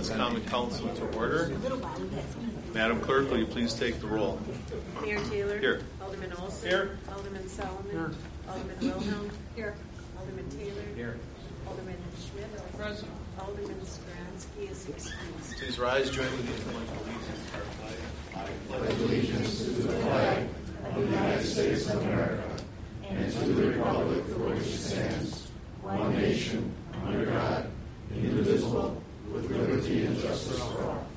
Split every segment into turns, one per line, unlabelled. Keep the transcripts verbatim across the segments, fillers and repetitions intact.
Citizens Common Council to order. Madam Clerk, will you please take the roll?
Mayor Taylor.
Here.
Alderman Olson.
Here.
Alderman Solomon.
Here.
Alderman Wilhelm. Here. Alderman Taylor.
Here.
Alderman Schmidt. Present. Alderman Skransky is excused.
Please rise, join with me in the pledge of allegiance.
I pledge allegiance to the flag of the United States of America and to the republic for which it stands, one nation, under God, indivisible, with liberty and justice for all.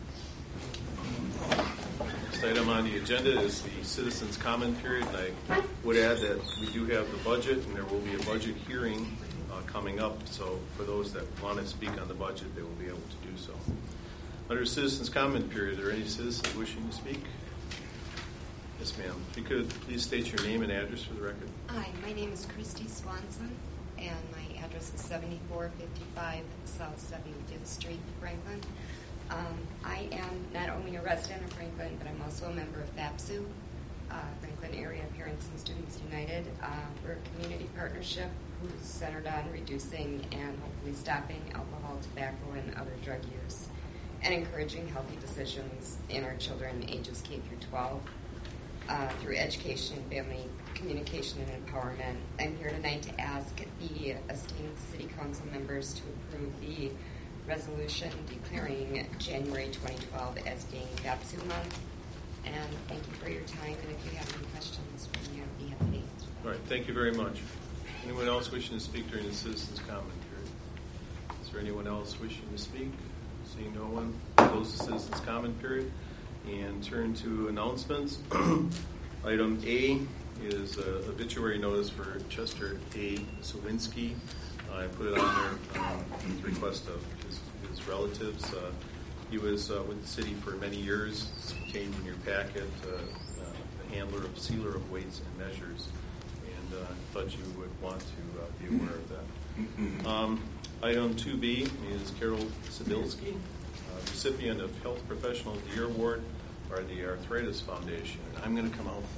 Next item on the agenda is the Citizens Comment Period, and I would add that we do have the budget, and there will be a budget hearing uh, coming up, so for those that want to speak on the budget, they will be able to do so. Under Citizens Comment Period, are there any citizens wishing to speak? Yes, ma'am. If you could please state your name and address for the record.
Hi, my name is Christy Swanson, and my address is seventy-four fifty-five South seventy-fifth Street, Franklin. Um, I am not only a resident of Franklin, but I'm also a member of FAPSU, uh, Franklin Area Parents and Students United. Uh, we're a community partnership who's centered on reducing and hopefully stopping alcohol, tobacco, and other drug use, and encouraging healthy decisions in our children ages K through twelve. Uh, through education, family communication, and empowerment. I'm here tonight to ask the esteemed City Council members to approve the resolution declaring January twenty twelve as being FAPSU month. And thank you for your time, and if you have any questions for me, I'd be happy to answer.
All right, thank you very much. Anyone else wishing to speak during the Citizens Comment Period? Is there anyone else wishing to speak? Seeing no one, close the Citizens Comment Period and turn to announcements. Item A is a obituary notice for Chester A. Sawinski. Uh, I put it on there um, at the request of his, his relatives. Uh, he was uh, with the city for many years. It's contained in your packet, uh, uh, the handler of sealer of weights and measures. And uh, I thought you would want to uh, be aware of that. Um, item two B is Carol Sibilski, uh, recipient of Health Professional of the Year Award by the Arthritis Foundation. I'm going to come out.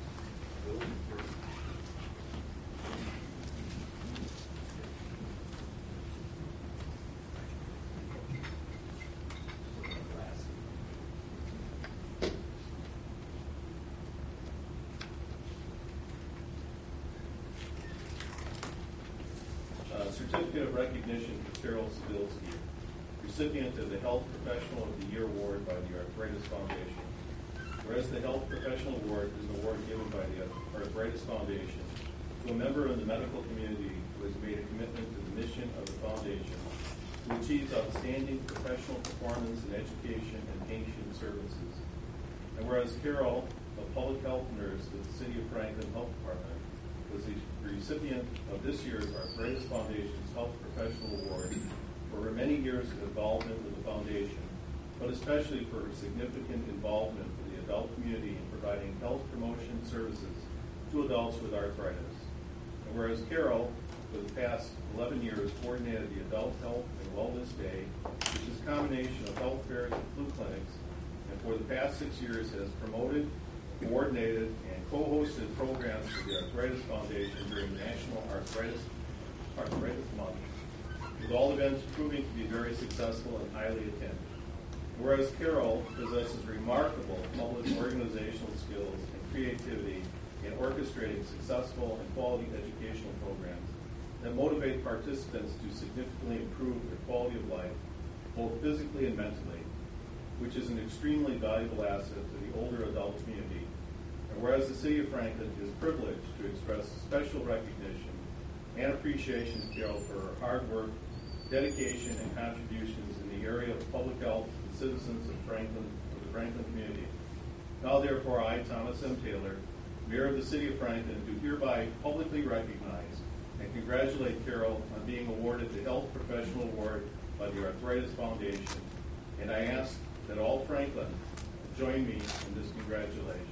Uh, certificate of recognition for Carol Sibilski, recipient of the Health Professional of the Year Award by the Arthritis Foundation. Whereas the Health Professional Award is an award given by the Arthritis Foundation to a member of the medical community who has made a commitment to the mission of the foundation to achieve outstanding professional performance in education and patient services. And whereas Carol, a public health nurse with the City of Franklin Health Department, was the recipient of this year's Arthritis Foundation's Health Professional Award for her many years of involvement with the foundation, but especially for her significant involvement with the adult community in providing health promotion services to adults with arthritis. And whereas Carol, for the past eleven years, coordinated the Adult Health and Wellness Day, which is a combination of health fairs and flu clinics, and for the past six years has promoted, coordinated, and co-hosted programs for the Arthritis Foundation during National Arthritis, Arthritis Month, with all events proving to be very successful and highly attended. Whereas Carol possesses remarkable public organizational skills and creativity in orchestrating successful and quality educational programs that motivate participants to significantly improve their quality of life, both physically and mentally, which is an extremely valuable asset to the older adult community. And whereas the City of Franklin is privileged to express special recognition and appreciation to Carol for her hard work, dedication, and contributions in the area of public health to citizens of Franklin, of the Franklin community. Now, therefore, I, Thomas M. Taylor, Mayor of the City of Franklin, do hereby publicly recognize and congratulate Carol on being awarded the Health Professional Award by the Arthritis Foundation. And I ask that all Franklin join me in this congratulations.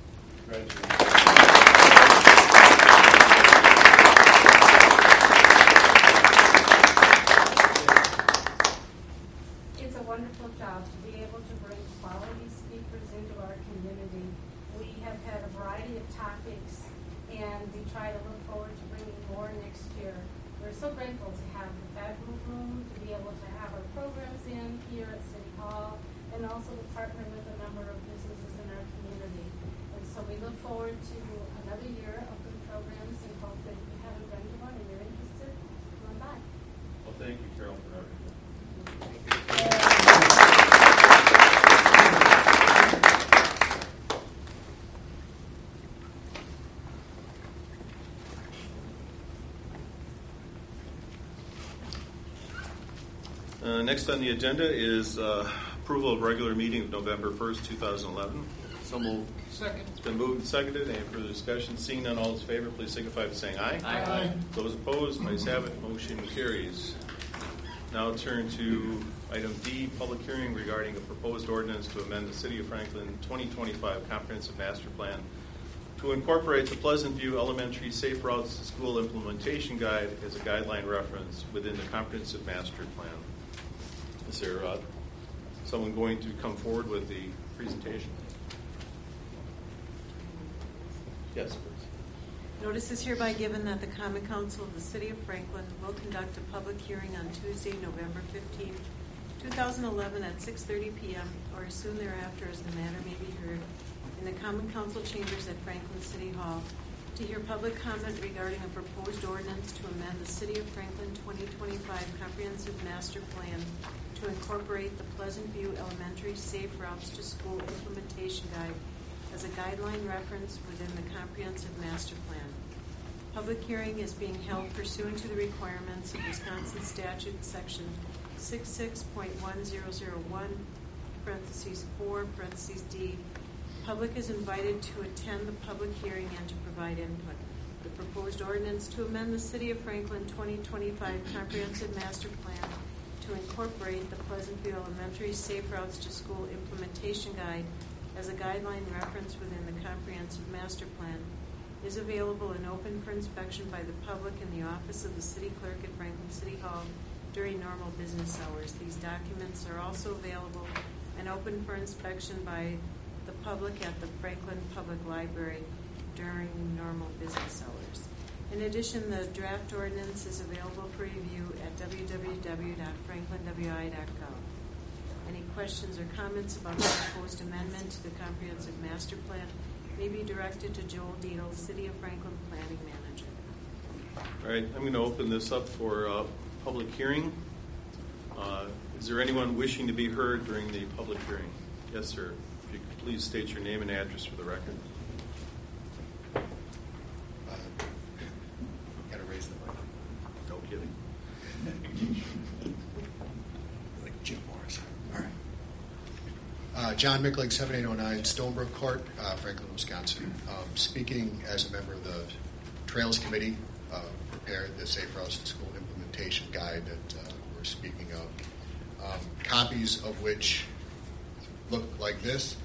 Congratulations.
Wonderful job to be able to bring quality speakers into our community. We have had a variety of topics, and we try to look forward to bringing more next year. We're so grateful to have the fabulous room, to be able to have our programs in here at City and also to partner with a number of businesses in our community. And so we look forward to another year of good programs and hope that if you haven't been to one and you're interested, come on by.
Well, thank you, Carol, for everything. Uh, next on the agenda is uh, approval of regular meeting of November first, two thousand eleven. So moved.
Second.
It's been moved and seconded. Any further discussion? Seeing none, all those in favor, please signify by saying aye.
Aye. Aye.
Those opposed, ayes have it. Motion carries. Now turn to item D, public hearing regarding a proposed ordinance to amend the City of Franklin twenty twenty-five Comprehensive Master Plan to incorporate the Pleasant View Elementary Safe Routes to School Implementation Guide as a guideline reference within the Comprehensive Master Plan. Is there uh, someone going to come forward with the presentation? Yes, please.
Notice is hereby given that the Common Council of the City of Franklin will conduct a public hearing on Tuesday, November fifteenth, two thousand eleven at six thirty p.m. or soon thereafter as the matter may be heard in the Common Council chambers at Franklin City Hall to hear public comment regarding a proposed ordinance to amend the City of Franklin twenty twenty-five Comprehensive Master Plan to incorporate the Pleasant View Elementary Safe Routes to School Implementation Guide as a guideline reference within the Comprehensive Master Plan. Public hearing is being held pursuant to the requirements of Wisconsin Statute Section sixty-six point one zero zero one, parentheses four, parentheses D. Public is invited to attend the public hearing and to provide input. The proposed ordinance to amend the City of Franklin twenty twenty-five Comprehensive Master Plan to incorporate the Pleasant View Elementary Safe Routes to School Implementation Guide as a guideline reference within the Comprehensive Master Plan is available and open for inspection by the public in the office of the City Clerk at Franklin City Hall during normal business hours. These documents are also available and open for inspection by the public at the Franklin Public Library during normal business hours. In addition, the draft ordinance is available for review at w w w dot franklin w i dot gov. Any questions or comments about the proposed amendment to the Comprehensive Master Plan may be directed to Joel Deedle, City of Franklin Planning Manager.
All right, I'm going to open this up for uh, public hearing. Uh, is there anyone wishing to be heard during the public hearing? Yes, sir. If you could please state your name and address for the record.
Uh, gotta raise the mic.
No kidding.
Like Jim Morris. All right. Uh, John Mickling, seventy-eight oh nine Stonebrook Court, uh, Franklin, Wisconsin. Um, speaking as a member of the Trails Committee, uh, prepared the Safe Routes to School Implementation Guide that uh, we're speaking of. Um, copies of which look like this.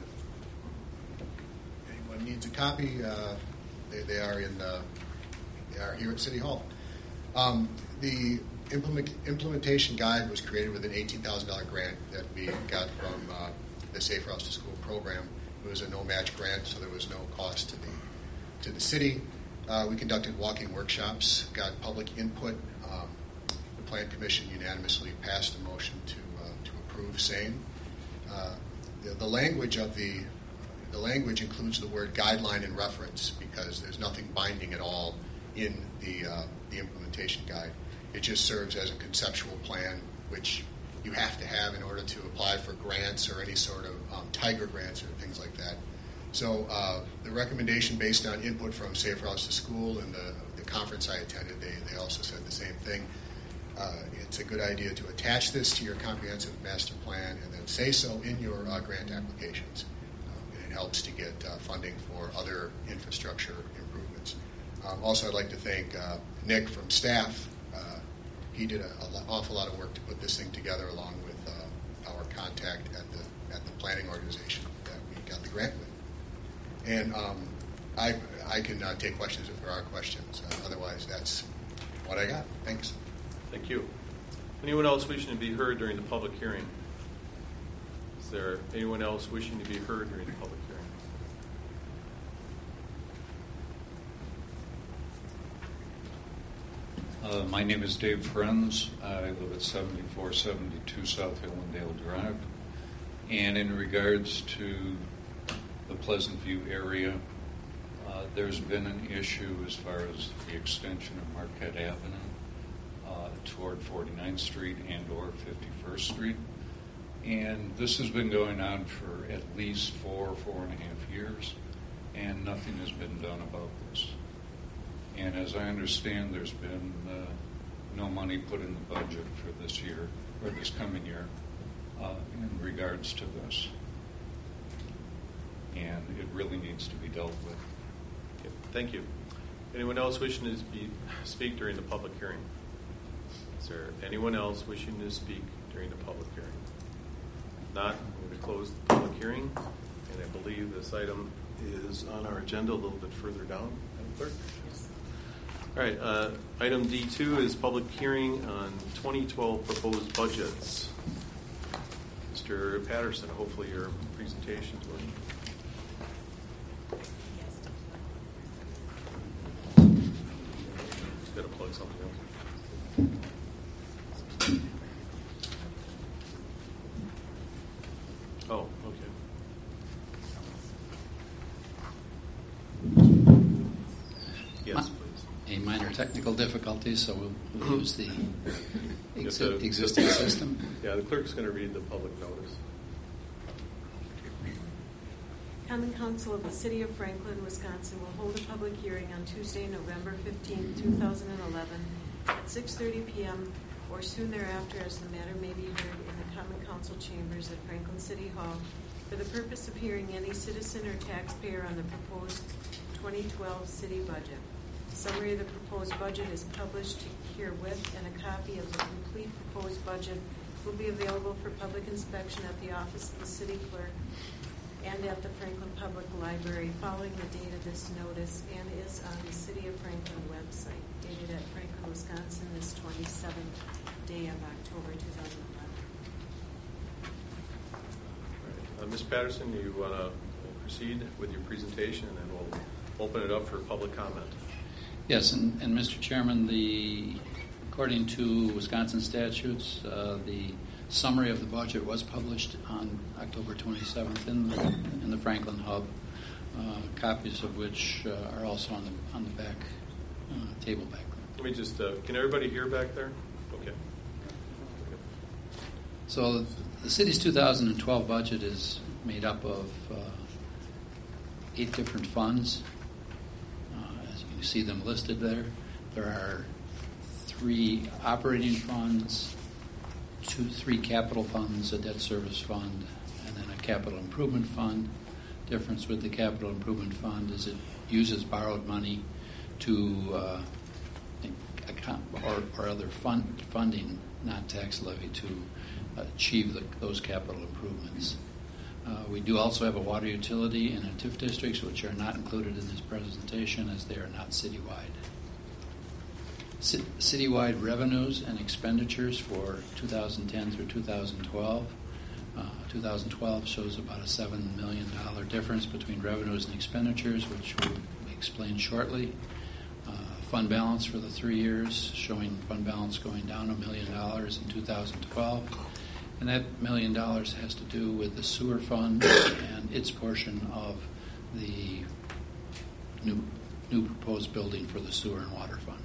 If anyone needs a copy, uh, they, they are in. Uh, they are here at City Hall. Um, the implement, implementation guide was created with an eighteen thousand dollars grant that we got from uh, the Safe Routes to School program. It was a no-match grant, so there was no cost to the to the city. Uh, we conducted walking workshops, got public input. Um, the Plan Commission unanimously passed a motion to uh, to approve same. Uh, the, the language of the the language includes the word guideline and reference because there's nothing binding at all in the uh, the implementation guide. It just serves as a conceptual plan, which you have to have in order to apply for grants or any sort of um, Tiger grants or things like that. So uh, the recommendation based on input from Safe Routes to School and the, the conference I attended, they, they also said the same thing. Uh, it's a good idea to attach this to your comprehensive master plan and then say so in your uh, grant applications. Um, and it helps to get uh, funding for other infrastructure improvements. Um, also, I'd like to thank uh, Nick from staff. Uh, he did an awful lot of work to put this thing together along with uh, our contact at the at the planning organization that we got the grant with. And um, I, I can uh, take questions if there are questions. Uh, otherwise, that's what I got. Thanks.
Thank you. Anyone else wishing to be heard during the public hearing? Is there anyone else wishing to be heard during the public hearing?
Uh, my name is Dave Friends. I live at seventy-four seventy-two South Hillendale Drive.
And in regards to the Pleasant View area, uh, there's been an issue as far as the extension of Marquette Avenue uh, toward forty-ninth Street and or fifty-first Street. And this has been going on for at least four, four and a half years, and nothing has been done about this. And as I understand, there's been uh, no money put in the budget for this year, or this coming year, uh, in regards to this. And it really needs to be dealt with.
Okay, thank you. Anyone else wishing to be, speak during the public hearing? Is there anyone else wishing to speak during the public hearing? If not, I'm going to close the public hearing, and I believe this item is on our agenda a little bit further down. Madam Clerk? All right, uh, item D two is public hearing on twenty twelve proposed budgets. Mister Patterson, hopefully your presentation's working. Just got to plug something else. Oh, okay. Yes, please.
A minor technical difficulty, so we'll, we'll use the
If
exi-
the-
existing system.
Yeah, the clerk's going to read the public notice.
Common Council of the City of Franklin, Wisconsin will hold a public hearing on Tuesday, November fifteenth, two thousand eleven at six thirty p.m. or soon thereafter, as the matter may be heard in the Common Council chambers at Franklin City Hall for the purpose of hearing any citizen or taxpayer on the proposed twenty twelve city budget. A summary of the proposed budget is published herewith, and a copy of the complete proposed budget will be available for public inspection at the office of the city clerk and at the Franklin Public Library following the date of this notice, and is on the City of Franklin website, dated at Franklin, Wisconsin, this twenty-seventh day of October two thousand eleven.
Uh, Miz Patterson, do you want to proceed with your presentation, and then we'll open it up for public comment?
Yes, and, and Mister Chairman, the according to Wisconsin statutes, uh, the summary of the budget was published on October twenty-seventh in the, in the Franklin Hub, uh, copies of which uh, are also on the on the back uh, table back there.
Let me just, uh, can everybody hear back there? Okay. Okay.
So the city's two thousand twelve budget is made up of uh, eight different funds. Uh, as you see them listed there, there are three operating funds, two, three capital funds, a debt service fund, and then a capital improvement fund. Difference with the capital improvement fund is it uses borrowed money to uh, account or, or other fund, funding, not tax levy, to achieve the, those capital improvements. Uh, we do also have a water utility and a T I F districts, which are not included in this presentation as they are not citywide. C- citywide revenues and expenditures for two thousand ten through two thousand twelve. Uh, two thousand twelve shows about a seven million dollars difference between revenues and expenditures, which we'll explain shortly. Uh, fund balance for the three years, showing fund balance going down a million dollars in two thousand twelve. And that million dollars has to do with the sewer fund and its portion of the new, new proposed building for the sewer and water fund.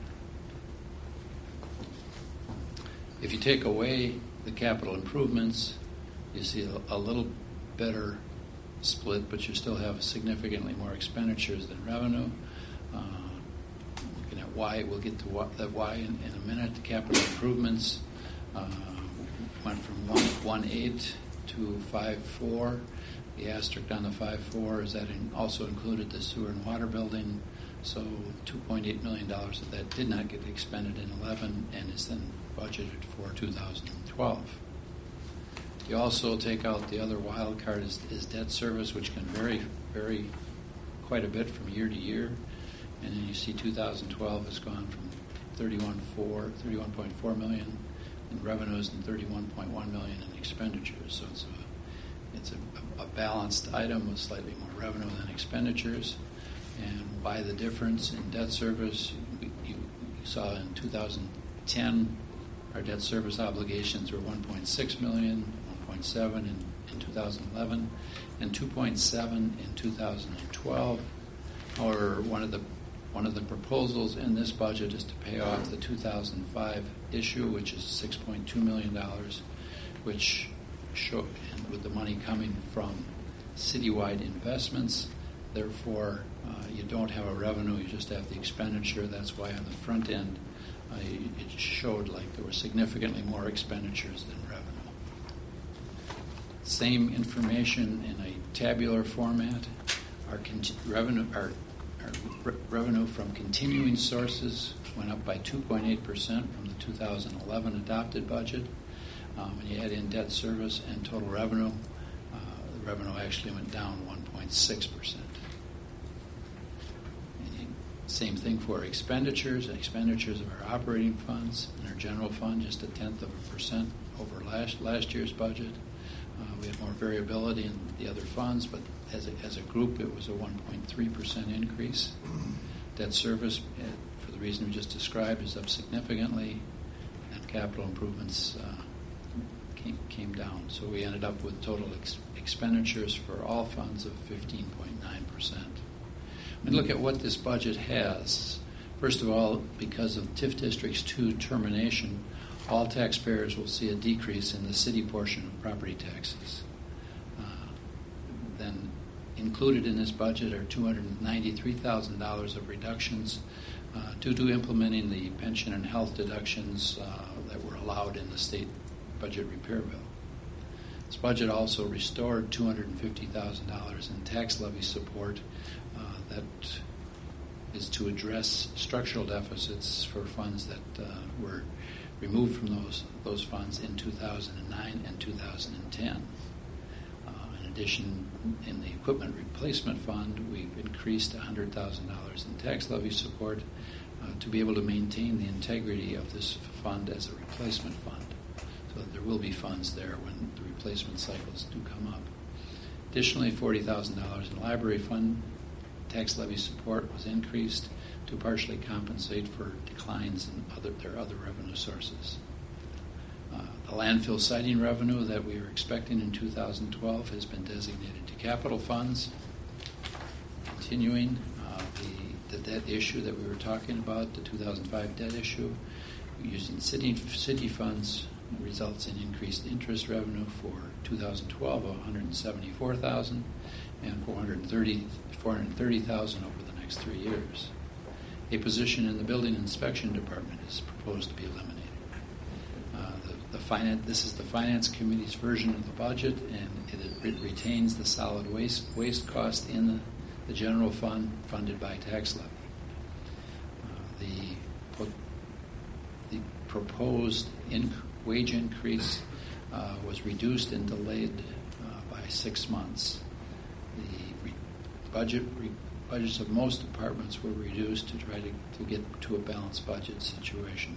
If you take away the capital improvements, you see a, a little better split, but you still have significantly more expenditures than revenue. Uh, looking at Y, we'll get to what, that Y in, in a minute. The capital improvements uh, went from one one eight to five four. The asterisk on the five four is that in, also included the sewer and water building. So two point eight million dollars of that did not get expended in eleven and is then budgeted for two thousand twelve. You also take out the other wild card is, is debt service, which can vary vary quite a bit from year to year. And then you see two thousand twelve has gone from thirty-one point four million in revenues and thirty-one point one million in expenditures. So it's a it's a, a balanced item with slightly more revenue than expenditures. And by the difference in debt service, you, you saw in two thousand ten our debt service obligations were one point six million, one point seven in, in two thousand eleven and two point seven in two thousand twelve. However, one of the one of the proposals in this budget is to pay off the two thousand five issue, which is six point two million dollars, which show, and with the money coming from citywide investments. Therefore, uh, you don't have a revenue, you just have the expenditure. That's why on the front end, uh, it showed like there were significantly more expenditures than revenue. Same information in a tabular format. Our conti- revenue, our, our re- revenue from continuing sources went up by two point eight percent from the two thousand eleven adopted budget. Um, when you add in debt service and total revenue, uh, the revenue actually went down one point six percent. Same thing for expenditures. Expenditures of our operating funds and our general fund, just a tenth of a percent over last last year's budget. Uh, we had more variability in the other funds, but as a, as a group, it was a one point three percent increase. Debt service, uh, for the reason we just described, is up significantly, and capital improvements uh, came, came down. So we ended up with total ex- expenditures for all funds of fifteen point nine percent. When we look at what this budget has, first of all, because of TIF District's two termination, all taxpayers will see a decrease in the city portion of property taxes. Uh, then included in this budget are two hundred ninety-three thousand dollars of reductions uh, due to implementing the pension and health deductions uh, that were allowed in the state budget repair bill. This budget also restored two hundred fifty thousand dollars in tax levy support uh, that is to address structural deficits for funds that uh, were removed from those those funds in two thousand nine and two thousand ten. Uh, in addition, in the equipment replacement fund, we've increased one hundred thousand dollars in tax levy support uh, to be able to maintain the integrity of this fund as a replacement fund. So that there will be funds there when the replacement cycles do come up. Additionally, forty thousand dollars in library fund tax levy support was increased to partially compensate for declines in other, their other revenue sources. Uh, the landfill siting revenue that we were expecting in two thousand twelve has been designated to capital funds. Continuing, uh, the, the debt issue that we were talking about, the two thousand five debt issue, using city, city funds results in increased interest revenue for two thousand twelve of one hundred seventy-four thousand dollars and four hundred thirty thousand dollars over the next three years. A position in the building inspection department is proposed to be eliminated. Uh, the, the finance, this is the finance committee's version of the budget, and it, it retains the solid waste waste cost in the, the general fund funded by tax levy. Uh, the the proposed in, wage increase uh, was reduced and delayed uh, by six months. The re- budget re- budgets of most departments were reduced to try to, to get to a balanced budget situation.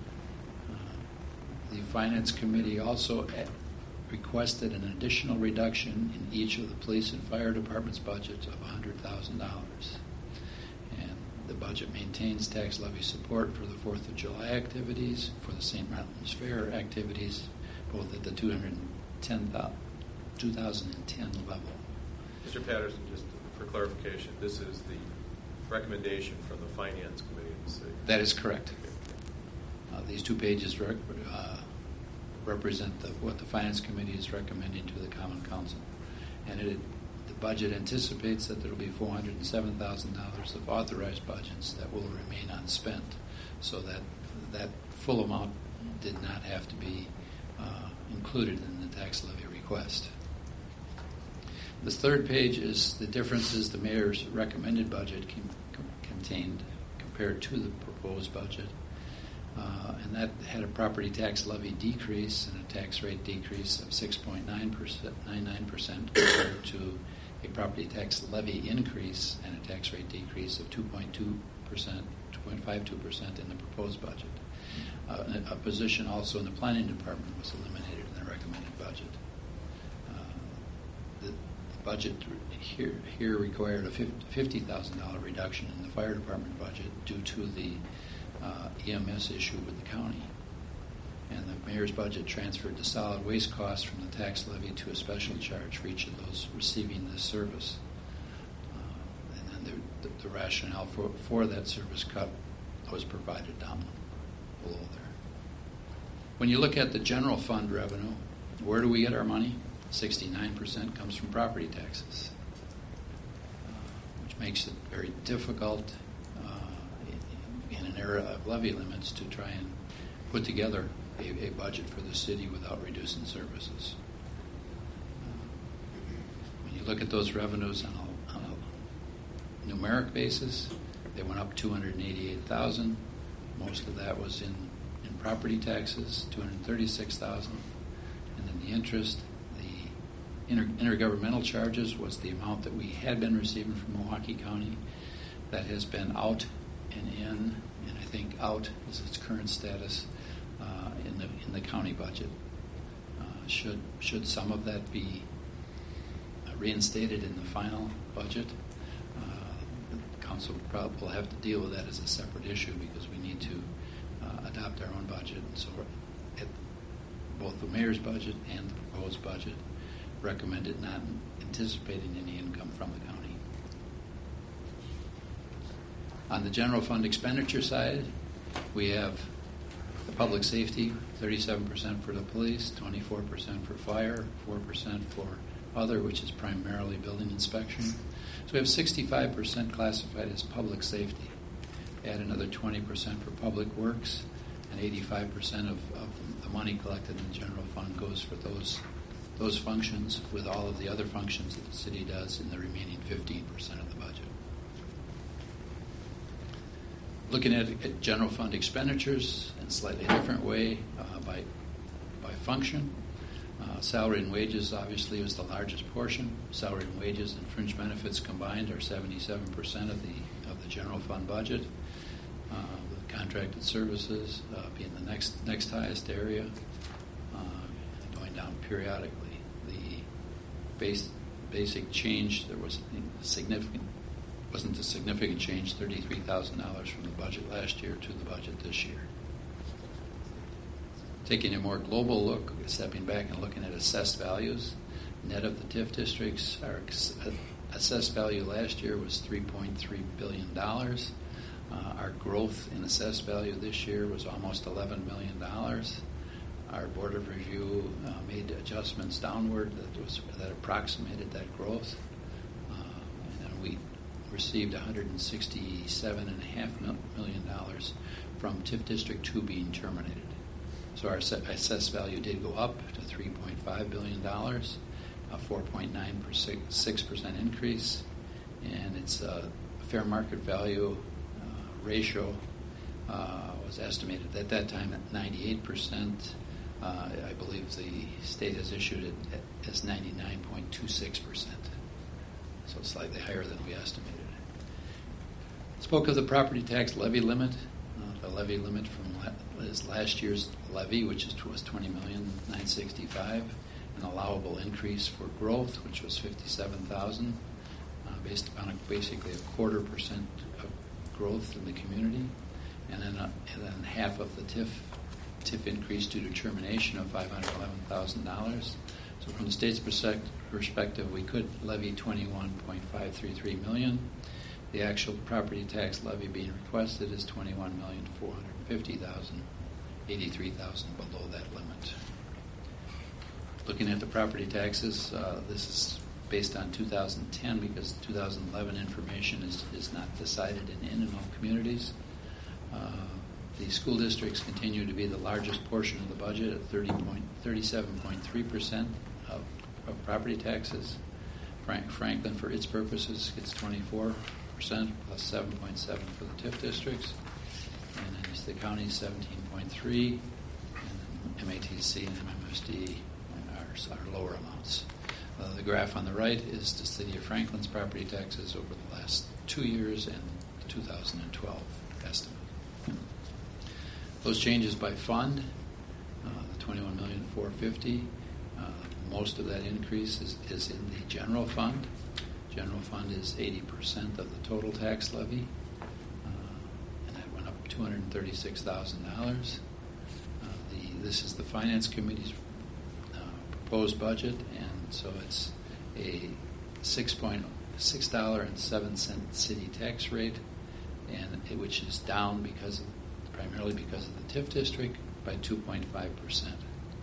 Uh, the Finance Committee also a- requested an additional reduction in each of the police and fire departments' budgets of one hundred thousand dollars. And the budget maintains tax levy support for the fourth of July activities, for the Saint Martin's Fair activities, both at the two thousand ten level.
Mister Patterson, just for clarification, this is the recommendation from the Finance Committee of the city.
That is correct. Uh, these two pages rec- uh, represent the, what the Finance Committee is recommending to the Common Council. And it, the budget anticipates that there will be four hundred seven thousand dollars of authorized budgets that will remain unspent, so that that full amount did not have to be uh, included in the tax levy request. This third page is the differences the mayor's recommended budget can, com- contained compared to the proposed budget. Uh, and that had a property tax levy decrease and a tax rate decrease of six point nine nine percent compared to a property tax levy increase and a tax rate decrease of two point two percent, two point five two percent in the proposed budget. Uh, a position also in the planning department was eliminated in the recommended budget. Uh, the, the budget here, here required a fifty thousand dollars reduction in the fire department budget due to the uh, E M S issue with the county. And the mayor's budget transferred the solid waste costs from the tax levy to a special charge for each of those receiving this service. Uh, and then the, the, the rationale for, for that service cut was provided down below there. When you look at the general fund revenue, where do we get our money? sixty-nine percent comes from property taxes, uh, which makes it very difficult uh, in, in an era of levy limits to try and put together a, a budget for the city without reducing services. Uh, when you look at those revenues on a, on a numeric basis, they went up two hundred eighty-eight thousand dollars. Most of that was in, in property taxes, two hundred thirty-six thousand dollars. And then the interest, the inter, intergovernmental charges was the amount that we had been receiving from Milwaukee County that has been out and in, and I think out is its current status uh, in the in the county budget. Uh, should should some of that be uh, reinstated in the final budget? Council will have to deal with that as a separate issue because we need to uh, adopt our own budget. And so at both the mayor's budget and the proposed budget recommended not anticipating any income from the county. On the general fund expenditure side, we have the public safety, thirty-seven percent for the police, twenty-four percent for fire, four percent for other, which is primarily building inspection. So we have sixty-five percent classified as public safety. Add another twenty percent for public works, and eighty-five percent of, of the money collected in the general fund goes for those those functions, with all of the other functions that the city does in the remaining fifteen percent of the budget. Looking at, at general fund expenditures in a slightly different way uh, by by function. Uh, salary and wages obviously is the largest portion. Salary and wages and fringe benefits combined are seventy-seven percent of the of the general fund budget. Uh, with contracted services uh, being the next next highest area, uh, going down periodically. The base basic change there was significant wasn't a significant change. thirty-three thousand dollars from the budget last year to the budget this year. Taking a more global look, stepping back and looking at assessed values, net of the T I F districts, our assessed value last year was three point three billion dollars. Uh, our growth in assessed value this year was almost eleven million dollars. Our Board of Review uh, made adjustments downward that was that approximated that growth. Uh, and we received one hundred sixty-seven point five million dollars from T I F District two being terminated. So our assessed value did go up to three point five billion dollars, a four point nine six percent increase, and its uh, fair market value uh, ratio uh, was estimated at that time at ninety-eight percent. Uh, I believe the state has issued it as ninety-nine point two six percent, so slightly higher than we estimated. Spoke of the property tax levy limit. Uh, the levy limit from is last year's levy, which is, was twenty million nine hundred sixty-five thousand, an allowable increase for growth, which was fifty-seven thousand, uh, based upon a, basically a quarter percent of growth in the community, and then uh, and then half of the T I F T I F increase due to termination of five hundred eleven thousand dollars. So from the state's perspective, we could levy twenty-one point five three three million dollars. The actual property tax levy being requested is twenty-one million four hundred fifty thousand dollars, eighty-three thousand dollars below that limit. Looking at the property taxes, uh, this is based on two thousand ten because two thousand eleven information is, is not decided in, in and all communities. Uh, the school districts continue to be the largest portion of the budget at thirty-seven point three percent of, of property taxes. Frank, Franklin, for its purposes, gets twenty-four percent plus seven point seven for the T I F districts. And then the county seventeen point three, and then M A T C and M M S D are, are lower amounts. Uh, the graph on the right is the city of Franklin's property taxes over the last two years and the two thousand twelve estimate. Those changes by fund, uh, the twenty-one million four hundred fifty thousand, uh, most of that increase is, is in the general fund. General fund is eighty percent of the total tax levy, uh, and that went up two hundred thirty-six thousand dollars. Uh, the this is the Finance Committee's uh, proposed budget, and so it's a six point six dollar and seven cent city tax rate, and it, which is down because of, primarily because of the TIF district by two point five percent.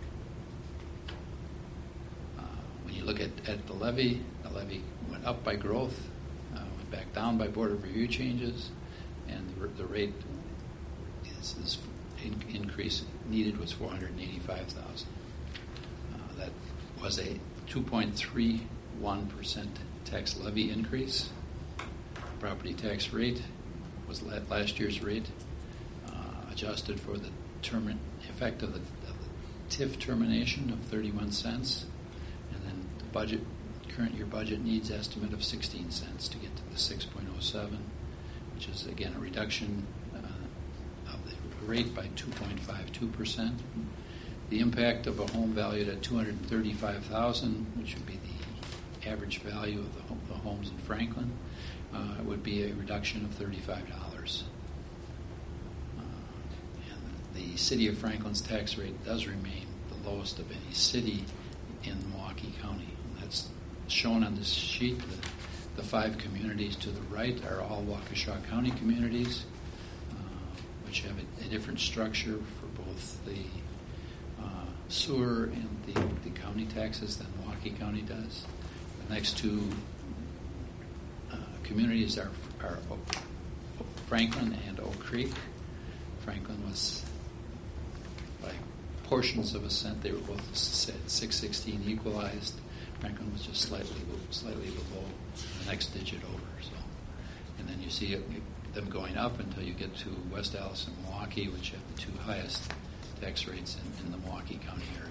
Uh, when you look at, at the levy, the levy went up by growth, uh, went back down by Board of Review changes, and the, the rate is, is in, increase needed was four hundred eighty-five thousand. Uh, that was a two point three one percent tax levy increase. Property tax rate was la- last year's rate, uh, adjusted for the term effect of the, of the TIF termination of thirty-one cents, and then the budget current year budget needs estimate of sixteen cents to get to the six point oh seven, which is again a reduction uh, of the rate by two point five two percent. The impact of a home valued at two hundred thirty-five thousand dollars, which would be the average value of the, home, the homes in Franklin, uh, would be a reduction of thirty-five dollars. Uh, and the city of Franklin's tax rate does remain the lowest of any city in Milwaukee County. And that's shown on this sheet. The, the five communities to the right are all Waukesha County communities, uh, which have a, a different structure for both the uh, sewer and the, the county taxes than Milwaukee County does. The next two uh, communities are, are Oak, Franklin and Oak Creek. Franklin was by portions of a cent. They were both at six sixteen equalized. Franklin was just slightly slightly below the next digit over. So, and then you see it, them going up until you get to West Allis and Milwaukee, which have the two highest tax rates in, in the Milwaukee County area.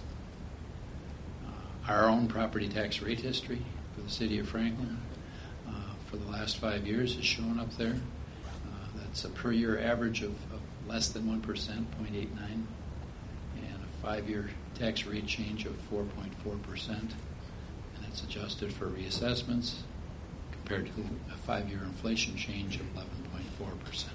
Our own property tax rate history for the city of Franklin uh, for the last five years is shown up there. Uh, that's a per year average of, of less than one percent, zero point eight nine, and a five-year tax rate change of four point four percent. And it's adjusted for reassessments compared to a five-year inflation change of eleven point four percent.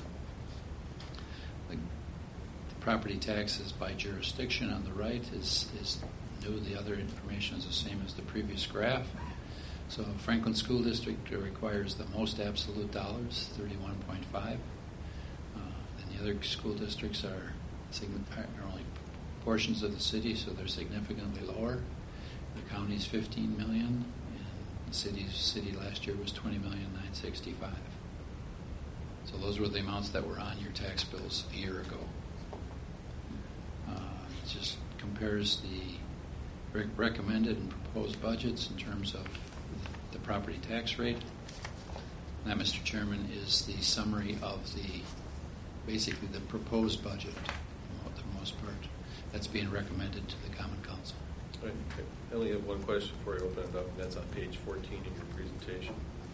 The, the property taxes by jurisdiction on the right is, is new. The other information is the same as the previous graph. So Franklin School District requires the most absolute dollars, thirty-one point five. Uh, and the other school districts are, are only portions of the city, so they're significantly lower. The county's fifteen million, and the city's city last year was twenty million nine sixty-five. So those were the amounts that were on your tax bills a year ago. Uh, it just compares the recommended and proposed budgets in terms of the property tax rate. And that, Mister Chairman, is the summary of the, basically the proposed budget, for the most part, that's being recommended to the Common Council.
I only have one question before I open it up, and that's on page fourteen in your presentation.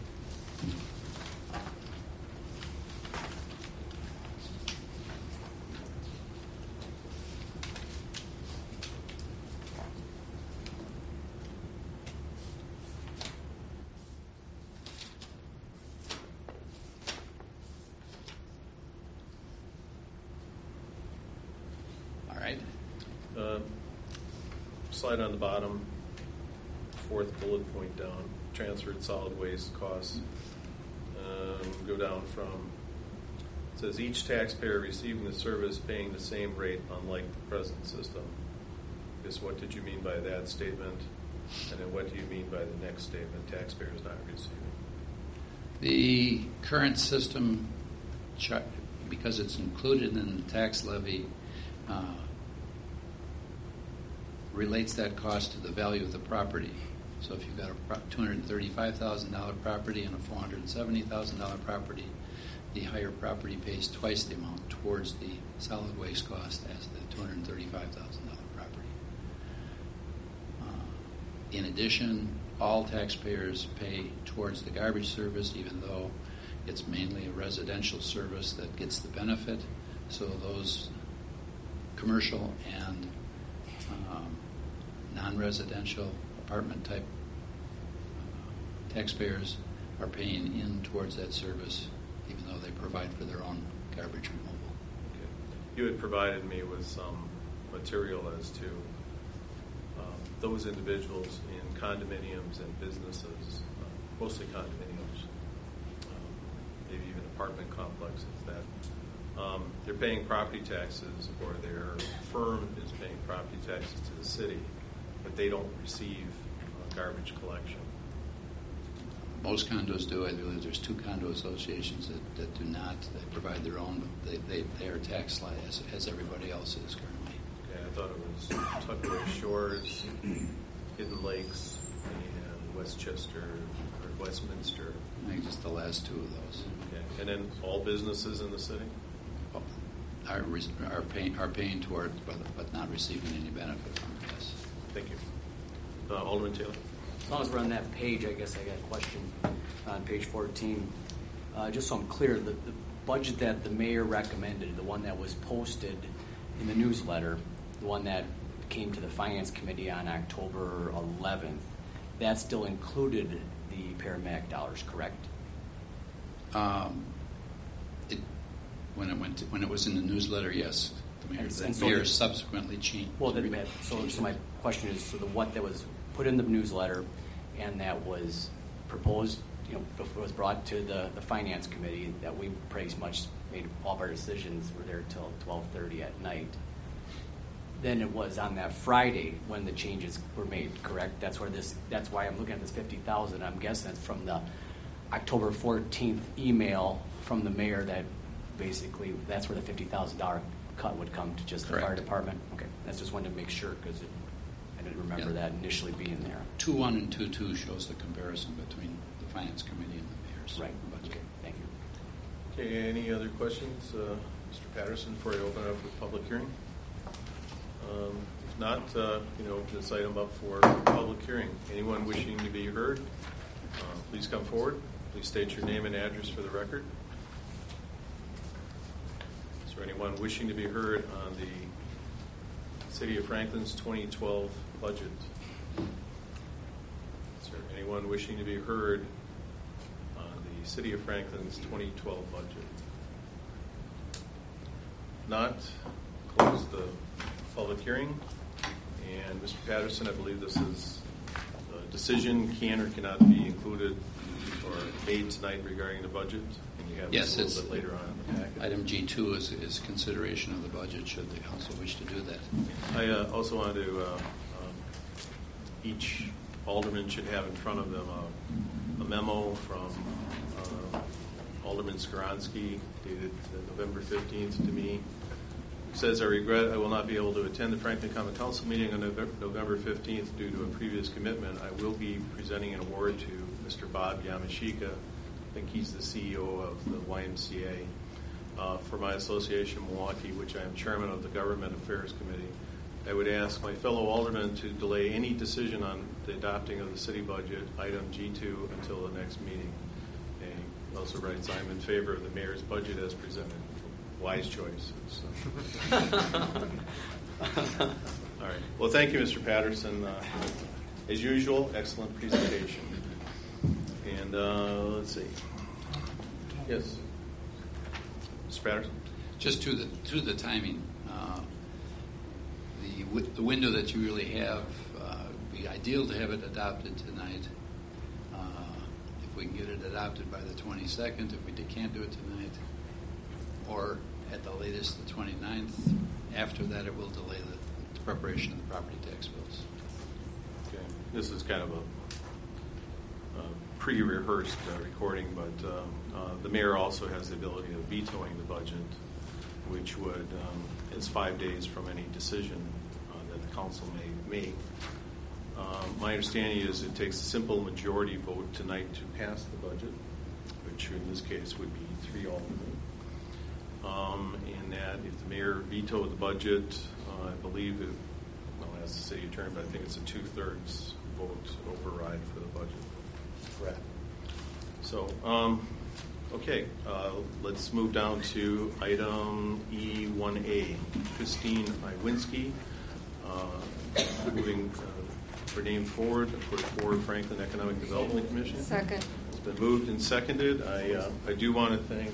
Slide on the bottom, fourth bullet point down, transferred solid waste costs. Um, go down from, it says each taxpayer receiving the service paying the same rate unlike the present system. I guess what did you mean by that statement? And then what do you mean by the next statement, taxpayers not receiving?
The current system, because it's included in the tax levy, uh, relates that cost to the value of the property. So if you've got a two hundred thirty-five thousand dollars property and a four hundred seventy thousand dollars property, the higher property pays twice the amount towards the solid waste cost as the two hundred thirty-five thousand dollars property. Uh, in addition, all taxpayers pay towards the garbage service, even though it's mainly a residential service that gets the benefit. So those commercial and um, non-residential apartment type uh, taxpayers are paying in towards that service, even though they provide for their own garbage removal.
Okay. You had provided me with some material as to um, those individuals in condominiums and businesses, uh, mostly condominiums, um, maybe even apartment complexes, that um, they're paying property taxes, or their firm is paying property taxes to the city, but they don't receive uh, garbage collection.
Most condos do. I believe there's two condo associations that, that do not. They provide their own, but they, they, they are taxed like as, as everybody else is currently.
Okay, I thought it was Tuckaway Shores, Hidden Lakes, and Westchester, or Westminster.
I think just the last two of those.
Okay, and then all businesses in the city?
Are, re- are, paying, are paying toward, but, but not receiving any benefit from it, yes.
Thank you. Uh, Alderman Taylor.
As long as we're on that page, I guess I got a question on page fourteen. Uh, just so I'm clear, the, the budget that the mayor recommended, the one that was posted in the newsletter, the one that came to the Finance Committee on October eleventh, that still included the paramedic dollars, correct?
Um, it, when it went to, when it was in the newsletter, yes. The mayor,
And-
the
and so
mayor
the-
subsequently changed.
Well, then, we have- so, so my question is, so the what that was put in the newsletter and that was proposed, you know, before it was brought to the, the Finance Committee, that we pretty much made all of our decisions were there till twelve thirty at night. Then it was on that Friday when the changes were made, correct? That's where this, that's why I'm looking at this fifty thousand. I'm guessing it's from the October fourteenth email from the mayor that basically, that's where the fifty thousand dollars cut would come to just the fire
Correct.
department? Okay, that's just wanted to make sure because I didn't remember
Yeah.
that initially being there.
two one and two two shows the comparison between the Finance Committee and the mayor's
Right,
budget.
okay, thank you.
Okay, any other questions, uh, Mister Patterson, before I open up the public hearing? Um, if not, uh, you know, open this item up for public hearing. Anyone wishing to be heard, uh, please come forward. Please state your name and address for the record. Is there anyone wishing to be heard on the City of Franklin's twenty twelve budget? Is there anyone wishing to be heard on the City of Franklin's twenty twelve budget? Not, close the public hearing. And Mister Patterson, I believe this is a decision can or cannot be included or made tonight regarding the budget. And you have
Yes,
this a
it's
little bit later on in the packet.
Item G two is, is consideration of the budget, should the council wish to do that.
I uh, also wanted to, uh, um, each alderman should have in front of them a, a memo from uh, Alderman Skoronsky dated November fifteenth to me. It says, I regret I will not be able to attend the Franklin Common Council meeting on November fifteenth due to a previous commitment. I will be presenting an award to Mister Bob Yamashika. I think he's the C E O of the Y M C A. Uh, for my association, Milwaukee, which I am chairman of the Government Affairs Committee. I would ask my fellow aldermen to delay any decision on the adopting of the city budget, item G two, until the next meeting. And he also writes, I'm in favor of the mayor's budget as presented. Wise choice. So. All right. Well, thank you, Mister Patterson. Uh, as usual, excellent presentation. And uh, let's see. Yes. Mister Patterson?
Just to the to the timing, uh, the w- the window that you really have, uh, would be ideal to have it adopted tonight. Uh, if we can get it adopted by the twenty-second, if we d- can't do it tonight, or at the latest the twenty-ninth. After that, it will delay the, the preparation of the property tax bills.
Okay. This is kind of a, a pre-rehearsed uh, recording, but um, uh, the mayor also has the ability of vetoing the budget, which would um, is five days from any decision uh, that the council may make. Um, my understanding is it takes a simple majority vote tonight to pass the budget, which in this case would be three aldermen. Um, and that if the mayor vetoed the budget, uh, I believe it, well, as the city attorney, but I think it's a two-thirds vote override for the budget. Correct. So, um, okay, uh, let's move down to item E one A. Christine Iwinski, uh, moving uh, her name forward for the Ford Franklin Economic Development Commission.
Second.
It's been moved and seconded. I, uh, I do want to thank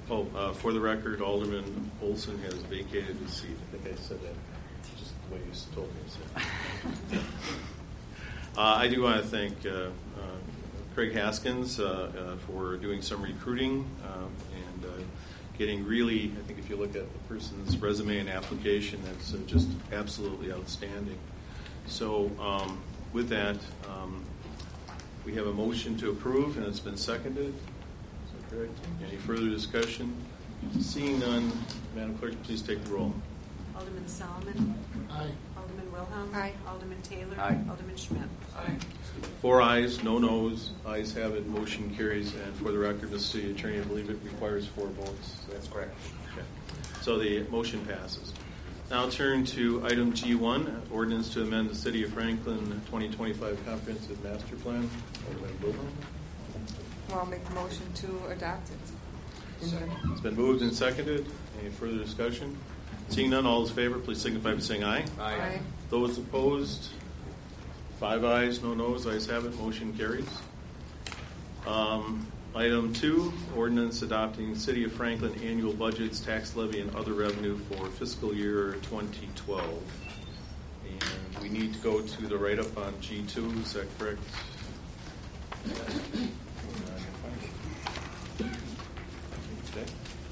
Oh, uh, for the record, Alderman Olson has vacated his seat. I think I said that just the way you told me to say it. uh, I do want to thank uh, uh, Craig Haskins uh, uh, for doing some recruiting um, and uh, getting really, I think if you look at the person's resume and application, that's uh, just absolutely outstanding. So um, with that, um, we have a motion to approve, and it's been seconded. Is that correct? Any further discussion? Seeing none, Madam Clerk, please take the roll.
Alderman Solomon.
Aye.
Alderman Wilhelm.
Aye.
Alderman Taylor.
Aye.
Alderman Schmidt.
Aye.
Four ayes, no noes. Ayes have it, motion carries. And for the record, Mister City Attorney, I believe it requires four votes. That's correct. Okay. So the motion passes. Now turn to item G one, ordinance to amend the City of Franklin twenty twenty-five Comprehensive Master Plan. Alderman Wilhelm.
Well, I'll make the motion to adopt it.
It's been moved and seconded. Any further discussion? Seeing none, all those in favor, please signify by saying aye.
Aye.
Those opposed, five ayes, no noes. Ayes have it. Motion carries. Um, item two, ordinance adopting City of Franklin annual budgets, tax levy, and other revenue for fiscal year twenty twelve. And we need to go to the write-up on G two. Is that correct? Okay.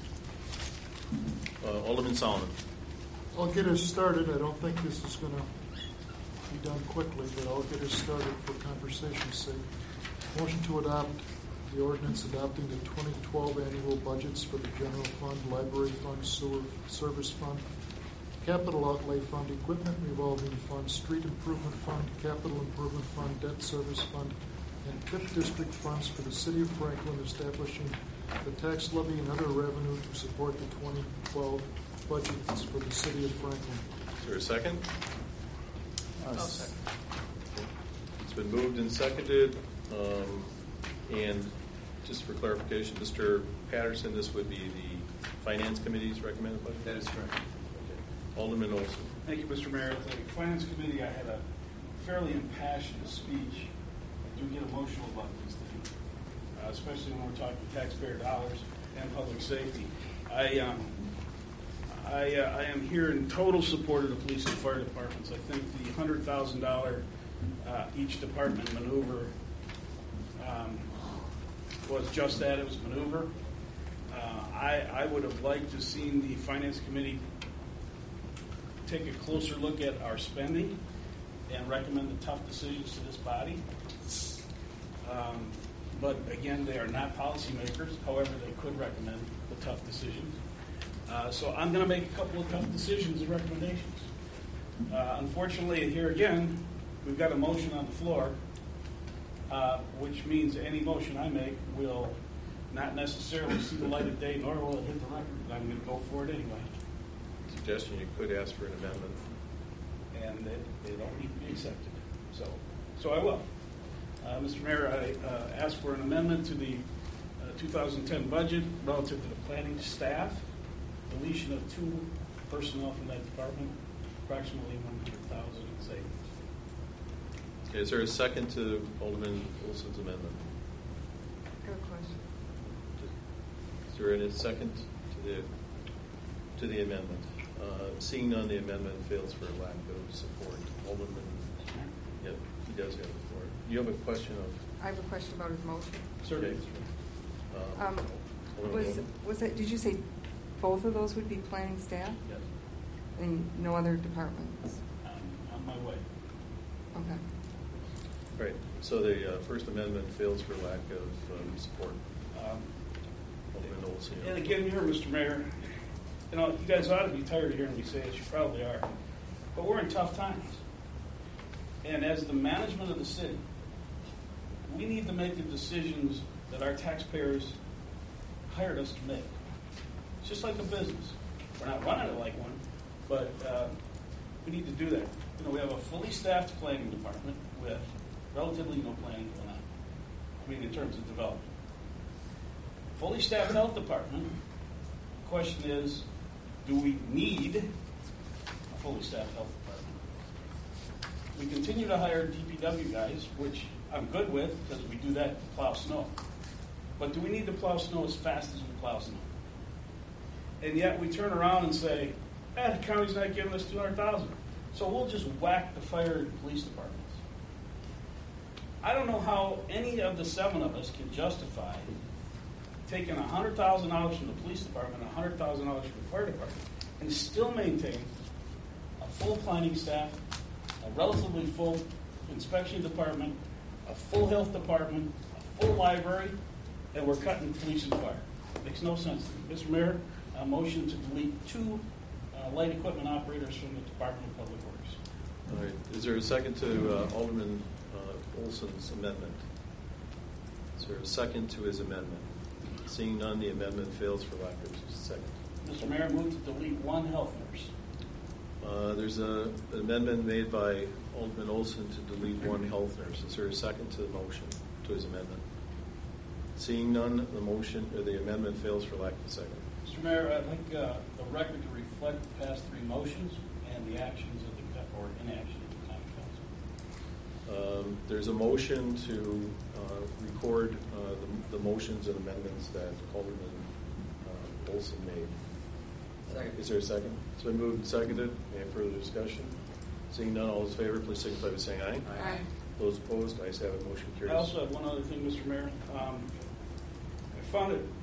Uh, Alderman Solomon.
I'll get us started. I don't think this is going to be done quickly, but I'll get us started for conversation's sake. Motion to adopt the ordinance adopting the twenty twelve annual budgets for the general fund, library fund, sewer service fund, capital outlay fund, equipment revolving fund, street improvement fund, capital improvement fund, debt service fund, and T I F district funds for the City of Franklin, establishing the tax levy and other revenue to support the twenty twelve budgets for the City of Franklin.
Is there a second?
I'll second.
It's been moved and seconded. Um, and just for clarification, Mister Patterson, this would be the Finance Committee's recommended budget?
That is correct.
Okay. Alderman Olson.
Thank you, Mister Mayor. At the Finance Committee, I had a fairly impassioned speech. I do get emotional about these things, uh, especially when we're talking taxpayer dollars and public safety. I um, I, uh, I am here in total support of the police and fire departments. I think the one hundred thousand dollars uh, each department maneuver um, was just that. It was maneuver. Uh, I, I would have liked to have seen the Finance Committee take a closer look at our spending and recommend the tough decisions to this body. Um, but again, they are not policymakers. However, they could recommend the tough decisions. Uh, so I'm going to make a couple of tough decisions and recommendations. Uh, unfortunately, here again, we've got a motion on the floor, uh, which means any motion I make will not necessarily see the light of day, nor will it hit the record, but I'm going to go for it anyway.
Suggestion you could ask for an amendment.
And they, they don't need to be accepted. So, so I will. Uh, Mister Mayor, I uh, ask for an amendment to the uh, two thousand ten budget relative to the planning staff, deletion of two personnel from that department, approximately one hundred thousand in savings.
Okay, is there a second to Alderman Olson's amendment?
Good question.
Is there any second to the to the amendment? Uh, seeing none, the amendment fails for lack of support. Alderman, yep, he does have the floor. You have a question of?
I have a question about his motion.
Okay. Um,
Um,
Alderman
was
Wilhelm?
was it? Did you say both of those would be planning staff
Yes,
and no other departments?
I'm on my way.
Okay.
Right. So the uh, First Amendment fails for lack of um, support.
Um,
Alderman Olson.
And again, here, Mister Mayor, you know, you guys ought to be tired of hearing me say it. You probably are. But we're in tough times. And as the management of the city, we need to make the decisions that our taxpayers hired us to make. It's just like a business. We're not running it like one, but uh, we need to do that. You know, we have a fully staffed planning department with relatively no planning going on. I mean, in terms of development. Fully staffed health department. The question is, do we need a fully staffed health department? We continue to hire D P W guys, which I'm good with because we do that to plow snow. But do we need to plow snow as fast as we plow snow? and yet we turn around and say, eh, the county's not giving us two hundred thousand dollars. So we'll just whack the fire and police departments. I don't know how any of the seven of us can justify taking one hundred thousand dollars from the police department and one hundred thousand dollars from the fire department and still maintain a full planning staff, a relatively full inspection department, a full health department, a full library, and we're cutting police and fire. Makes no sense to me. Mister Mayor, a motion to delete two uh, light equipment operators from the Department of Public Works.
All right. Is there a second to uh, Alderman uh, Olson's amendment? Is there a second to his amendment? Seeing none, the amendment fails for lack of a second.
Mister Mayor, move to delete one health nurse.
Uh, there's a, an amendment made by Alderman Olson to delete one health nurse. Is there a second to the motion, to his amendment? Seeing none, the motion or the amendment fails for lack of a second.
Mister Mayor, I'd like uh, the record to reflect the past three motions and the actions of the co- or inaction of the common council.
Um, there's a motion to uh, record uh, the, the motions and amendments that Alderman uh, Olson made.
Second.
Is there a second? It's been moved and seconded. Any further discussion? Seeing none, all those in favor, please signify by saying aye.
Aye.
Those opposed, ayes have it, motion carries.
I also have one other thing, Mister Mayor. Um, I found it,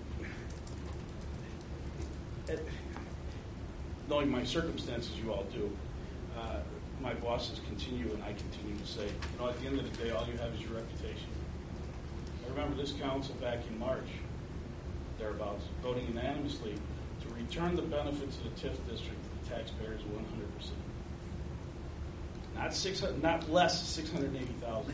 it, knowing my circumstances, you all do, uh, my bosses continue and I continue to say, you know, at the end of the day, all you have is your reputation. I remember this council back in March, thereabouts, voting unanimously to return the benefits of the TIF district to the taxpayers one hundred percent. Not six hundred, not less six hundred eighty thousand.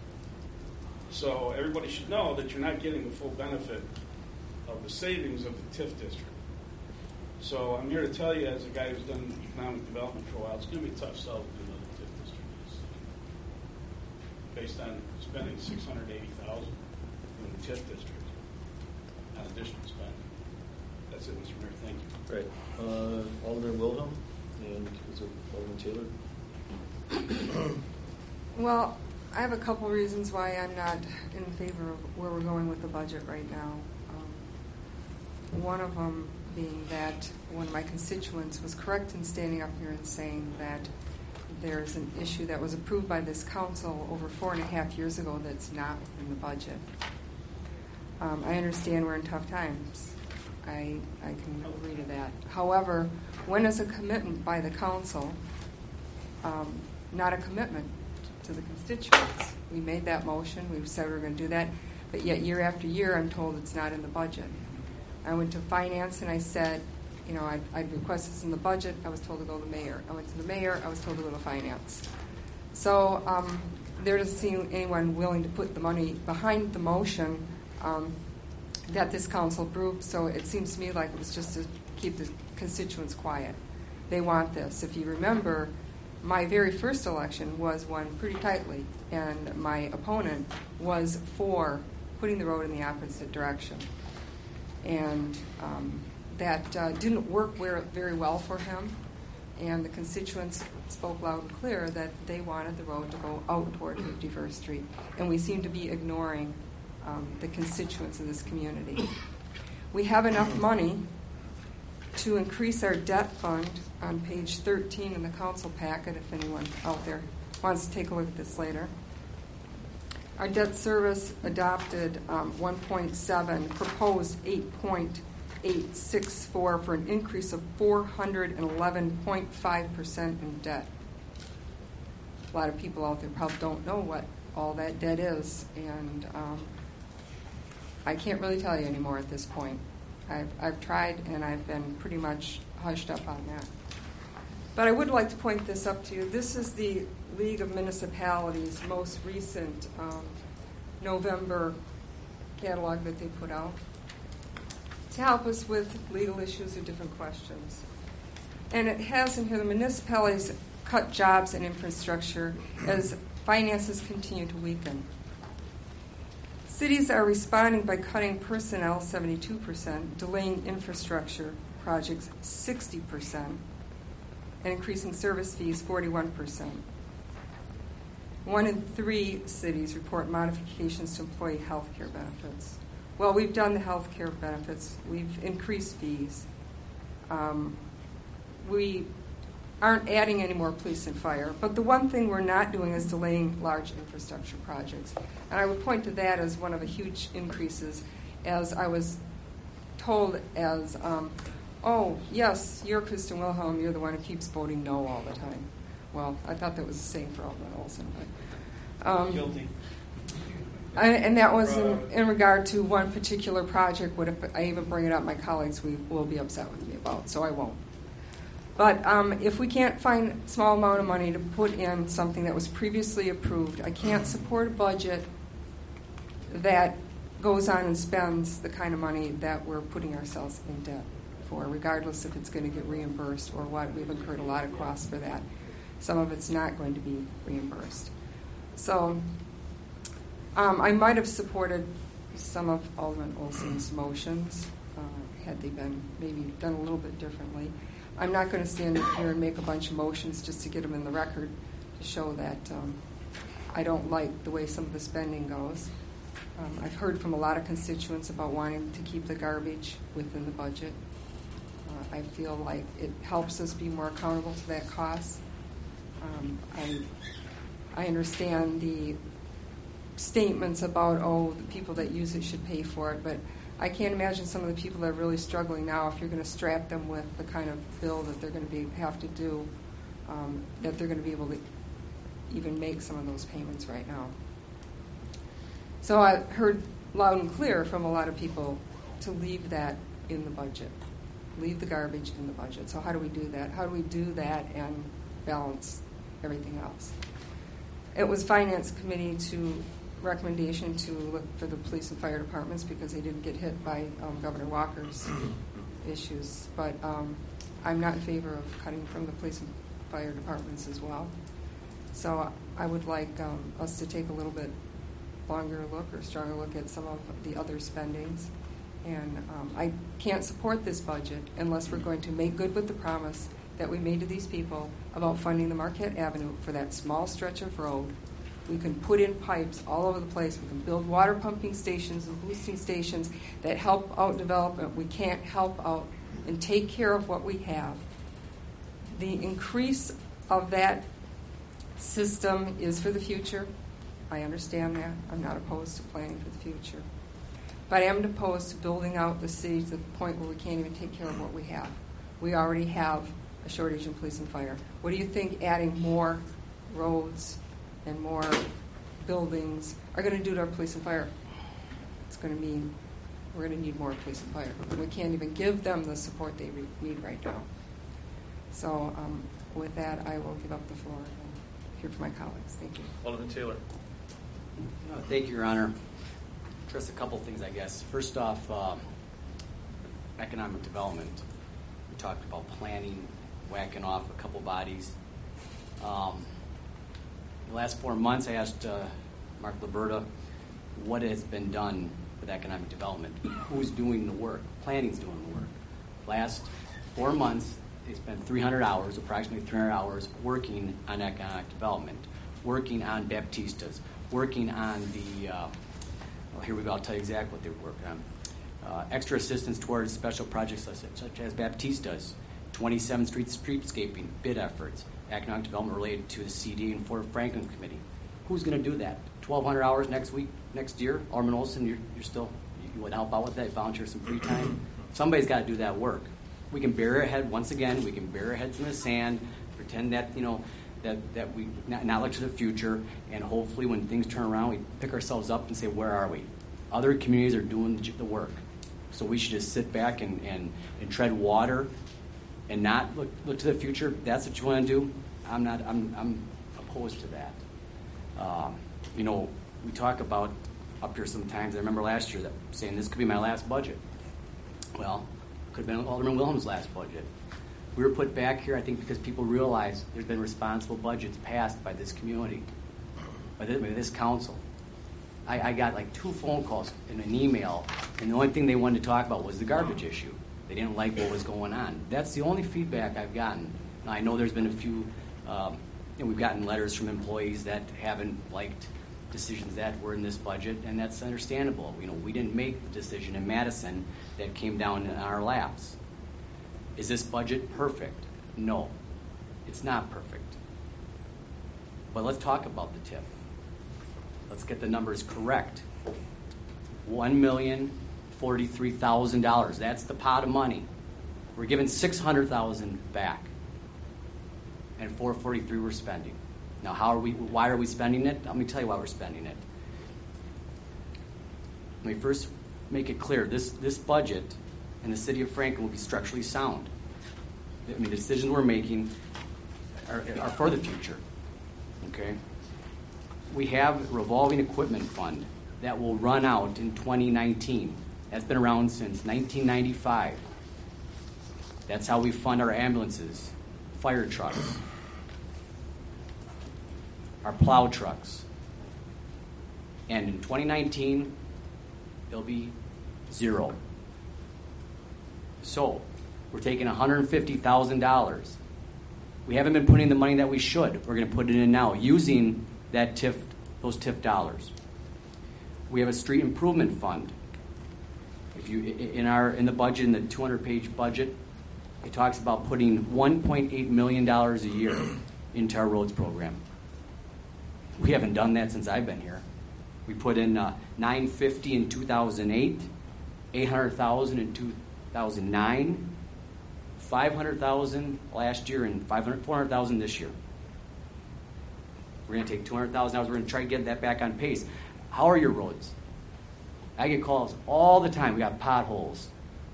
So everybody should know that you're not getting the full benefit of the savings of the TIF district. So I'm here to tell you, as a guy who's done economic development for a while, it's going to be a tough sell to do another TIF district in this city, based on spending six hundred eighty thousand in the TIF district on additional spend. That's it, Mister Mayor. Thank you.
Great. Uh, Alderman Wilhelm and is it Alderman Taylor?
Well, I have a couple reasons why I'm not in favor of where we're going with the budget right now. Um, one of them being that one of my constituents was correct in standing up here and saying that there's an issue that was approved by this council over four and a half years ago that's not in the budget. Um, I understand we're in tough times. I, I can agree to that. However, when is a commitment by the council um, not a commitment to the constituents? We made that motion. We've said we're going to do that. But yet year after year, I'm told it's not in the budget. I went to finance and I said, you know, I'd, I'd request this in the budget. I was told to go to the mayor. I went to the mayor. I was told to go to finance. So um, there doesn't seem anyone willing to put the money behind the motion um, that this council approved. So it seems to me like it was just to keep the constituents quiet. They want this. If you remember, my very first election was won pretty tightly, and my opponent was for putting the road in the opposite direction. And um, that uh, didn't work very well for him, and the constituents spoke loud and clear that they wanted the road to go out toward fifty-first Street, and we seem to be ignoring um, the constituents of this community. We have enough money to increase our debt fund on page thirteen in the council packet, if anyone out there wants to take a look at this later. Our debt service adopted um, one point seven, proposed eight point eight six four for an increase of four hundred eleven point five percent in debt. A lot of people out there probably don't know what all that debt is, and um, I can't really tell you anymore at this point. I've, I've tried, and I've been pretty much hushed up on that. But I would like to point this up to you. This is the League of Municipalities' most recent um, November catalog that they put out to help us with legal issues or different questions. And it has in here the municipalities cut jobs and infrastructure as finances continue to weaken. Cities are responding by cutting personnel seventy-two percent, delaying infrastructure projects sixty percent, and increasing service fees forty-one percent. One in three cities report modifications to employee health care benefits. Well, we've done the health care benefits. We've increased fees. Um, we aren't adding any more police and fire, but the one thing we're not doing is delaying large infrastructure projects. And I would point to that as one of the huge increases, as I was told as, um, oh, yes, you're Kristen Wilhelm, you're the one who keeps voting no all the time. Well, I thought that was the same for Alderman Olson. But, um,
Guilty.
I, and that was in, in regard to one particular project. What if I even bring it up, my colleagues we will be upset with me about, so I won't. But um, if we can't find a small amount of money to put in something that was previously approved, I can't support a budget that goes on and spends the kind of money that we're putting ourselves in debt for, regardless if it's going to get reimbursed or what. We've incurred a lot of costs for that. Some of it's not going to be reimbursed. So um, I might have supported some of Alderman Olson's motions uh, had they been maybe done a little bit differently. I'm not going to stand here and make a bunch of motions just to get them in the record to show that um, I don't like the way some of the spending goes. Um, I've heard from a lot of constituents about wanting to keep the garbage within the budget. Uh, I feel like it helps us be more accountable to that cost. Um, I, I understand the statements about, oh, the people that use it should pay for it, but I can't imagine some of the people that are really struggling now, if you're going to strap them with the kind of bill that they're going to be have to do, um, that they're going to be able to even make some of those payments right now. So I heard loud and clear from a lot of people to leave that in the budget, leave the garbage in the budget. So how do we do that? How do we do that and balance everything else? It was Finance Committee to recommendation to look for the police and fire departments because they didn't get hit by um, Governor Walker's issues. But um, I'm not in favor of cutting from the police and fire departments as well. So I would like um, us to take a little bit longer look or stronger look at some of the other spendings. And um, I can't support this budget unless we're going to make good with the promise that we made to these people about funding the Marquette Avenue for that small stretch of road. We can put in pipes all over the place. We can build water pumping stations and boosting stations that help out development. We can't help out and take care of what we have. The increase of that system is for the future. I understand that. I'm not opposed to planning for the future. But I am opposed to building out the city to the point where we can't even take care of what we have. We already have a shortage in police and fire. What do you think adding more roads and more buildings are going to do to our police and fire? It's going to mean we're going to need more police and fire. We can't even give them the support they re- need right now. So um, with that, I will give up the floor and hear from my colleagues. Thank you.
Alderman Taylor.
Uh, thank you, Your Honor. Just a couple things, I guess. First off, um, economic development. We talked about planning, whacking off a couple bodies. Um, the last four months, I asked uh, Mark Liberta what has been done with economic development. Who's doing the work? Planning's doing the work. Last four months, they spent three hundred hours, approximately three hundred hours, working on economic development, working on Baptistas, working on the, uh, well, here we go, I'll tell you exactly what they were working on. Uh, extra assistance towards special projects such, such as Baptistas, twenty-seventh Street streetscaping, bid efforts, economic development related to the C D and Fort Franklin Committee. Who's going to do that? twelve hundred hours next week, next year? Alderman Olson, you're, you're still, you would help out with that, volunteer some free time? Somebody's got to do that work. We can bury our head, once again, we can bury our heads in the sand, pretend that, you know, that, that we not, not look to the future, and hopefully when things turn around, we pick ourselves up and say, where are we? Other communities are doing the, the work. So we should just sit back and, and, and tread water and not look look to the future. If that's what you want to do. I'm not. I'm I'm opposed to that. Um, you know, we talk about up here sometimes. I remember last year that saying this could be my last budget. Well, could have been Alderman Wilhelm's last budget. We were put back here, I think, because people realize there's been responsible budgets passed by this community, by this, by this council. I, I got like two phone calls and an email, and the only thing they wanted to talk about was the garbage issue. They didn't like what was going on. That's the only feedback I've gotten. Now, I know there's been a few, um, you know, we've gotten letters from employees that haven't liked decisions that were in this budget, and that's understandable. You know, we didn't make the decision in Madison that came down in our laps. Is this budget perfect? No, it's not perfect. But let's talk about the T I F. Let's get the numbers correct. One million forty-three thousand dollars. That's the pot of money. We're giving six hundred thousand back, and four forty-three we're spending. Now, how are we? Why are we spending it? Let me tell you why we're spending it. Let me first make it clear: this this budget in the city of Franklin will be structurally sound. I mean, the decisions we're making are, are for the future. Okay. We have a revolving equipment fund that will run out in twenty nineteen. That's been around since nineteen ninety-five. That's how we fund our ambulances, fire trucks, our plow trucks. And in twenty nineteen, it'll be zero. So, we're taking one hundred fifty thousand dollars. We haven't been putting the money that we should. We're going to put it in now, using that T I F, those T I F dollars. We have a street improvement fund. If you in our in the budget, in the two hundred page budget, it talks about putting one point eight million dollars a year into our roads program. We haven't done that since I've been here. We put in uh, nine hundred fifty thousand dollars in two thousand eight, eight hundred thousand dollars in two thousand nine, five hundred thousand dollars last year, and four hundred thousand dollars this year. We're going to take two hundred thousand dollars. We're going to try to get that back on pace. How are your roads? I get calls all the time. We got potholes.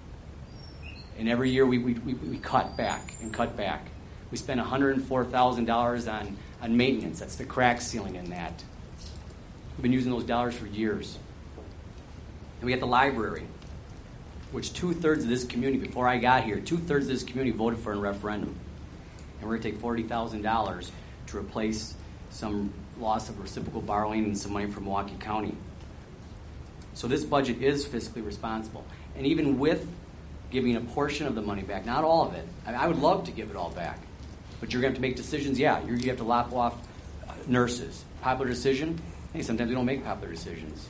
And every year we, we, we, we cut back and cut back. We spend one hundred four thousand dollars on, on maintenance. That's the crack sealing in that. We've been using those dollars for years. And we got the library, which two-thirds of this community, before I got here, two-thirds of this community voted for in referendum. And we're going to take forty thousand dollars to replace some loss of reciprocal borrowing and some money from Milwaukee County. So this budget is fiscally responsible. And even with giving a portion of the money back, not all of it, I, mean, I would love to give it all back, but you're going to have to make decisions. Yeah, you're, you have to lop off uh, nurses. Popular decision? Hey, sometimes we don't make popular decisions.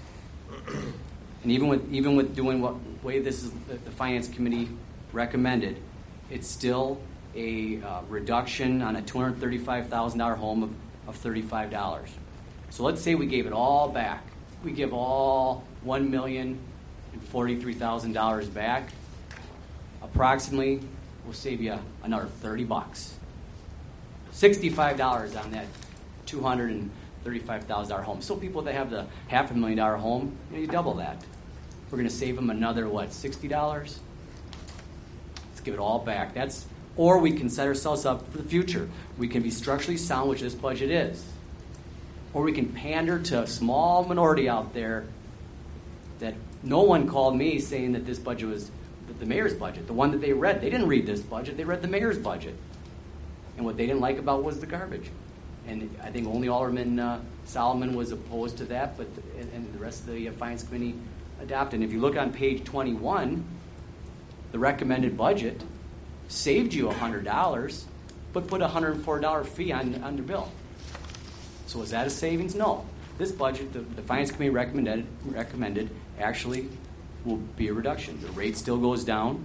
And even with even with doing what way this is the, the finance committee recommended, it's still a uh, reduction on a two hundred thirty-five thousand dollars home of, of thirty-five dollars. So let's say we gave it all back. We give all one million forty-three thousand dollars back. Approximately, we'll save you another thirty bucks. sixty-five dollars on that two hundred thirty-five thousand dollars home. So people that have the half a million dollar home, you know, you double that. We're going to save them another, what, sixty dollars? Let's give it all back. That's, or we can set ourselves up for the future. We can be structurally sound, which this budget is. Or we can pander to a small minority out there that no one called me saying that this budget was the mayor's budget, the one that they read. They didn't read this budget. They read the mayor's budget. And what they didn't like about was the garbage. And I think only Alderman uh, Solomon was opposed to that, but the, and, and the rest of the uh, Finance Committee adopted. And if you look on page twenty-one, the recommended budget saved you one hundred dollars, but put a one hundred four dollars fee on, on the bill. So is that a savings? No. This budget, the, the Finance Committee recommended, recommended actually will be a reduction. The rate still goes down.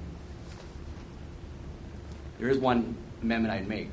There is one amendment I'd make.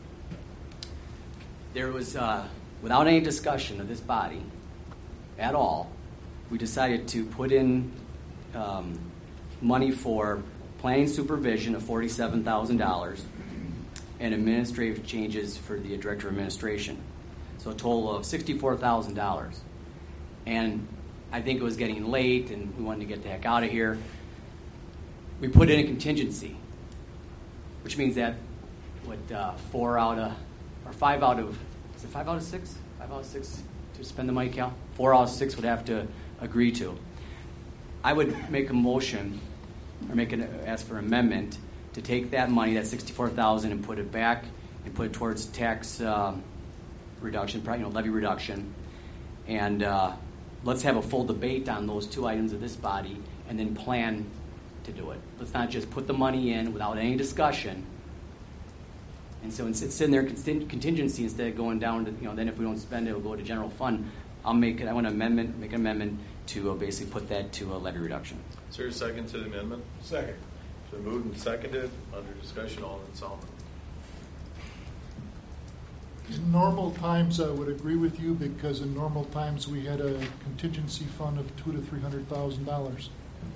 There was, uh, without any discussion of this body at all, we decided to put in um, money for planning supervision of forty-seven thousand dollars and administrative changes for the Director of Administration. So a total of sixty-four thousand dollars. And I think it was getting late and we wanted to get the heck out of here. We put in a contingency, which means that what uh, four out of, or five out of, is it five out of six? Five out of six to spend the money, Cal? Four out of six would have to agree to. I would make a motion, or make an ask for amendment to take that money, that sixty-four thousand, and put it back and put it towards tax um, reduction, you know, levy reduction, and uh, let's have a full debate on those two items of this body, and then plan to do it. Let's not just put the money in without any discussion. And so it's sitting there contingency instead of going down to, you know, then if we don't spend it, it'll go to general fund. I'll make it, I want to amendment, make an amendment to uh, basically put that to a levy reduction.
Is there a second to the amendment?
Second.
Been moved and seconded. Under discussion, Alderman Solomon.
In normal times, I would agree with you because in normal times we had a contingency fund of two to three hundred thousand dollars.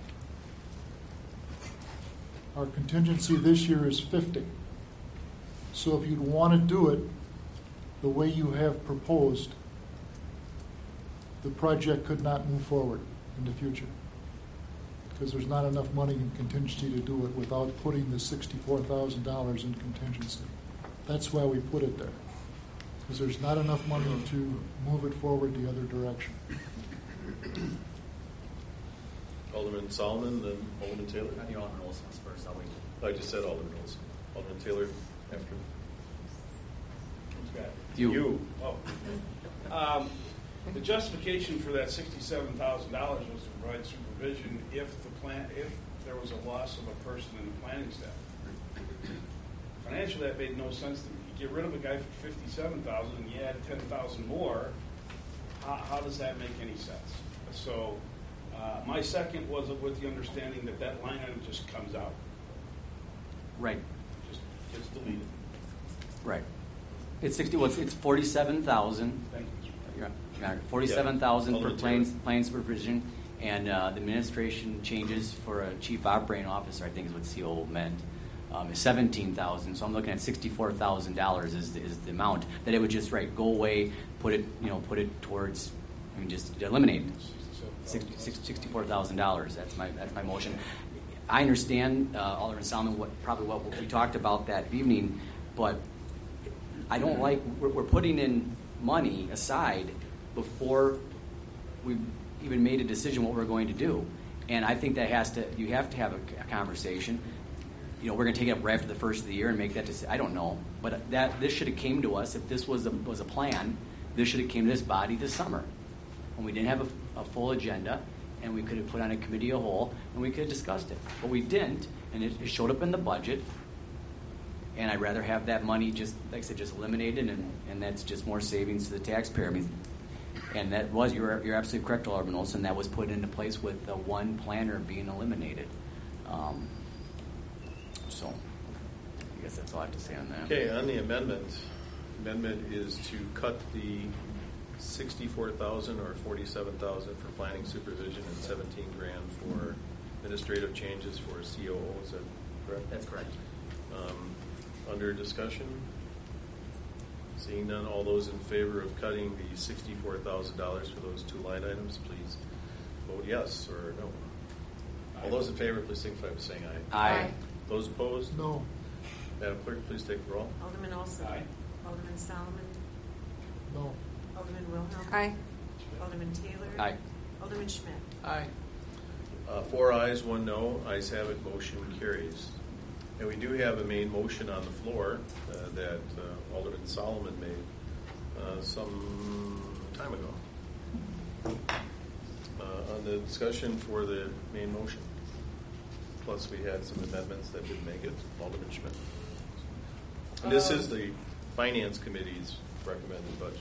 Our contingency this year is fifty. So if you'd want to do it the way you have proposed, the project could not move forward in the future because there's not enough money in contingency to do it without putting the sixty-four thousand dollars in contingency. That's why we put it there, because there's not enough money to move it forward the other direction.
Alderman Solomon, then Alderman Taylor.
I think Alderman Olson was first. I'll wait.
I just said Alderman Olson. Alderman Taylor after.
Who's got it?
You.
You.
Oh. Um, the justification for that sixty-seven thousand dollars was to provide supervision if the plan, if there was a loss of a person in the planning staff. Financially, that made no sense to me. You get rid of a guy for fifty-seven thousand and you add ten thousand more. How, how does that make any sense? So, uh, my second was with the understanding that that line item just comes out,
Right.
just gets deleted.
Right. It's sixty. Well, it's, it's forty-seven thousand.
Thank you.
Forty-seven thousand
Yeah.
for
Alderman
planes,
Taylor.
plane supervision, and uh, the administration changes for a chief operating officer. I think is what C O O meant. Um, is seventeen thousand. So I'm looking at sixty-four thousand dollars is the, is the amount that it would just right go away, put it you know put it towards, I mean just eliminate sixty-four thousand dollars. That's my that's my motion. I understand uh, Alderman Salmon what probably what we talked about that evening, but I don't like we're, we're putting in money aside before we even made a decision what we're going to do, and I think that has to you have to have a, a conversation. You know, we're going to take it up right after the first of the year and make that decision. I don't know, but that this should have came to us if this was a, was a plan. This should have came to this body this summer when we didn't have a, a full agenda, and we could have put on a committee of whole and we could have discussed it, but we didn't, and it, it showed up in the budget. And I'd rather have that money just, like I said, just eliminated, and, and that's just more savings to the taxpayer. I mean, and that was, you're, you're absolutely correct, Alderman Olson, that was put into place with the one planner being eliminated. Um, so, I guess that's all I have to say on that.
Okay, on the amendment, amendment is to cut the sixty-four thousand or forty-seven thousand for planning supervision and seventeen grand for administrative changes for C O O. Is that correct?
That's correct.
Um, under discussion, seeing none, all those in favor of cutting the sixty-four thousand dollars for those two line items, please vote yes or no. All those in favor, please signify by saying aye.
Aye.
Those opposed?
No.
Madam Clerk, please take the roll.
Alderman Olson.
Aye.
Alderman Solomon.
No.
Alderman Wilhelm.
Aye.
Alderman Taylor.
Aye.
Alderman Schmidt.
Aye.
Uh, four ayes, one no. Ayes have it, motion carries. And we do have a main motion on the floor uh, that uh, Alderman Solomon made uh, some time ago. Uh, on the discussion for the main motion. Plus, we had some amendments that didn't make it. Alderman Schmidt. And this is the Finance Committee's recommended budget.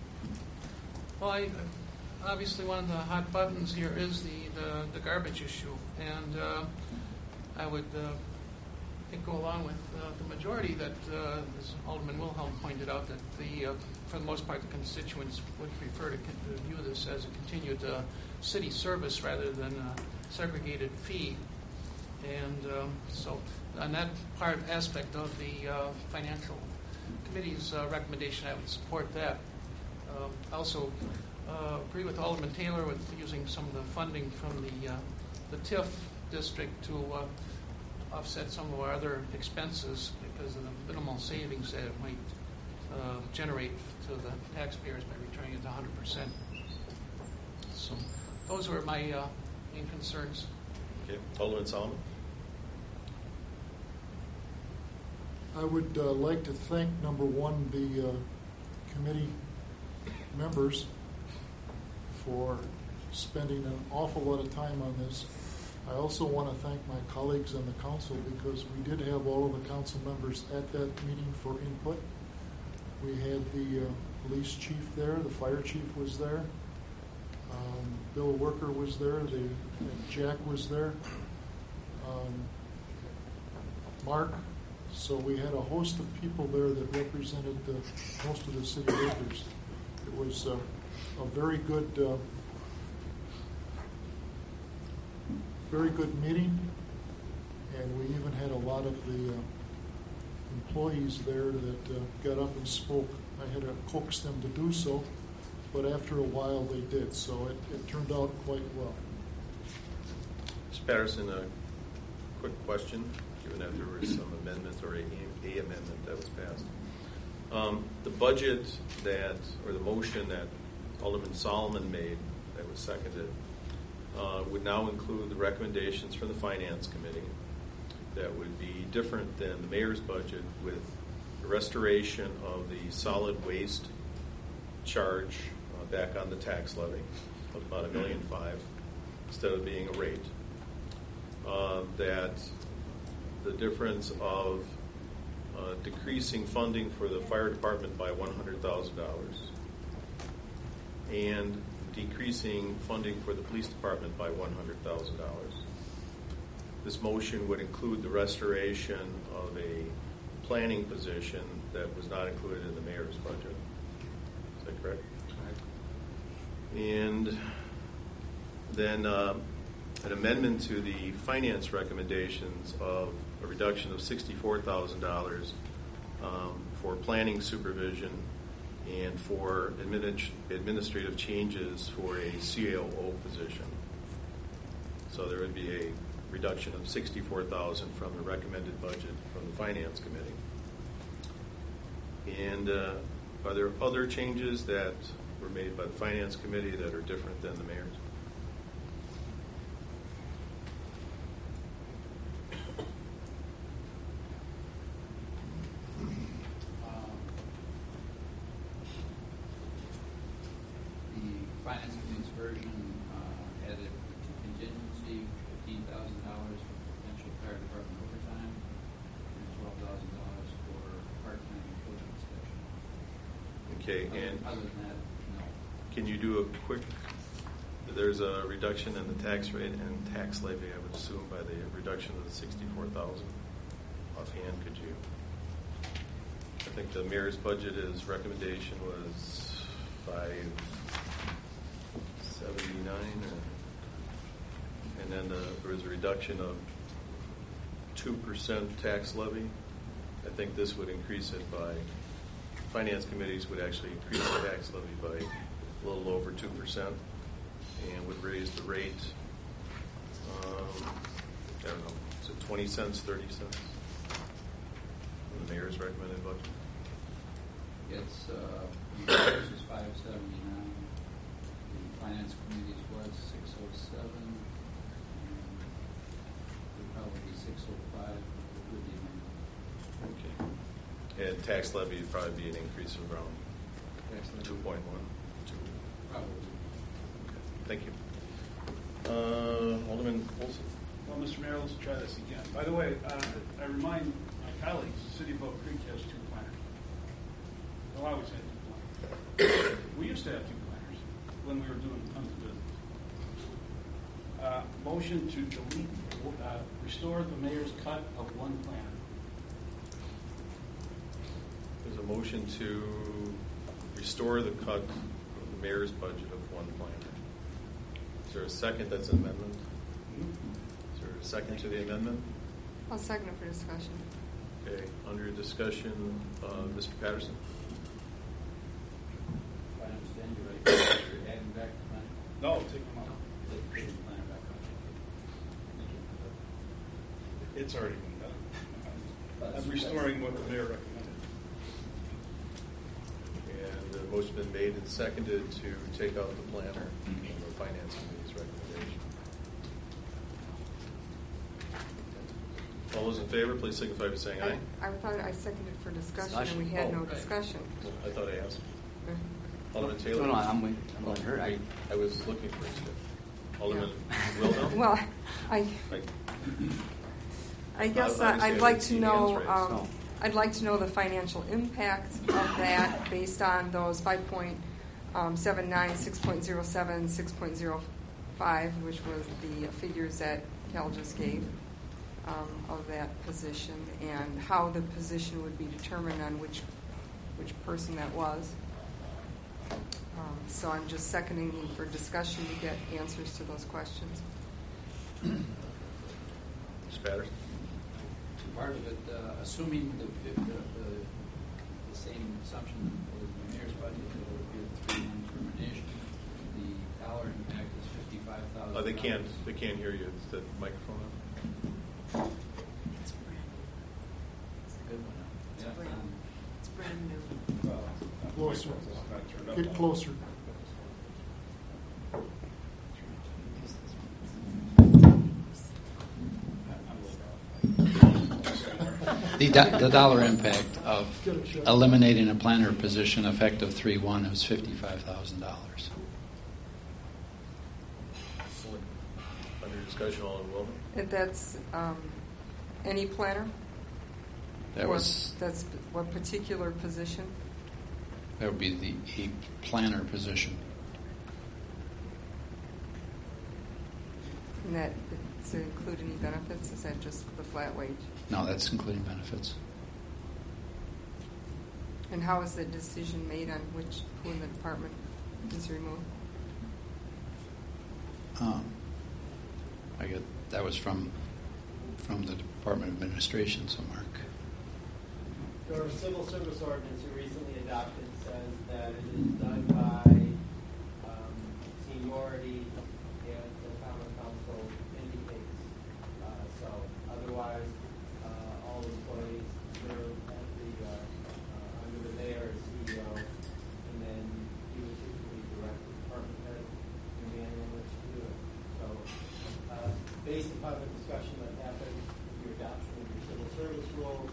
Well, I, obviously one of the hot buttons here is the, the, the garbage issue, and uh, I would uh, think go along with uh, the majority that, uh, as Alderman Wilhelm pointed out, that the uh, for the most part the constituents would prefer to con- view this as a continued uh, city service rather than a segregated fee. And um, so on that part aspect of the uh, financial committee's uh, recommendation, I would support that. Um, I also uh, agree with Alderman Taylor with using some of the funding from the uh, the T I F district to uh, offset some of our other expenses because of the minimal savings that it might uh, generate to the taxpayers by returning it to one hundred percent. So those were my uh, main concerns.
Okay, Alderman Solomon.
I would uh, like to thank, number one, the uh, committee members for spending an awful lot of time on this. I also want to thank my colleagues on the council because we did have all of the council members at that meeting for input. We had the uh, police chief there, the fire chief was there, um, Bill Worker was there, the, Jack was there. Um, Mark. So we had a host of people there that represented uh, most of the city workers. It was uh, a very good, uh, very good meeting, and we even had a lot of the uh, employees there that uh, got up and spoke. I had to coax them to do so, but after a while they did, so it, it turned out quite well.
Mister Patterson, a quick question, given that there was some amendments or a, a amendment that was passed. Um, the budget that, or the motion that Alderman Solomon made that was seconded uh, would now include the recommendations from the Finance Committee that would be different than the mayor's budget, with the restoration of the solid waste charge uh, back on the tax levy of about a million five instead of being a rate. Uh, that the difference of uh, decreasing funding for the fire department by one hundred thousand dollars and decreasing funding for the police department by one hundred thousand dollars. This motion would include the restoration of a planning position that was not included in the mayor's budget. Is that correct? And then uh, an amendment to the finance recommendations of a reduction of sixty-four thousand dollars um, for planning supervision and for admini- administrative changes for a C O O position. So there would be a reduction of sixty-four thousand dollars from the recommended budget from the Finance Committee. And uh, are there other changes that were made by the Finance Committee that are different than the mayor's?
Finance Committee's version uh, added contingency, fifteen thousand dollars for potential fire department overtime, and twelve thousand dollars for part-time field inspection.
Okay,
other,
and
other than that, no.
Can you do a quick, there's a reduction in the tax rate and tax levy, I would assume, by the reduction of the sixty-four thousand dollars. Offhand, could you? I think the mayor's budget, his recommendation was five seventy-nine, and then uh, there was a reduction of two percent tax levy. I think this would increase it by, finance committees would actually increase the tax levy by a little over two percent and would raise the rate, um, I don't know, is it twenty cents, thirty cents? The mayor's recommended budget.
It's, uh, yours is five seventy-nine. The Finance Committee's was six oh seven. Would probably be six oh five with the amendment.
Okay. And tax levy would probably be an increase of around two point one.
Probably.
Thank you. Uh, Alderman Olson.
Well, Mister Mayor, let's try this again. By the way, uh, I remind my colleagues, the City of Oak Creek has two planners. Well, I always had two planners. We used to have two planners when we were doing tons of business. Uh, motion to delete, uh, restore the mayor's cut of one planner.
There's a motion to restore the cut of the mayor's budget of one planner. Is there a second? That's an amendment. Is there a second to the amendment?
I'll second it for discussion.
Okay. Under discussion, uh, Mister Patterson.
If I understand you right, you're adding back the plan?
No, take them out.
Take the plan back on.
It's already been done. I'm restoring what the mayor recommended.
And the motion been made and seconded to take out the planner from the Finance Committee's recommendation. All those in favor, please signify by saying aye.
I, I thought I seconded for discussion,
Discussion?
and we had
Oh,
no
right.
discussion.
I thought I asked.
Okay.
Alderman Taylor.
No, no, I'm with, I'm with her. I,
I was looking for it. Alderman
Yeah.
Wilhelm?
Well, I,
Like,
I guess
I
uh,
understand
I'd like
it's
to
the
know,
hands raised,
um,
so.
I'd like to know the financial impact of that based on those five point seven nine, six point oh seven, six point oh five, which was the figures that Cal just gave. um, of that position and how the position would be determined on which which person that was. Um, so I'm just seconding for discussion to get answers to those questions.
Spatters?
Part of it, uh, assuming the, the, the, the same assumption as the mayor's budget, it would be a three-month termination. The dollar impact is fifty-five thousand.
Oh, they can't. They can't hear you. Is the microphone on?
It's brand
It's a good one.
It's
Yeah,
brand-
um,
It's brand new.
Closer. Get closer.
The, do- the dollar impact of eliminating a planner position effective three one was fifty-five thousand dollars.
Under discussion, Alderman Wilman.
If that's um, any planner?
That
Or
was
that's what particular position?
that would be the a planner position.
And that does it include any benefits? Is that just the flat wage?
No, that's including benefits.
And how is the decision made on which who in the department is removed?
Um, I get that was from from the Department of Administration. So, Mark.
Your civil service ordinance you recently adopted says that it is done by um, seniority, as the common council indicates. Uh, so otherwise, uh, all employees serve at the uh, uh, under the mayor as C E O, and then he would typically direct the department head in the manner in which to do it. So, uh, based upon the discussion that happened with your adoption of your civil service rules.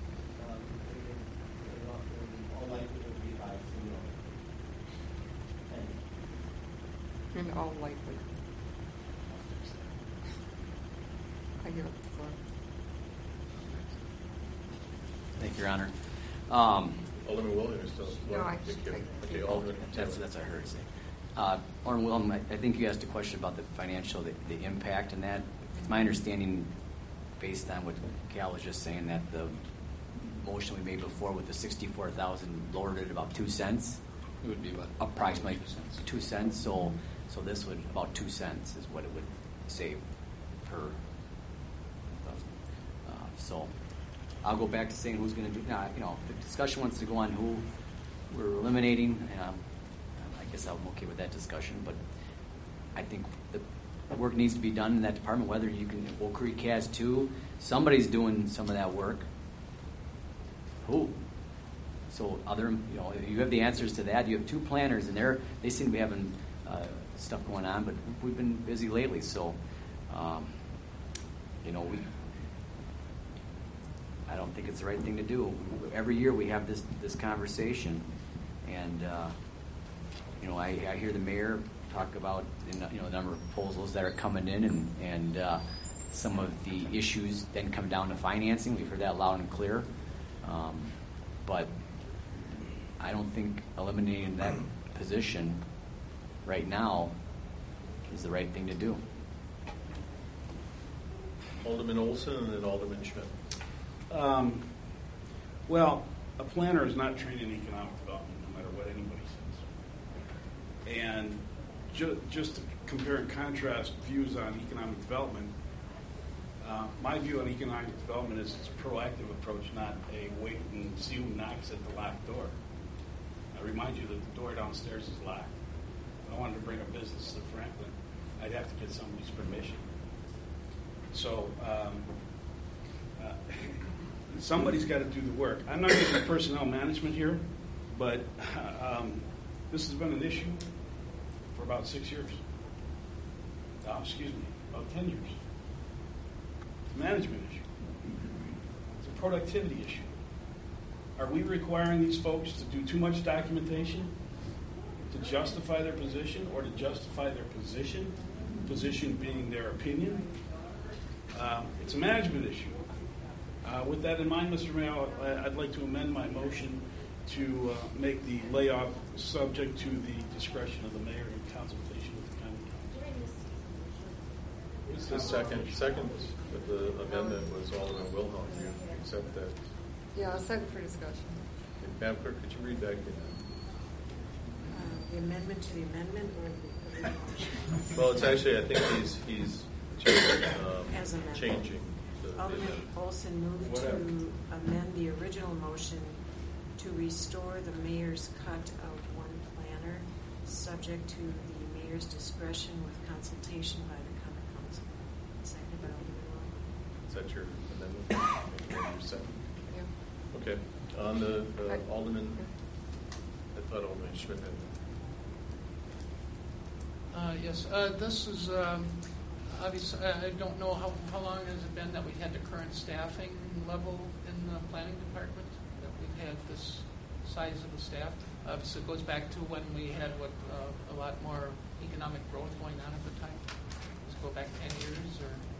All likelihood would be by seniority.
In all likelihood. I give it the floor.
Thank you, Your Honor. Um,
Alderman Williams still.
No, I-
Okay,
I-
okay, Alderman.
That's, that's what I heard say. Uh, Alderman Willem, I, I think you asked a question about the financial, the, the impact in that. It's my understanding, based on what Cal was just saying, that the motion we made before with the sixty-four thousand lowered it about two cents.
It would be what?
Approximately
Two cents.
Two cents. So, so this would about two cents is what it would save per. Uh, so, I'll go back to saying who's going to do. Now, you know, if the discussion wants to go on who we're eliminating. Um, I guess I'm okay with that discussion, but I think the work needs to be done in that department. Whether you can, Oak Creek has two. Somebody's doing some of that work. Who? So other, you know, you have the answers to that. You have two planners, and they're they seem to be having uh, stuff going on, but we've been busy lately. So, um, you know, we. I don't think it's the right thing to do. Every year we have this this conversation, and uh, you know, I, I hear the mayor talk about you know the number of proposals that are coming in, and and uh, some of the issues then come down to financing. We've heard that loud and clear. Um, but I don't think eliminating that position right now is the right thing to do.
Alderman Olson and then Alderman Schmidt.
Um, well, a planner is not trained in economic development, no matter what anybody says. And ju- just to compare and contrast views on economic development, Uh, my view on economic development is it's a proactive approach, not a wait and see who knocks at the locked door. I remind you that the door downstairs is locked. If I wanted to bring a business to Franklin, I'd have to get somebody's permission. So um, uh, somebody's got to do the work. I'm not getting personnel management here, but um, this has been an issue for about six years. Oh, excuse me, about ten years. Management issue. It's a productivity issue. Are we requiring these folks to do too much documentation to justify their position or to justify their position, position being their opinion? Um, it's a management issue. Uh, with that in mind, Mister Mayor, I'd like to amend my motion to uh, make the layoff subject to the discretion of the mayor in consultation with the county council.
This is second, second with the amendment was Alderman Wilhelm. You accept that?
Yeah, a second for discussion.
Okay, Madam Clerk, could you read back the amendment?
Uh, The amendment to the amendment or the original motion?
Well, it's actually, I think he's, he's changing,
As
um,
amended.
changing the the
Alderman
amendment.
Olson moved
Whatever.
to amend the original motion to restore the mayor's cut of one planner, subject to the mayor's discretion with consultation by the common council. Seconded by Alderman Roy.
Is that your amendment? Okay, your second?
Yeah.
Okay, on the uh,
I-
Alderman, I thought Alderman Schmidt had.
Uh, Yes, uh, this is, um, obviously, I I don't know how, how long has it been that we've had the current staffing level in the planning department, that we've had this size of the staff. Obviously, it goes back to when we had what, uh, a lot more economic growth going on at the time. Let's go back ten years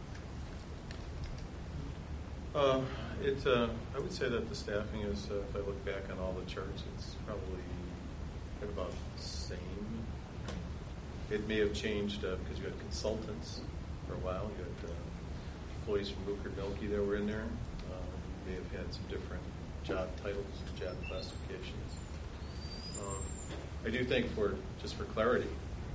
or?
Uh, it, uh, I would say that the staffing is, uh, if I look back on all the charts, it's probably at about the same. It may have changed uh, because you had consultants for a while. You had uh, employees from Rupert Milky that were in there. Uh, you may have had some different job titles, job classifications. Um, I do think for, just for clarity,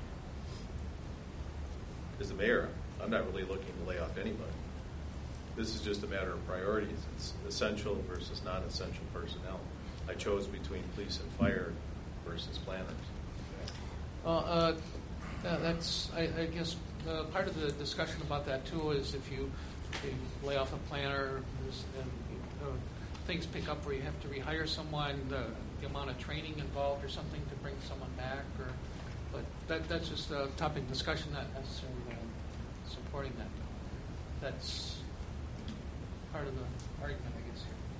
as the mayor, I'm not really looking to lay off anybody. This is just a matter of priorities. It's essential versus non-essential personnel. I chose between police and fire versus planners.
Well, uh, uh, that's, I, I guess, uh, part of the discussion about that too is if you, if you lay off a planner there's- and uh, things pick up where you have to rehire someone, the, the amount of training involved or something to bring someone back, or, but that, that's just a topic of discussion, not necessarily uh, supporting that. That's part of the argument, I guess, here.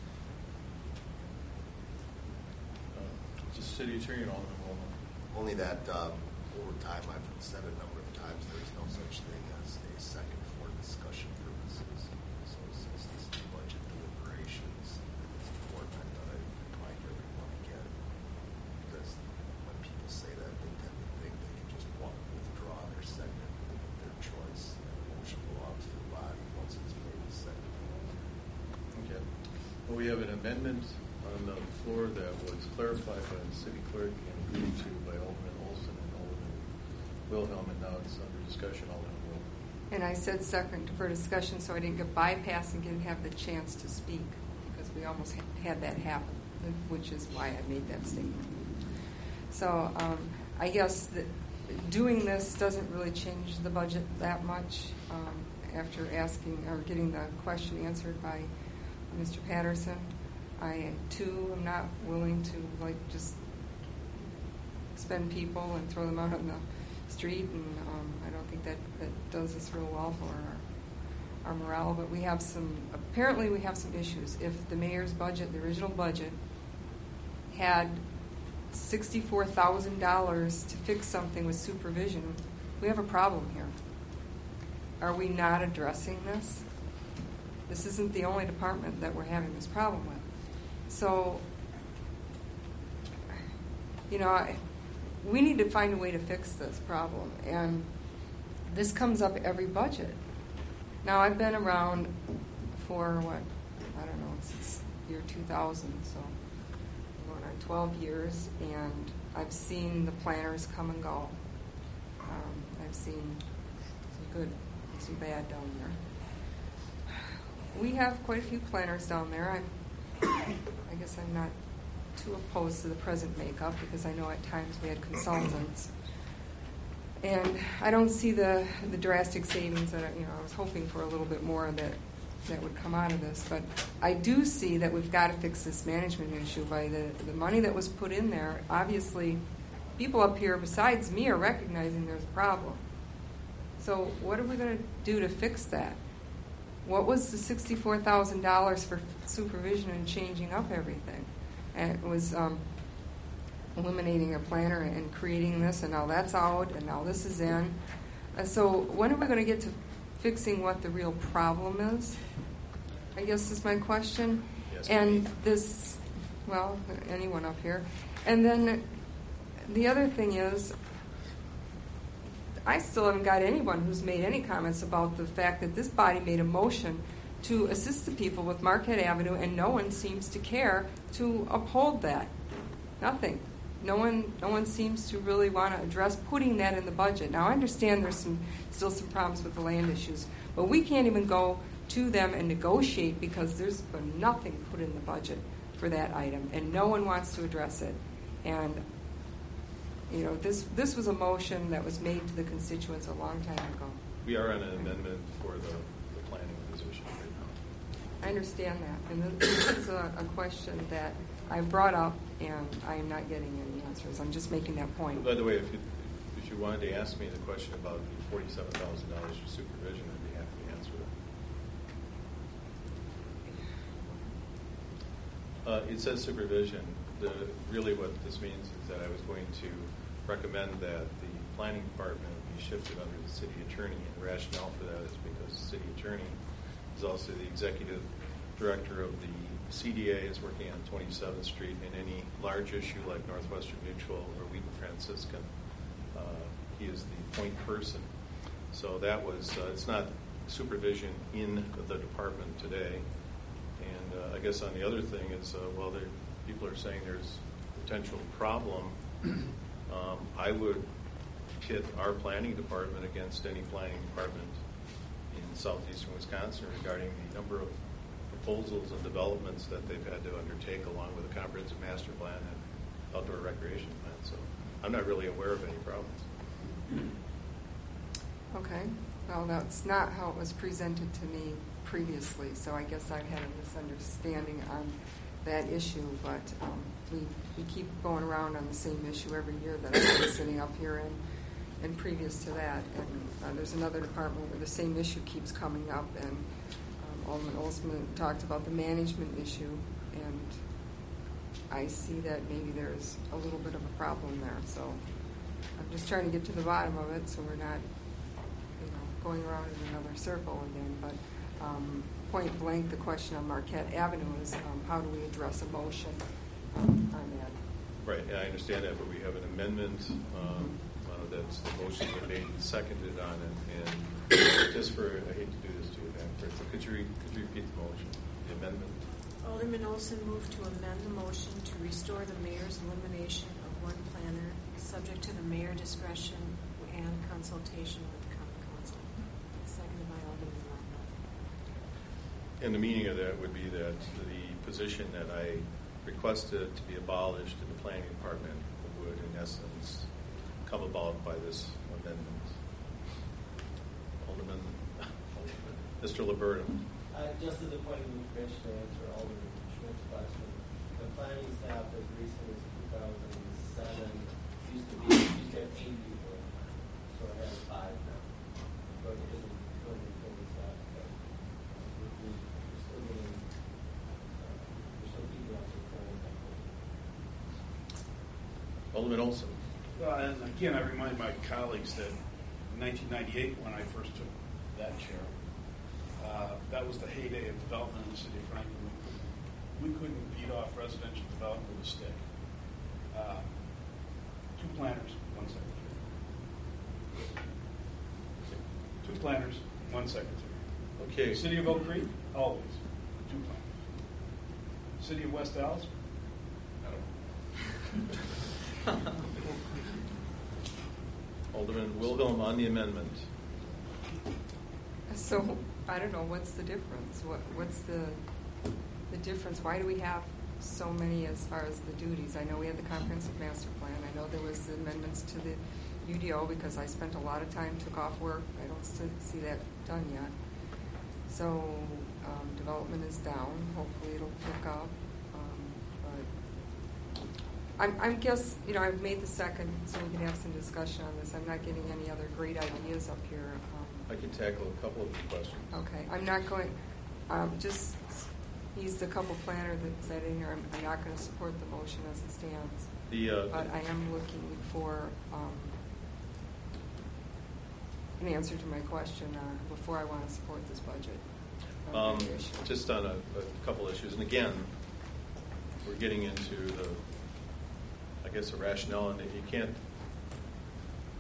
Uh, just city attorney and Alderman Wilhelm.
Only that um, over time, I've said a number of times, there's no such thing as a second for discussion purposes. So since this is budget deliberations, it's important that I remind everyone again, because when people say that, they tend to think they can just walk, withdraw their second, their choice, and the motion belongs to the body once it's made a second.
Okay. Well, we have an amendment on the floor that was clarified by the city clerk and agreed to by Alderman Olson and Alderman Wilhelm, and now it's under discussion. Alderman Wilhelm.
And I said second for discussion, so I didn't get bypassed and didn't have the chance to speak, because we almost ha- had that happen, which is why I made that statement. So um, I guess that doing this doesn't really change the budget that much. Um, after asking or getting the question answered by Mister Patterson, I too am not willing to like just spend people and throw them out on the street, and um, I don't think that, that does us real well for our, our morale. But we have some, apparently we have some issues. If the mayor's budget, the original budget, had sixty-four thousand dollars to fix something with supervision, we have a problem here. Are we not addressing this? This isn't the only department that we're having this problem with. So, you know, I, we need to find a way to fix this problem. And this comes up every budget. Now, I've been around for, what, I don't know, since year two thousand, so going on twelve years, and I've seen the planners come and go. Um, I've seen some good and some bad down there. We have quite a few planners down there. I'm, I guess I'm not too opposed to the present makeup, because I know at times we had consultants. And I don't see the, the drastic savings that, you know, I was hoping for a little bit more that, that would come out of this. But I do see that we've got to fix this management issue by the, the money that was put in there. Obviously, people up here besides me are recognizing there's a problem. So what are we going to do to fix that? What was the sixty-four thousand dollars for supervision and changing up everything? And it was um, eliminating a planner and creating this, and now that's out, and now this is in. Uh, so when are we going to get to fixing what the real problem is? I guess is my question.
Yes,
and
please.
This, well, anyone up here. And then the other thing is, I still haven't got anyone who's made any comments about the fact that this body made a motion to assist the people with Marquette Avenue, and no one seems to care to uphold that. Nothing. No one, no one seems to really want to address putting that in the budget. Now, I understand there's some, still some problems with the land issues, but we can't even go to them and negotiate because there's been nothing put in the budget for that item, and no one wants to address it. And you know, this this was a motion that was made to the constituents a long time ago.
We are on an amendment for the, the planning position right now.
I understand that, and this is a, a question that I brought up, and I am not getting any answers. I'm just making that point.
By the way, if you if you wanted to ask me the question about the forty-seven thousand dollars for supervision, I'd be happy to answer that. Uh, it says supervision. The, really what this means is that I was going to recommend that the planning department be shifted under the city attorney, and the rationale for that is because the city attorney is also the executive director of the C D A, is working on twenty-seventh Street, and any large issue like Northwestern Mutual or Wheaton Franciscan, uh, he is the point person. So that was, uh, it's not supervision in the department today. And uh, I guess on the other thing is, uh, well, there, people are saying there's a potential problem. um, I would pit our planning department against any planning department in southeastern Wisconsin regarding the number of proposals and developments that they've had to undertake along with a comprehensive master plan and outdoor recreation plan. So I'm not really aware of any problems.
Okay. Well, that's not how it was presented to me previously, so I guess I've had a misunderstanding on that issue, but um, we, we keep going around on the same issue every year that I've been sitting up here in, and previous to that. And uh, there's another department where the same issue keeps coming up, and um, Alderman Olsman talked about the management issue, and I see that maybe there's a little bit of a problem there. So I'm just trying to get to the bottom of it so we're not, you know, going around in another circle again. But um, point blank, the question on Marquette Avenue is um, how do we address a motion um, on that?
Right, yeah, I understand that, but we have an amendment um, uh, that's the motion been made and seconded on it. And just for, I hate to do this to you, Madam Clerk, but could you, re- could you repeat the motion, the amendment?
Alderman Olson moved to amend the motion to restore the mayor's elimination of one planner, subject to the mayor discretion and consultation with the common council. Seconded by Alderman Randolph.
And the meaning of that would be that the position that I requested to be abolished in the planning department would, in essence, come about by this amendment. Alderman, Alderman Mister Liberta.
Uh, just as a point of information to answer Alderman Schmidt's question, the planning staff as recently as two thousand seven used to be used to have eight people, so it has five now. So it isn't totally fully staffed, but we're, we're still getting uh, there's some people out there planning that way.
Alderman Olson.
Well, and again, I remind my colleagues that in nineteen ninety-eight, when I first took that chair, uh, that was the heyday of development in the city of Franklin. We couldn't beat off residential development with a stick. Uh, two planners, one secretary. Two planners, one secretary.
Okay.
City of Oak Creek, always two planners. City of West Dallas, I don't know.
Alderman Wilhelm on the amendment.
So I don't know what's the difference. What what's the the difference? Why do we have so many as far as the duties? I know we had the comprehensive master plan. I know there was the amendments to the U D O because I spent a lot of time, took off work. I don't st- see that done yet. So um, development is down. Hopefully it'll pick up. Um, but I'm, I'm guess you know I've made the second, so we can have some discussion on this. I'm not getting any other great ideas up here. Um,
I can tackle a couple of the questions.
Okay, I'm not going, um, just, he's the couple planner that said in here, I'm, I'm not going to support the motion as it stands.
The, uh,
but I am looking for um, an answer to my question uh, before I want to support this budget.
Um, just on a, a couple issues, and again, we're getting into the, I guess, the rationale, and you can't,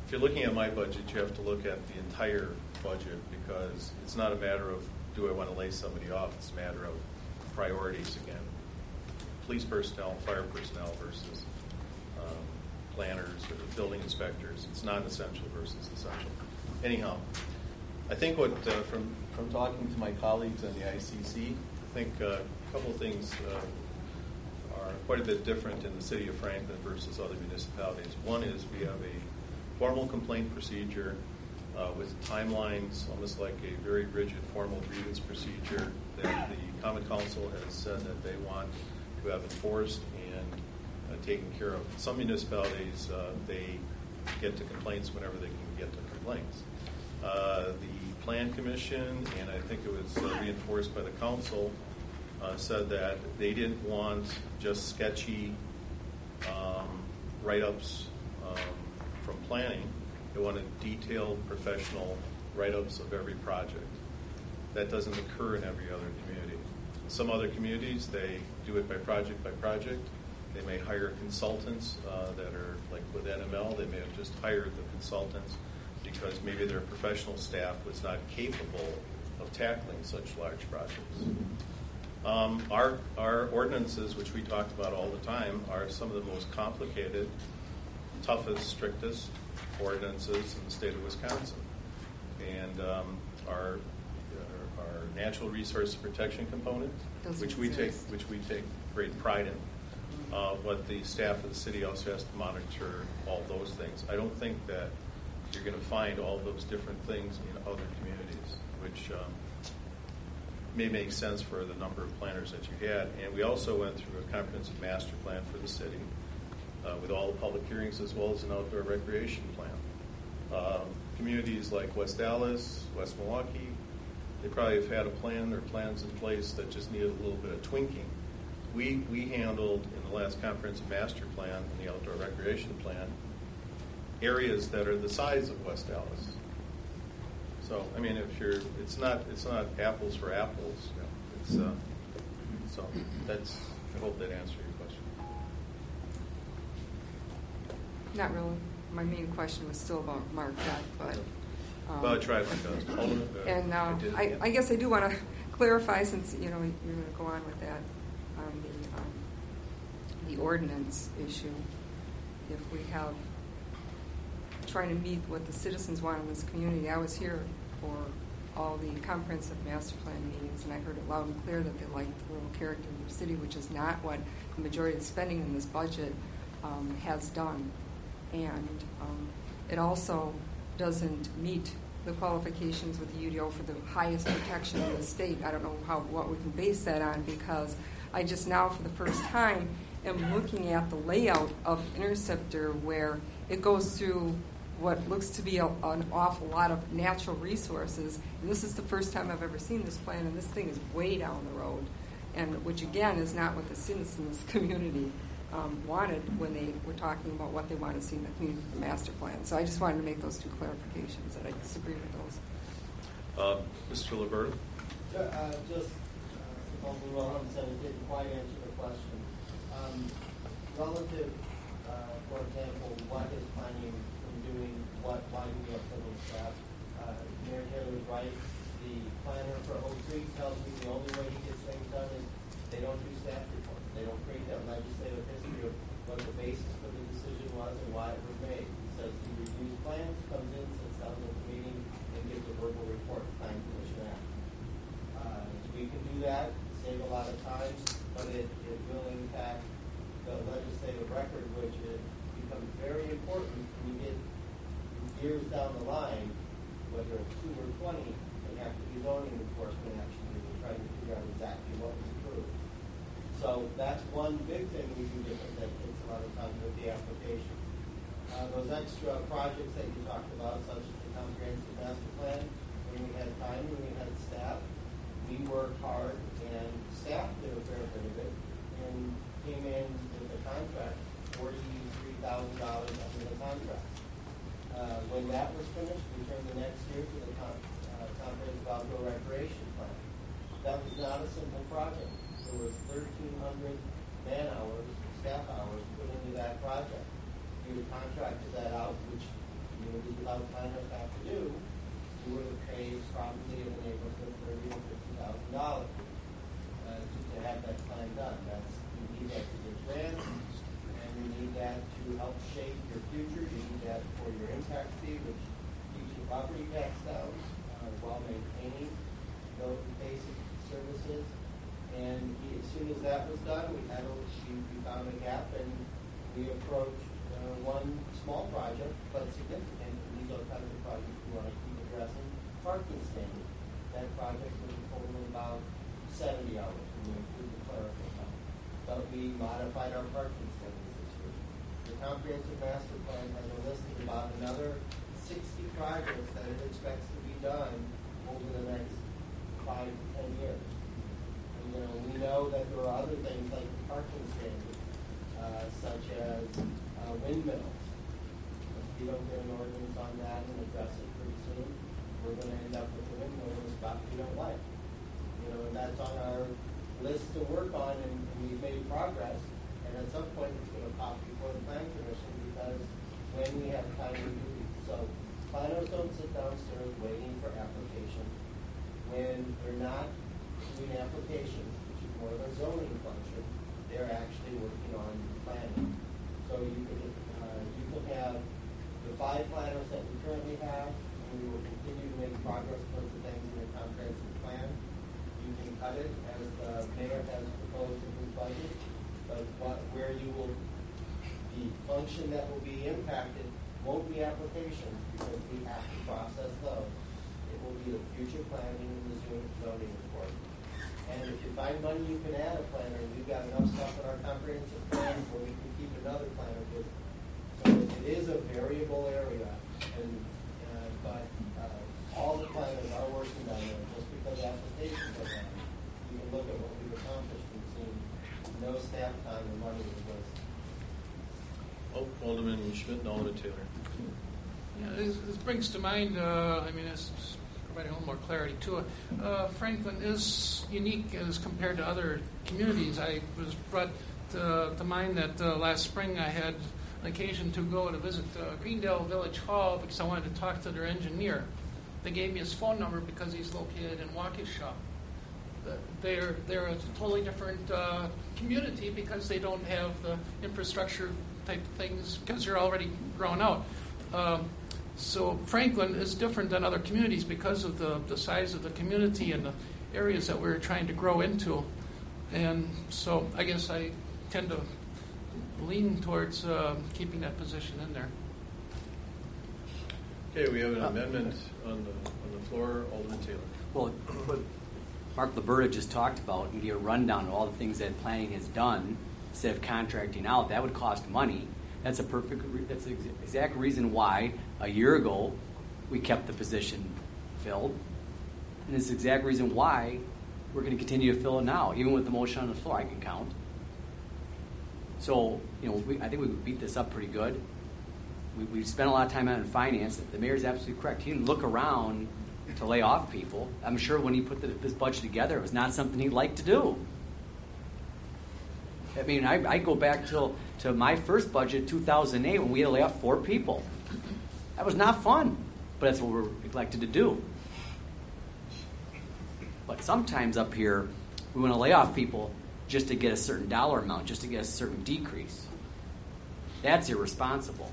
if you're looking at my budget, you have to look at the entire budget, because it's not a matter of do I want to lay somebody off, it's a matter of priorities again. Police personnel, fire personnel versus um, planners or building inspectors. It's non-essential versus essential. Anyhow, I think what, uh, from, from talking to my colleagues on the I C C, I think uh, a couple of things uh, are quite a bit different in the city of Franklin versus other municipalities. One is we have a formal complaint procedure uh, with timelines, almost like a very rigid formal grievance procedure that the Common Council has said that they want to have enforced and uh, taken care of. Some municipalities, uh, they get to complaints whenever they can get to complaints. Uh, the Plan Commission, and I think it was uh, reinforced by the council, uh, said that they didn't want just sketchy um, write-ups um, from planning. They wanted detailed professional write-ups of every project. That doesn't occur in every other community. Some other communities, they do it by project by project. They may hire consultants uh, that are, like with N M L, they may have just hired the consultants because maybe their professional staff was not capable of tackling such large projects. Um, our, our ordinances, which we talk about all the time, are some of the most complicated, toughest, strictest ordinances in the state of Wisconsin. And um, our our natural resource protection component,
Those
which we take
exist.
which we take great pride in. Uh, but the staff of the city also has to monitor all those things. I don't think that you're going to find all those different things in other communities, which um, may make sense for the number of planners that you had. And we also went through a comprehensive master plan for the city uh, with all the public hearings as well as an outdoor recreation plan. Um, communities like West Dallas, West Milwaukee, they probably have had a plan or plans in place that just needed a little bit of tweaking. We we handled in the last comprehensive master plan and the outdoor recreation plan areas that are the size of West Dallas. So I mean, if you're, it's not it's not apples for apples. You know, it's uh, so that's. I hope that answered your question.
Not really. My main question was still about Marquette, but. Um,
Well, I tried my best. I'll, uh,
And uh,
I, did,
I,
yeah.
I guess I do want to clarify, since you know you're going to go on with that, on the um, the ordinance issue. If we have trying to meet what the citizens want in this community, I was here for all the comprehensive master plan meetings, and I heard it loud and clear that they liked the rural character of their city, which is not what the majority of the spending in this budget um, has done, and um, it also doesn't meet the qualifications with the U D O for the highest protection in the state. I don't know how what we can base that on, because I just now for the first time am looking at the layout of Interceptor, where it goes through what looks to be a, an awful lot of natural resources. And this is the first time I've ever seen this plan, and this thing is way down the road, and which again is not what the citizens community Um, wanted when they were talking about what they want to see in the community master plan. So I just wanted to make those two clarifications, that I disagree with those.
Uh, Mister Liberta?
Uh, just, uh, Alderman Wilhelm said it didn't quite answer the question. Um, relative, uh, for example, what is planning from doing, what, why do we have civil staff? Uh, Mayor Taylor is right. The planner for Oak Creek tells me the only way he gets things done is they don't do staff reports. They don't create that legislative history of what the basis for the decision was and why it was made. He says he reviews plans, comes in, sits down at the meeting, and gives a verbal report to Plan Commission Act. Uh, we can do that, save a lot of time, but it, it will impact the legislative record, which it becomes very important when you get years down the line, whether it's two or twenty, they have to be zoning enforcement action. We're trying to figure out exactly what was approved. So that's one big thing we do different that takes a lot of time with the application. Uh, those extra projects that you talked about, such as the comprehensive master plan, when we had time, when we had staff, we worked hard, and staff did a fair bit of it, and came in with a contract, forty-three thousand dollars under the contract. Uh, when that was finished, we turned the next year to the con- uh, comprehensive outdoor recreation plan. That was not a simple project. There was thirteen hundred man hours, staff hours put into that project. We contracted that out, which communities without planners have to do, we would have paid probably in the neighborhood of thirty or fifty thousand dollars uh, to, to have that plan done. That's you need that to get grants, and you need that to help shape your future. You need that for your impact fee, which keeps your property tax down uh, while maintaining those basic services. And he, as soon as that was done, we had a, we, we found a gap, and we approached uh, one small project, but significant. And these are kind of the projects we want to keep addressing. Parking standards. That project was totaling about seventy hours when we include the clerical time. But we modified our parking standards this year. The comprehensive master plan has a list of about another sixty projects that it expects to be done over the next five to ten years. You know, we know that there are other things like the parking standards, uh, such as uh, windmills. If we don't get an ordinance on that and address it pretty soon, we're going to end up with a windmill in a spot we don't like. You know, and that's on our list to work on, and, and we've made progress. And at some point, it's going to pop before the planning commission because when we have time to do it. So planners don't sit downstairs waiting for applications. When they're not doing applications, which is more of a zoning function, they're actually working on planning. So you can uh, you can have the five planners that we currently have, and we will continue to make progress towards the things in the comprehensive plan. You can cut it as the mayor has proposed in his budget, but what, where you will the function that will be impacted won't be applications because we have to process those. It will be the future planning and the zoning report. And if you find money, you can add a planner. We've got enough stuff in our comprehensive plan where we can keep another planner with. So it is a variable area, and uh, but uh, all the planners are working down there. Just because applications are done, you can look at what we've accomplished and seen no staff time and money was wasted.
Oh, Alderman Schmidt and Alderman Taylor.
Yeah, this, this brings to mind, uh, I mean, it's providing a little more clarity to it. Uh, Franklin is unique as compared to other communities. I was brought to, to mind that uh, last spring I had an occasion to go to visit uh, Greendale Village Hall because I wanted to talk to their engineer. They gave me his phone number because he's located in Waukesha. They're, they're a totally different uh, community because they don't have the infrastructure type things because they're already grown out. Um, so Franklin is different than other communities because of the, the size of the community and the areas that we're trying to grow into. And so I guess I tend to lean towards uh, keeping that position in there.
Okay, we have an amendment on the on the floor. Alderman Taylor.
Well, what Mark Liberta just talked about, and give a rundown of all the things that planning has done instead of contracting out, that would cost money. That's a perfect. That's the exact reason why a year ago we kept the position filled, and it's the exact reason why we're going to continue to fill it now, even with the motion on the floor. I can count. So you know, we, I think we beat this up pretty good. We, we spent a lot of time on finance. The mayor's absolutely correct. He didn't look around to lay off people. I'm sure when he put the, this budget together, it was not something he'd like to do. I mean, I, I go back till to my first budget, two thousand eight, when we had to lay off four people. That was not fun, but that's what we're elected to do. But sometimes up here, we want to lay off people just to get a certain dollar amount, just to get a certain decrease. That's irresponsible.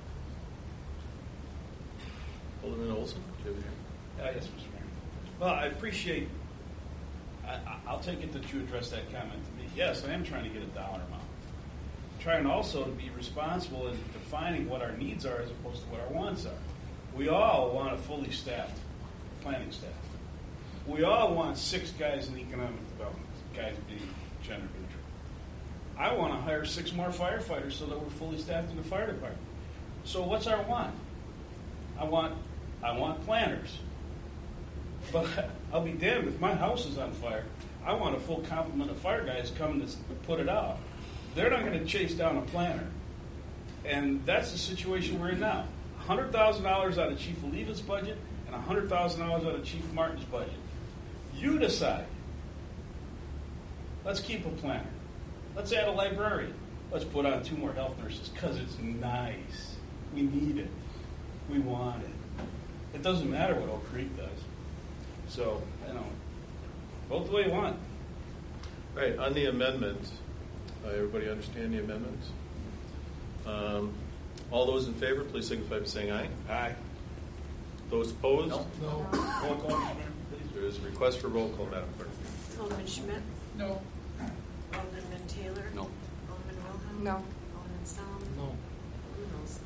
Alderman Olson, do you have your
Uh, yes, Mister Mayor. Well, I appreciate, I, I- I'll take it that you addressed that comment to me. Yes, I am trying to get a dollar amount. Trying also to be responsible in defining what our needs are as opposed to what our wants are. We all want a fully staffed planning staff. We all want six guys in economic development, guys being gender neutral. I want to hire six more firefighters so that we're fully staffed in the fire department. So what's our want? I want I want planners. But I'll be damned if my house is on fire. I want a full complement of fire guys coming to put it out. They're not going to chase down a planner. And that's the situation we're in now. one hundred thousand dollars out of Chief Oliva's budget and one hundred thousand dollars out of Chief Martin's budget. You decide. Let's keep a planner. Let's add a librarian. Let's put on two more health nurses because it's nice. We need it. we want it. It doesn't matter what Oak Creek does. So, you know, vote the way you want.
All right, on the amendment, uh, everybody understand the amendment? Um, all those in favor, please signify by saying aye.
Aye.
Those opposed?
No.
Roll call, Mayor, please.
There is a request for roll call, Madam Clerk.
Alderman Schmidt?
No.
Alderman Taylor?
No.
Alderman Wilhelm?
No.
Alderman Solomon?
No.
Alderman Olson?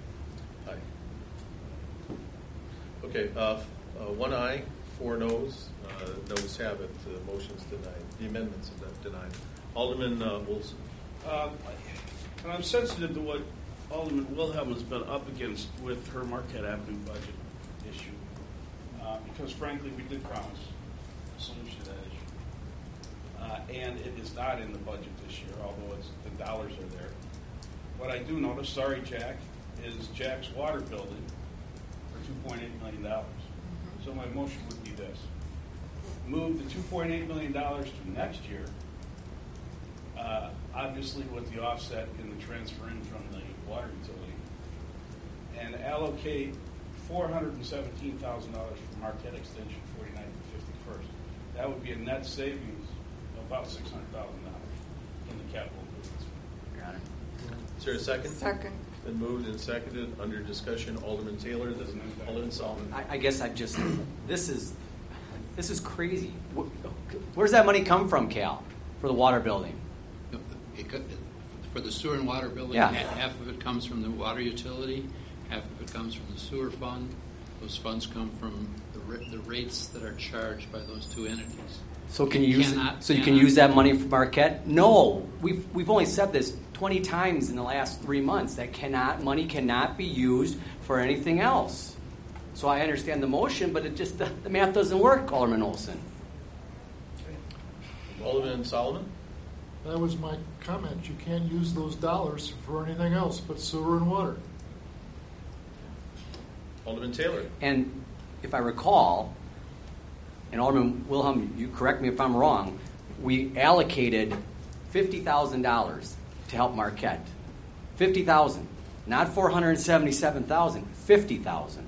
Aye. Okay, uh, f- uh, one aye, four noes. Uh, noes have it. The motion's denied. The amendments are denied. Alderman uh, Wilson.
Um, and I'm sensitive to what Alderman Wilhelm has been up against with her Marquette Avenue budget issue. Uh, because frankly, we did promise a solution to that issue. Uh, and it is not in the budget this year, although it's, the dollars are there. What I do notice, sorry Jack, is Jack's water building for two point eight million dollars. Mm-hmm. So my motion would be this. Move the two point eight million dollars to next year, uh, obviously with the offset in the transfer in from the water utility, and allocate four hundred seventeen thousand dollars for Marquette Extension forty-ninth and fifty-first. That would be a net savings of about six hundred thousand dollars in the capital improvements.
Got it.
Is there a second?
Second.
Been moved and seconded. Under discussion, Alderman Taylor, then Alderman Solomon.
I, I guess I just, this is, this is crazy. Wh- Where's that money come from, Cal, for the water building?
It could- For the sewer and water building,
Yeah.
ha- half of it comes from the water utility, half of it comes from the sewer fund. Those funds come from the, ra- the rates that are charged by those two entities.
So can you use,
Cannot-
so you can
cannot-
use that money for Marquette? No, we've we've only said this twenty times in the last three months. That cannot money cannot be used for anything else. So I understand the motion, but it just the, the math doesn't work, Alderman Olson.
Alderman Solomon.
That was my comment. You can't use those dollars for anything else but sewer and water.
Alderman Taylor.
And if I recall, and Alderman Wilhelm, you correct me if I'm wrong, we allocated fifty thousand dollars to help Marquette. fifty thousand dollars, not four hundred seventy-seven thousand dollars, fifty thousand dollars.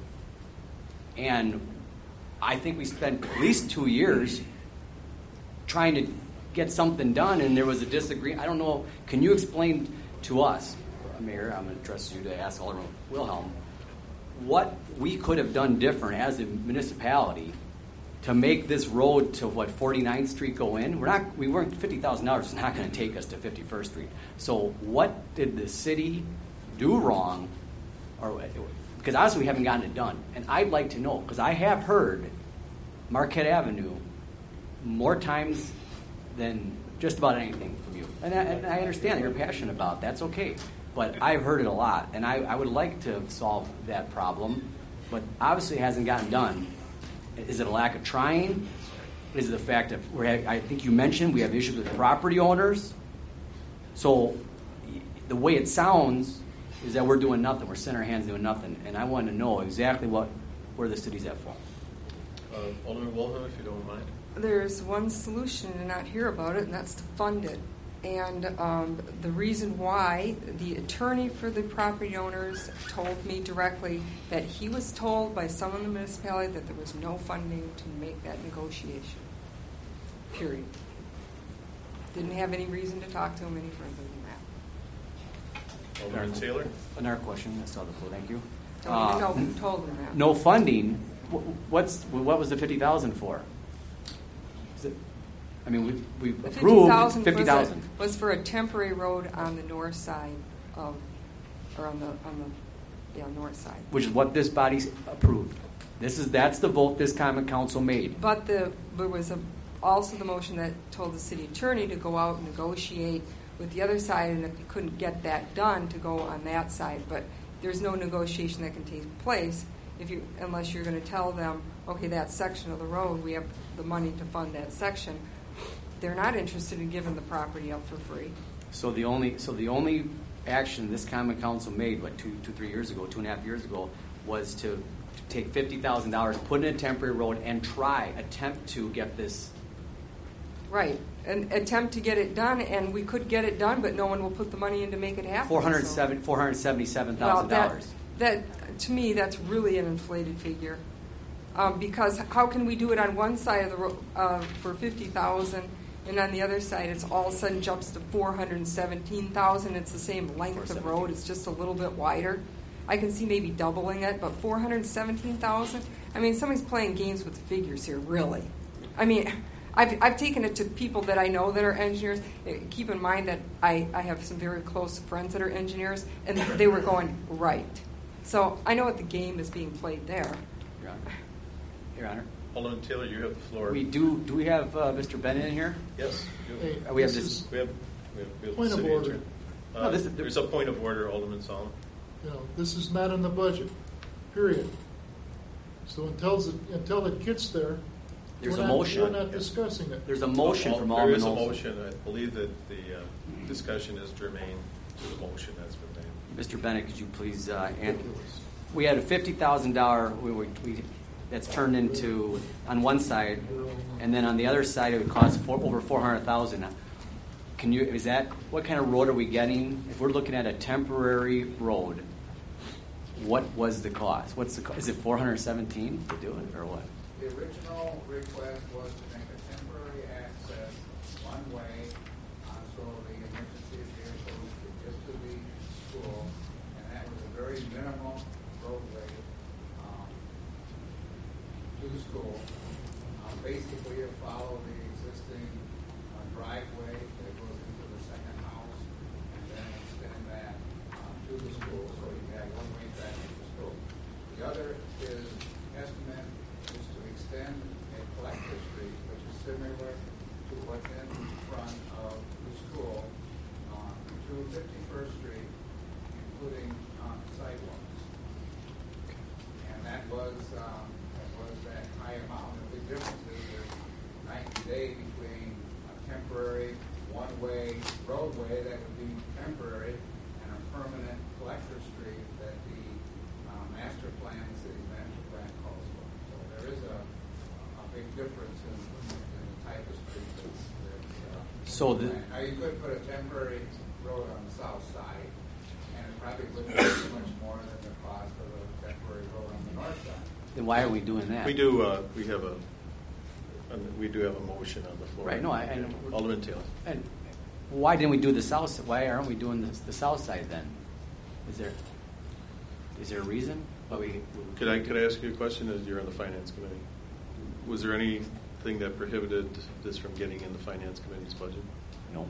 And I think we spent at least two years trying to get something done, and there was a disagreement. I don't know. Can you explain to us, Mayor, I'm going to address you to ask Alderman Wilhelm, what we could have done different as a municipality to make this road to what forty-ninth Street go in? We're not. We weren't fifty thousand dollars is not going to take us to fifty-first Street. So what did the city do wrong, or because honestly we haven't gotten it done, and I'd like to know because I have heard Marquette Avenue more times than just about anything from you, and I, and I understand that you're passionate about it. That's okay. But I've heard it a lot, and I, I would like to solve that problem, but obviously it hasn't gotten done. Is it a lack of trying? Is it the fact that we're, I think you mentioned we have issues with property owners? So the way it sounds is that we're doing nothing. We're sitting our hands doing nothing, and I want to know exactly what where the city's at for.
Uh, Alderman Wilhelm, if you don't mind.
There's one solution to not hear about it, and that's to fund it. And um, the reason why, the attorney for the property owners told me directly that he was told by someone in the municipality that there was no funding to make that negotiation. Period. Didn't have any reason to talk to him any further than that.
Alderman Taylor.
Another question. I saw the floor. Thank you.
Don't even know
Uh,
who told him that.
No funding. Wh- What's what was the fifty thousand for? Is it, I mean, we we
The
approved fifty
was,
thousand.
a- was for a temporary road on the north side of, or on the on the yeah north side.
Which is what this body approved. This is that's the vote this common council made.
But the there was a, also the motion that told the city attorney to go out and negotiate with the other side, and if you couldn't get that done, to go on that side. But there's no negotiation that can take place if you unless you're going to tell them, okay, that section of the road, we have the money to fund that section. They're not interested in giving the property up for free.
So the only so the only action this common council made, what two two three years ago, two and a half years ago, was to, to take fifty thousand dollars, put in a temporary road, and try attempt to get this.
Right, and attempt to get it done, and we could get it done, but no one will put the money in to make it happen.
Four hundred
so.
seven four hundred seventy seven
Well,
thousand
that,
dollars.
that, to me, that's really an inflated figure. Um, because how can we do it on one side of the road uh, for fifty thousand, and on the other side, it's all of a sudden jumps to four hundred seventeen thousand. It's the same length of road. It's just a little bit wider. I can see maybe doubling it, but four hundred seventeen thousand. I mean, somebody's playing games with figures here, really. I mean, I've I've taken it to people that I know that are engineers. Keep in mind that I, I have some very close friends that are engineers, and they were going right. So I know what the game is being played there.
Your Honor. Your Honor.
Alderman Taylor, you have the floor.
We do. Do we have uh, Mister Bennett in here?
Yes.
Hey,
Uh, we have
this
this.
is-
We have, we have, we have
Point of
city
order.
attorney. Uh,
No, this is-
there's a point of order, Alderman Solomon.
You know, this is not in the budget, period. So until, until it gets there,
There's
we're
a
not,
motion.
we're not discussing it.
There's a motion
Well,
from
There
Alderman
is a
Olson.
motion. I believe that the uh, discussion is germane to the motion that's been made.
Mister Bennett, could you please? Uh, and we had a fifty thousand dollar. We, we, we that's turned into on one side, and then on the other side it would cost four, over four hundred thousand. Can you? Is that what kind of road are we getting? If we're looking at a temporary road, what was the cost? What's the co- is it four hundred seventeen to do it or what?
The original request was to make a temporary access one way uh, so the emergency vehicles could get to the school, and that was a very minimal roadway um, to the school. Uh, basically, it followed the existing uh, driveway that goes into the second house, and then extend that uh, to the school so you have one-way traffic to the school. The other is estimate is to extend a collector street, which is similar to what's in front of the school, uh, to fifty-first Street, including uh, sidewalks. And that was um, that was that high amount. The big difference is there's ninety days between a temporary one-way roadway that would be temporary and a permanent collector street that the uh, master plan, the city's master plan calls for. So there is a, a big difference in, in the type of street that's, that's uh,
So the-
planned. Now, you could put a temporary road on the south side, and it probably wouldn't be much more than the cost of a temporary road on the north side.
Then why are we doing that?
We do. Uh, we have a. We do have a motion on the floor.
Right. No, I. I know.
Alderman Taylor.
And why didn't we do the south? Why aren't we doing the, the south side then? Is there is there a reason? Why we?
Could I could I ask you a question? As you're on the finance committee, was there anything that prohibited this from getting in the finance committee's budget?
No.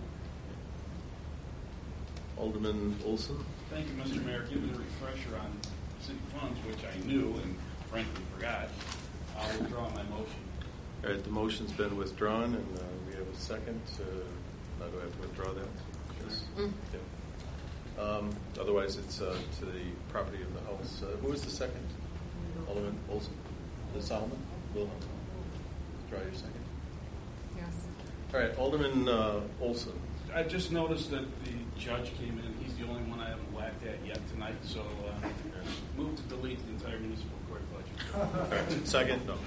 Alderman Olson.
Thank you, Mister Mayor. Give me a refresher on city funds, which I knew and frankly forgot. I'll withdraw my motion.
All right, the motion's been withdrawn, and uh, we have a second. Uh, now do I have to withdraw that? Yes.
Mm.
Yeah. Um, otherwise, it's uh, to the property of the house. Uh, who was the second? Alderman Olson. The Solomon? Wilhelm. Withdraw your second.
Yes.
All right, Alderman uh, Olson.
I just noticed that the judge came in. He's the only one I haven't whacked at yet tonight, so uh, move to delete the entire municipal court budget.
All right, second? No.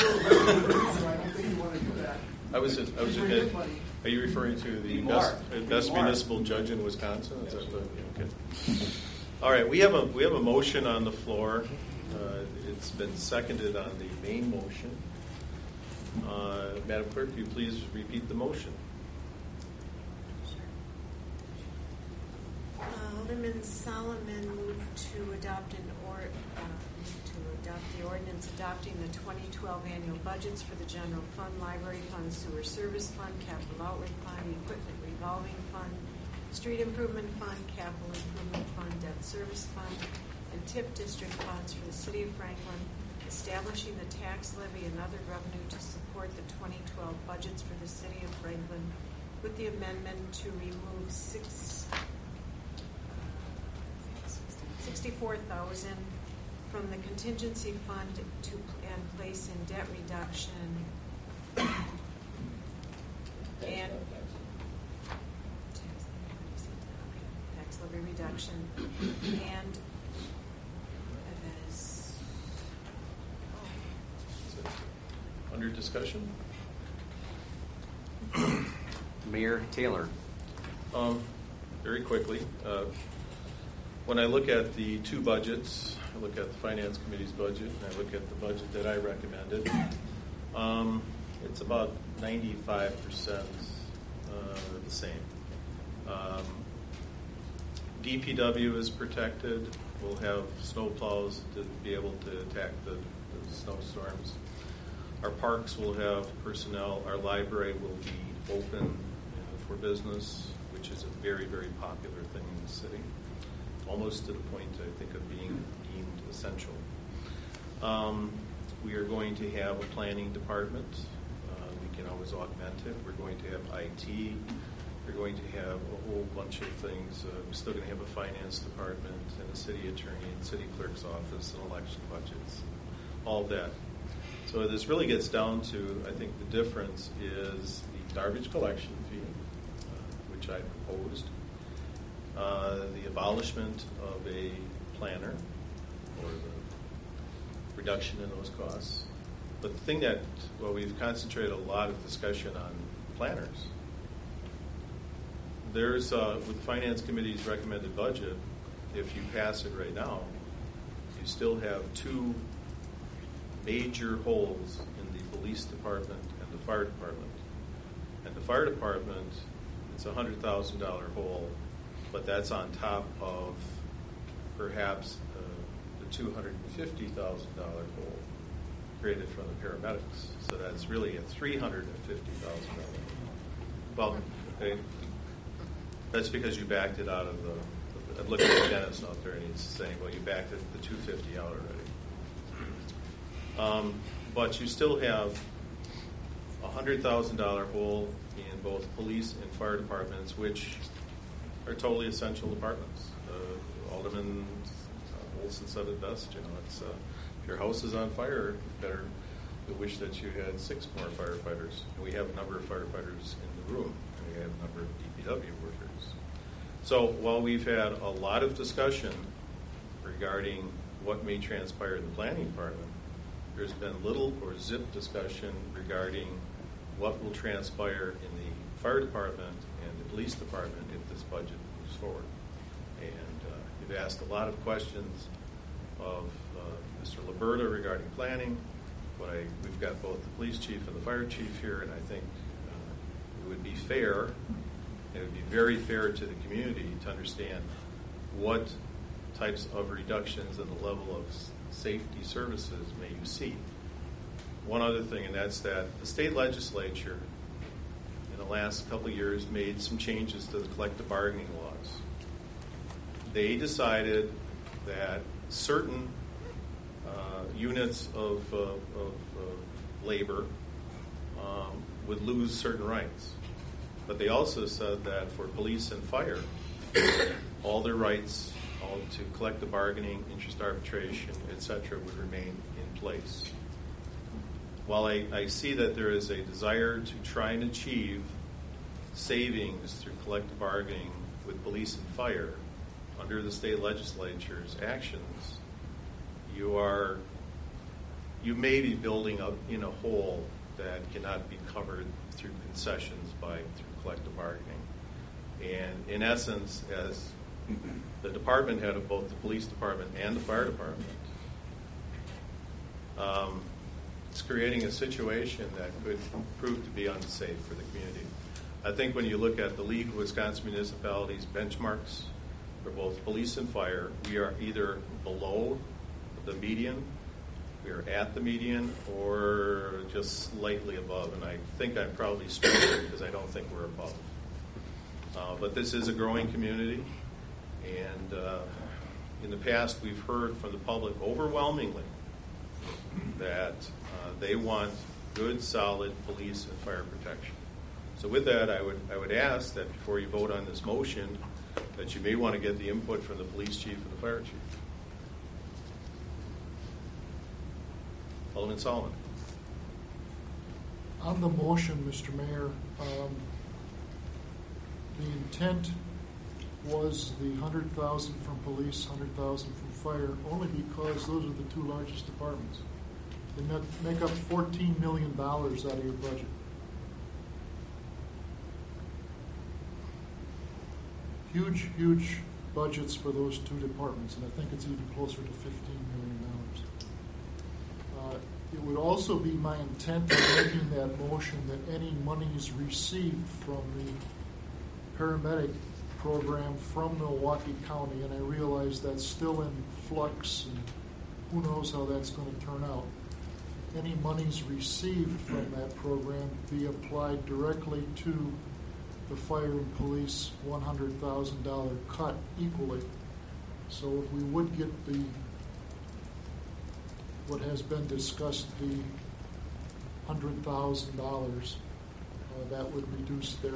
I was just, I was just, uh, are you referring to the best, uh, best municipal judge in Wisconsin? Is that the, okay. All right, we have a, we have a motion on the floor. Uh, it's been seconded on the main motion. Uh, Madam Clerk, will you please repeat the motion?
Uh, Alderman Solomon moved to adopt an or, uh, to adopt the ordinance adopting the twenty twelve annual budgets for the general fund, library fund, sewer service fund, capital outlay fund, equipment revolving fund, street improvement fund, capital improvement fund, debt service fund, and T I F district funds for the city of Franklin, establishing the tax levy and other revenue to support the twenty twelve budgets for the city of Franklin, with the amendment to remove six. sixty-four thousand from the contingency fund to and place in debt reduction and tax levy reduction and that is
Under discussion?
Mayor Taylor.
Um, very quickly. Uh, when I look at the two budgets, I look at the Finance Committee's budget, and I look at the budget that I recommended, um, it's about ninety-five percent uh, the same. Um, D P W is protected. We'll have snow plows to be able to attack the, the snowstorms. Our parks will have personnel. Our library will be open uh, for business, which is a very, very popular thing in the city, almost to the point, I think, of being deemed essential. Um, we are going to have a planning department. Uh, we can always augment it. We're going to have I T. We're going to have a whole bunch of things. Uh, we're still going to have a finance department and a city attorney and city clerk's office and election budgets, all that. So this really gets down to, I think the difference is the garbage collection fee, uh, which I proposed, uh, the abolishment of a planner, or the reduction in those costs. But the thing that, well, we've concentrated a lot of discussion on planners. There's, uh, with the Finance Committee's recommended budget, if you pass it right now, you still have two major holes in the police department and the fire department. And the fire department, it's a one hundred thousand dollars hole, but that's on top of perhaps uh, the two hundred fifty thousand dollars hole created from the paramedics. So that's really a three hundred fifty thousand dollars. Well, okay, that's because you backed it out of the, I'm looking at Dennis out there and he's saying, well, you backed it the two hundred fifty out already. Um, but you still have a one hundred thousand dollars hole in both police and fire departments, which are totally essential departments. Uh, Alderman uh, Olson said it best, you know, it's, uh, if your house is on fire, you better you wish that you had six more firefighters. And we have a number of firefighters in the room, and we have a number of D P W workers. So while we've had a lot of discussion regarding what may transpire in the planning department, there's been little or zip discussion regarding what will transpire in the fire department and the police department if this budget moves forward. And uh, you've asked a lot of questions of uh, Mister Liberta regarding planning. What I, we've got both the police chief and the fire chief here, and I think uh, it would be fair, it would be very fair to the community to understand what types of reductions in the level of safety services may you see. One other thing, and that's that the state legislature in the last couple of years made some changes to the collective bargaining laws. They decided that certain uh, units of, uh, of uh, labor um, would lose certain rights. But they also said that for police and fire, all their rights all to collective bargaining, interest arbitration, et cetera, would remain in place. While I, I see that there is a desire to try and achieve savings through collective bargaining with police and fire under the state legislature's actions, you are you may be building up in a hole that cannot be covered through concessions by through collective bargaining. And in essence, as the department head of both the police department and the fire department, um, it's creating a situation that could prove to be unsafe for the community. I think when you look at the League of Wisconsin Municipalities benchmarks for both police and fire, we are either below the median, we are at the median, or just slightly above. And I think I'm probably struggling because I don't think we're above. Uh, but this is a growing community. And uh, in the past, we've heard from the public overwhelmingly that uh, they want good, solid police and fire protection. So with that, I would I would ask that before you vote on this motion, that you may want to get the input from the police chief and the fire chief. Alderman Solomon.
On the motion, Mister Mayor, um, the intent was the one hundred thousand from police, one hundred thousand from fire, only because those are the two largest departments. They make up fourteen million dollars out of your budget. Huge, huge budgets for those two departments, and I think it's even closer to fifteen million dollars. Uh, it would also be my intent in making that motion that any monies received from the paramedic program from Milwaukee County, and I realize that's still in flux, and who knows how that's going to turn out. Any monies received from that program be applied directly to the fire and police one hundred thousand dollars cut equally. So if we would get the, what has been discussed, the one hundred thousand dollars, uh, that would reduce their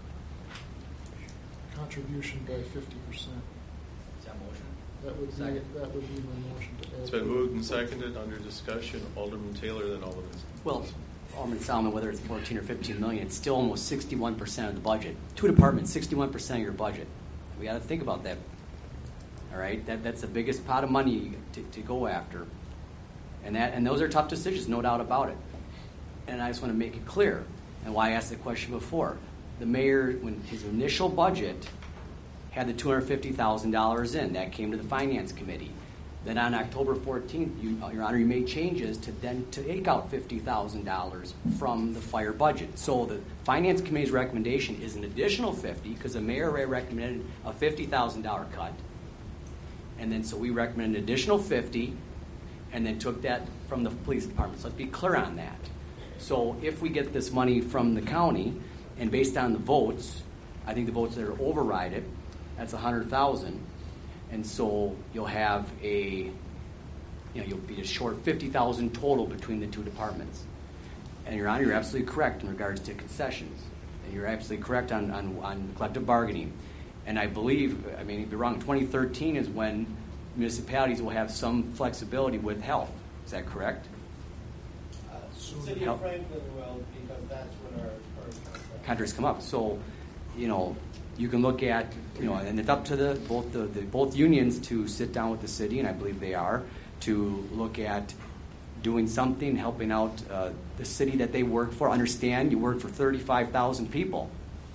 contribution by fifty percent.
Is that motion?
That would be,
Second.
that would be my motion to add.
It's been moved and seconded under discussion. Alderman Taylor, then Alderman.
Well, Alderman Solomon, whether it's fourteen or fifteen million, it's still almost sixty-one percent of the budget. Two departments, sixty-one percent of your budget. We got to think about that. All right, that that's the biggest pot of money to, to go after, and that and those are tough decisions, no doubt about it. And I just want to make it clear, and why I asked the question before. The mayor, when his initial budget had the two hundred fifty thousand dollars in, that came to the finance committee. Then on October fourteenth, you, Your Honor, you made changes to then to take out fifty thousand dollars from the fire budget. So the finance committee's recommendation is an additional fifty, because the mayor already recommended a fifty thousand dollars cut. And then so we recommended an additional fifty, and then took that from the police department. So let's be clear on that. So if we get this money from the county, and based on the votes, I think the votes that are override it, that's one hundred thousand dollars. And so you'll have a, you know, you'll be a short fifty thousand dollars total between the two departments. And Your Honor, you're absolutely correct in regards to concessions. And you're absolutely correct on, on, on collective bargaining. And I believe, I mean, if you're wrong, twenty thirteen is when municipalities will have some flexibility with health. Is that correct?
Uh, City of Franklin will, because that's when our, our contract.
Contracts come up. So, you know, you can look at, you know, and it's up to the both the, the both unions to sit down with the city, and I believe they are, to look at doing something, helping out uh, the city that they work for. Understand, you work for thirty-five thousand people.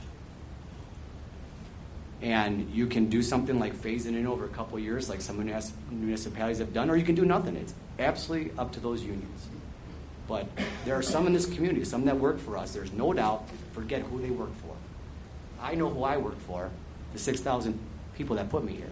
And you can do something like phasing in over a couple of years, like some municipalities have done, or you can do nothing. It's absolutely up to those unions. But there are some in this community, some that work for us. There's no doubt, forget who they work for. I know who I work for, the six thousand people that put me here.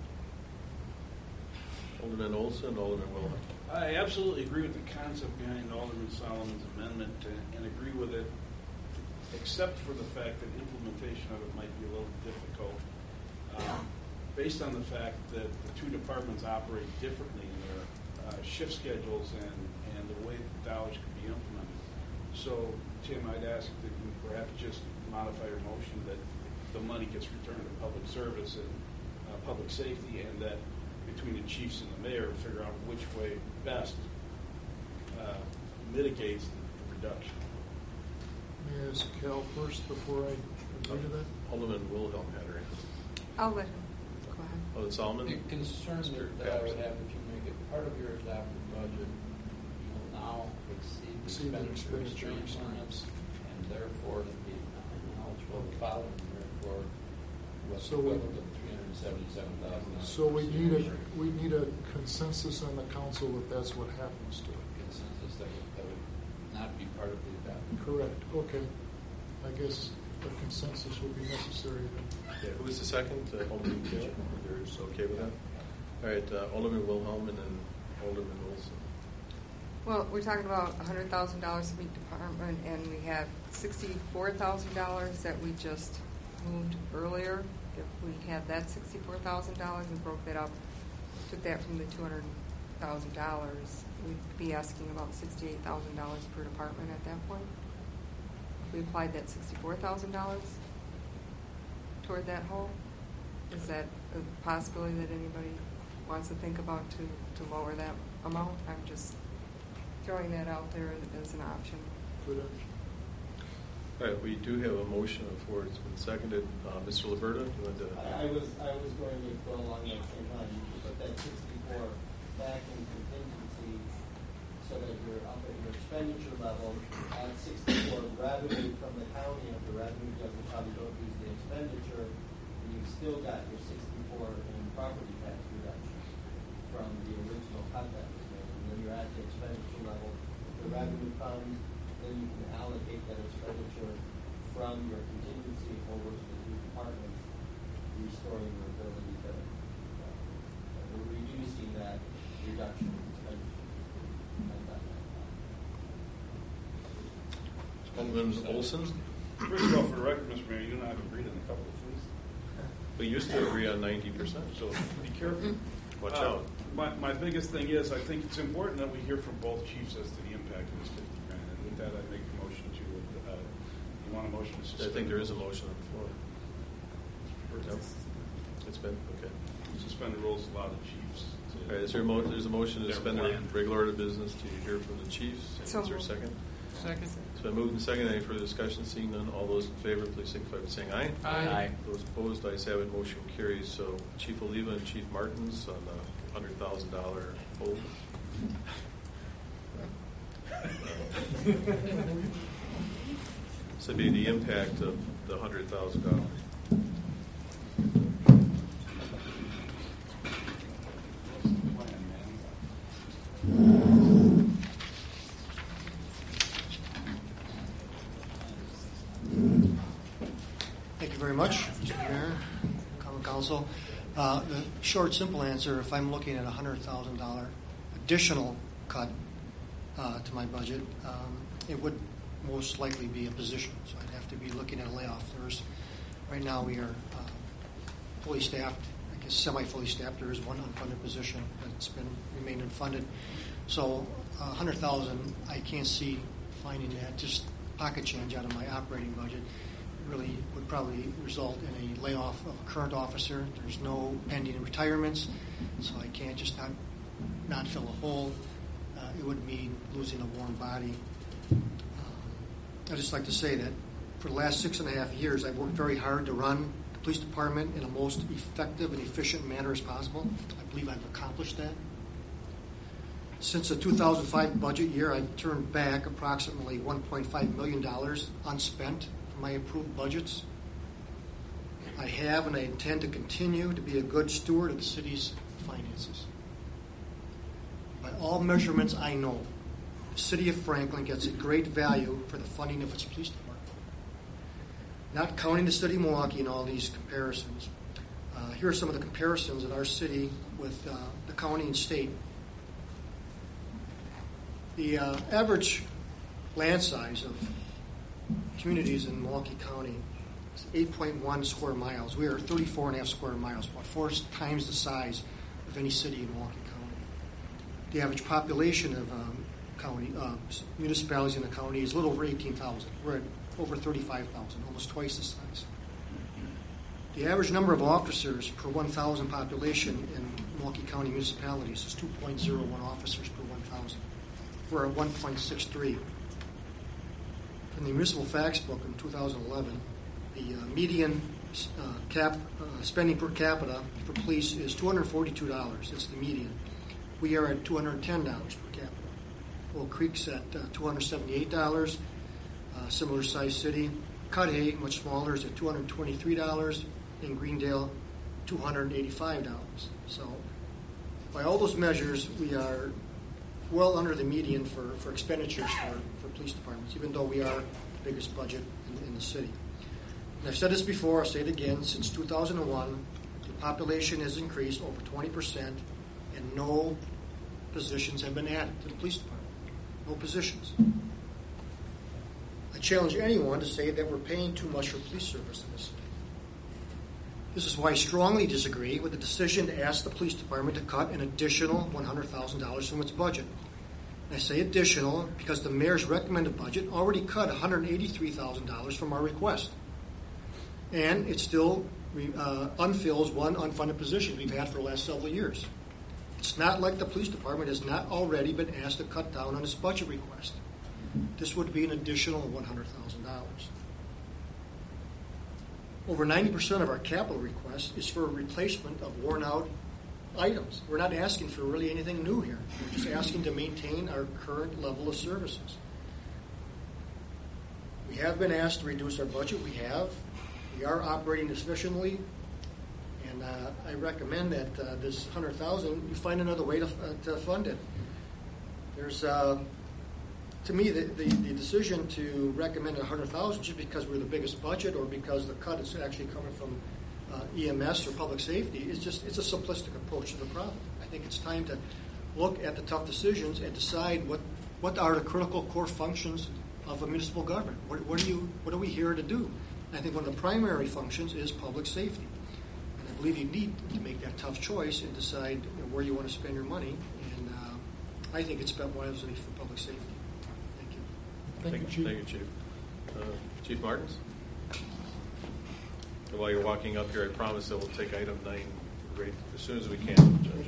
Alderman Olson, Alderman Wilhelm.
I absolutely agree with the concept behind Alderman Solomon's amendment, and, and agree with it, except for the fact that implementation of it might be a little difficult, um, based on the fact that the two departments operate differently in their uh, shift schedules and, and the way the dollars can be implemented. So, Tim, I'd ask that you perhaps just modify your motion that the money gets returned to public service and uh, public safety, and that between the chiefs and the mayor, figure out which way best uh, mitigates the reduction.
May I ask Cal first before I agree to that?
Alderman Wilhelm had her hand.
I'll let him. Go ahead.
Alderman Solomon?
The concern that, that I would have if you make it part of your adopted budget, you will now exceed the
Exceed the
expenditure
expenditures.
requirements, and therefore to be eligible the following year for what's
So we-
equivalent to three hundred seventy-seven thousand dollars.
So we need a, we need a consensus on the council that that's what happens to it.
Consensus that would, that would not be part of the adopted.
Correct, okay. I guess a consensus would be necessary then.
Yeah, who was the second? Uh, Alderman Taylor? You're okay with that? All right, uh, Alderman Wilhelm and then Alderman Olson.
Well, we're talking about one hundred thousand dollars for each department, and we have sixty-four thousand dollars that we just moved earlier. If we had that sixty-four thousand dollars and broke that up, took that from the two hundred thousand dollars, we'd be asking about sixty-eight thousand dollars per department at that point. If we applied that sixty-four thousand dollars toward that whole, is that a possibility that anybody wants to think about to, to lower that amount? I'm just throwing that out there as an option.
Good option.
All right, we do have a motion on the floor. It's been seconded. Uh, Mister Liberta, do you want to?
I, I was I was going to go along that same line. You could put that sixty-four back in contingency so that you're up at your expenditure level at sixty-four revenue from the county. If the revenue doesn't probably don't use the expenditure, you you've still got your sixty-four in property tax reduction from the original cut that was made. And then you're at the expenditure level, the revenue funds, then you can allocate that expenditure from your contingency over to the two departments, restoring your ability to, uh, reducing that reduction in expenditure.
Alderman Olson?
First of all, for the record, Mister Mayor, you and I have agreed on a couple of things.
We used to agree on ninety percent, so
Be careful.
watch
Uh,
out.
My, my biggest thing is, I think it's important that we hear from both chiefs as to the impact of this fifty grand. And with that, I make a motion to, uh, you want a motion to
I
suspend?
think there is a motion on the floor. Yep. It's been, okay.
Suspend the rules, allow the chiefs to.
All right, is there a mo, there's a motion to
Their
suspend the
plan.
regular order of business to hear from the chiefs.
So
Is there a
moved.
second?
Second.
It's been moved and seconded. Any further discussion? Seeing none, all those in favor, please signify by saying aye.
Aye. Aye.
Those opposed, ayes have it, motion carries. So Chief Oliva and Chief Martins on the hundred thousand dollar hold. This would be the impact of the hundred thousand dollars.
Thank you very much, Mister Mayor, Common Council. Uh, the short, simple answer, if I'm looking at a one hundred thousand dollars additional cut uh, to my budget, um, it would most likely be a position. So I'd have to be looking at a layoff. There's, right now we are uh, fully staffed, I guess semi-fully staffed. There is one unfunded position that's been remained unfunded. So uh, one hundred thousand dollars, I can't see finding that just pocket change out of my operating budget. Really would probably result in a layoff of a current officer. There's no pending retirements, so I can't just not not fill a hole. Uh, it would mean losing a warm body. Um, I'd just like to say that for the last six and a half years, I've worked very hard to run the police department in the most effective and efficient manner as possible. I believe I've accomplished that. Since the two thousand five budget year, I've turned back approximately one point five million dollars unspent from my approved budgets. I have and I intend to continue to be a good steward of the city's finances. By all measurements I know, the city of Franklin gets a great value for the funding of its police department. Not counting the city of Milwaukee in all these comparisons, uh, here are some of the comparisons in our city with uh, the county and state. The uh, average land size of communities in Milwaukee County is eight point one square miles. We are thirty-four and a half square miles, about four times the size of any city in Milwaukee County. The average population of um, county uh, municipalities in the county is a little over eighteen thousand. We're at over thirty-five thousand, almost twice the size. The average number of officers per one thousand population in Milwaukee County municipalities is two point zero one officers per one thousand. We're at one point six three. In the municipal facts book in two thousand eleven, the uh, median uh, cap uh, spending per capita for police is two hundred forty-two dollars. It's the median. We are at two hundred ten dollars per capita. Oak Creek's at uh, two hundred seventy-eight dollars. Uh, similar size city. Cudahy, much smaller, is at two hundred twenty-three dollars. In Greendale, two hundred eighty-five dollars. So by all those measures, we are well under the median for, for expenditures for, for police departments, even though we are the biggest budget in, in the city. And I've said this before, I'll say it again, since two thousand one, the population has increased over twenty percent, and no positions have been added to the police department. No positions. I challenge anyone to say that we're paying too much for police service in this city. This is why I strongly disagree with the decision to ask the police department to cut an additional one hundred thousand dollars from its budget. And I say additional because the mayor's recommended budget already cut one hundred eighty-three thousand dollars from our request. And it still uh, unfills one unfunded position we've had for the last several years. It's not like the police department has not already been asked to cut down on its budget request. This would be an additional one hundred thousand dollars. Over ninety percent of our capital request is for a replacement of worn-out items. We're not asking for really anything new here. We're just asking to maintain our current level of services. We have been asked to reduce our budget. We have. We are operating efficiently. And uh, I recommend that uh, this one hundred thousand dollars, you find another way to, uh, to fund it. There's, uh, to me, the, the, the decision to recommend one hundred thousand dollars just because we're the biggest budget or because the cut is actually coming from uh, E M S or public safety is just, it's a simplistic approach to the problem. I think it's time to look at the tough decisions and decide what, what are the critical core functions of a municipal government. What, what, are you, what are we here to do? And I think one of the primary functions is public safety. And I believe you need to make that tough choice and decide you know, where you want to spend your money. And uh, I think it's spent wisely for public safety. Thank you.
Thank,
Thank
you,
you,
Chief.
Thank you, Chief. Uh, Chief Martins? And while you're walking up here, I promise that we'll take item nine right as soon as we can, Judge.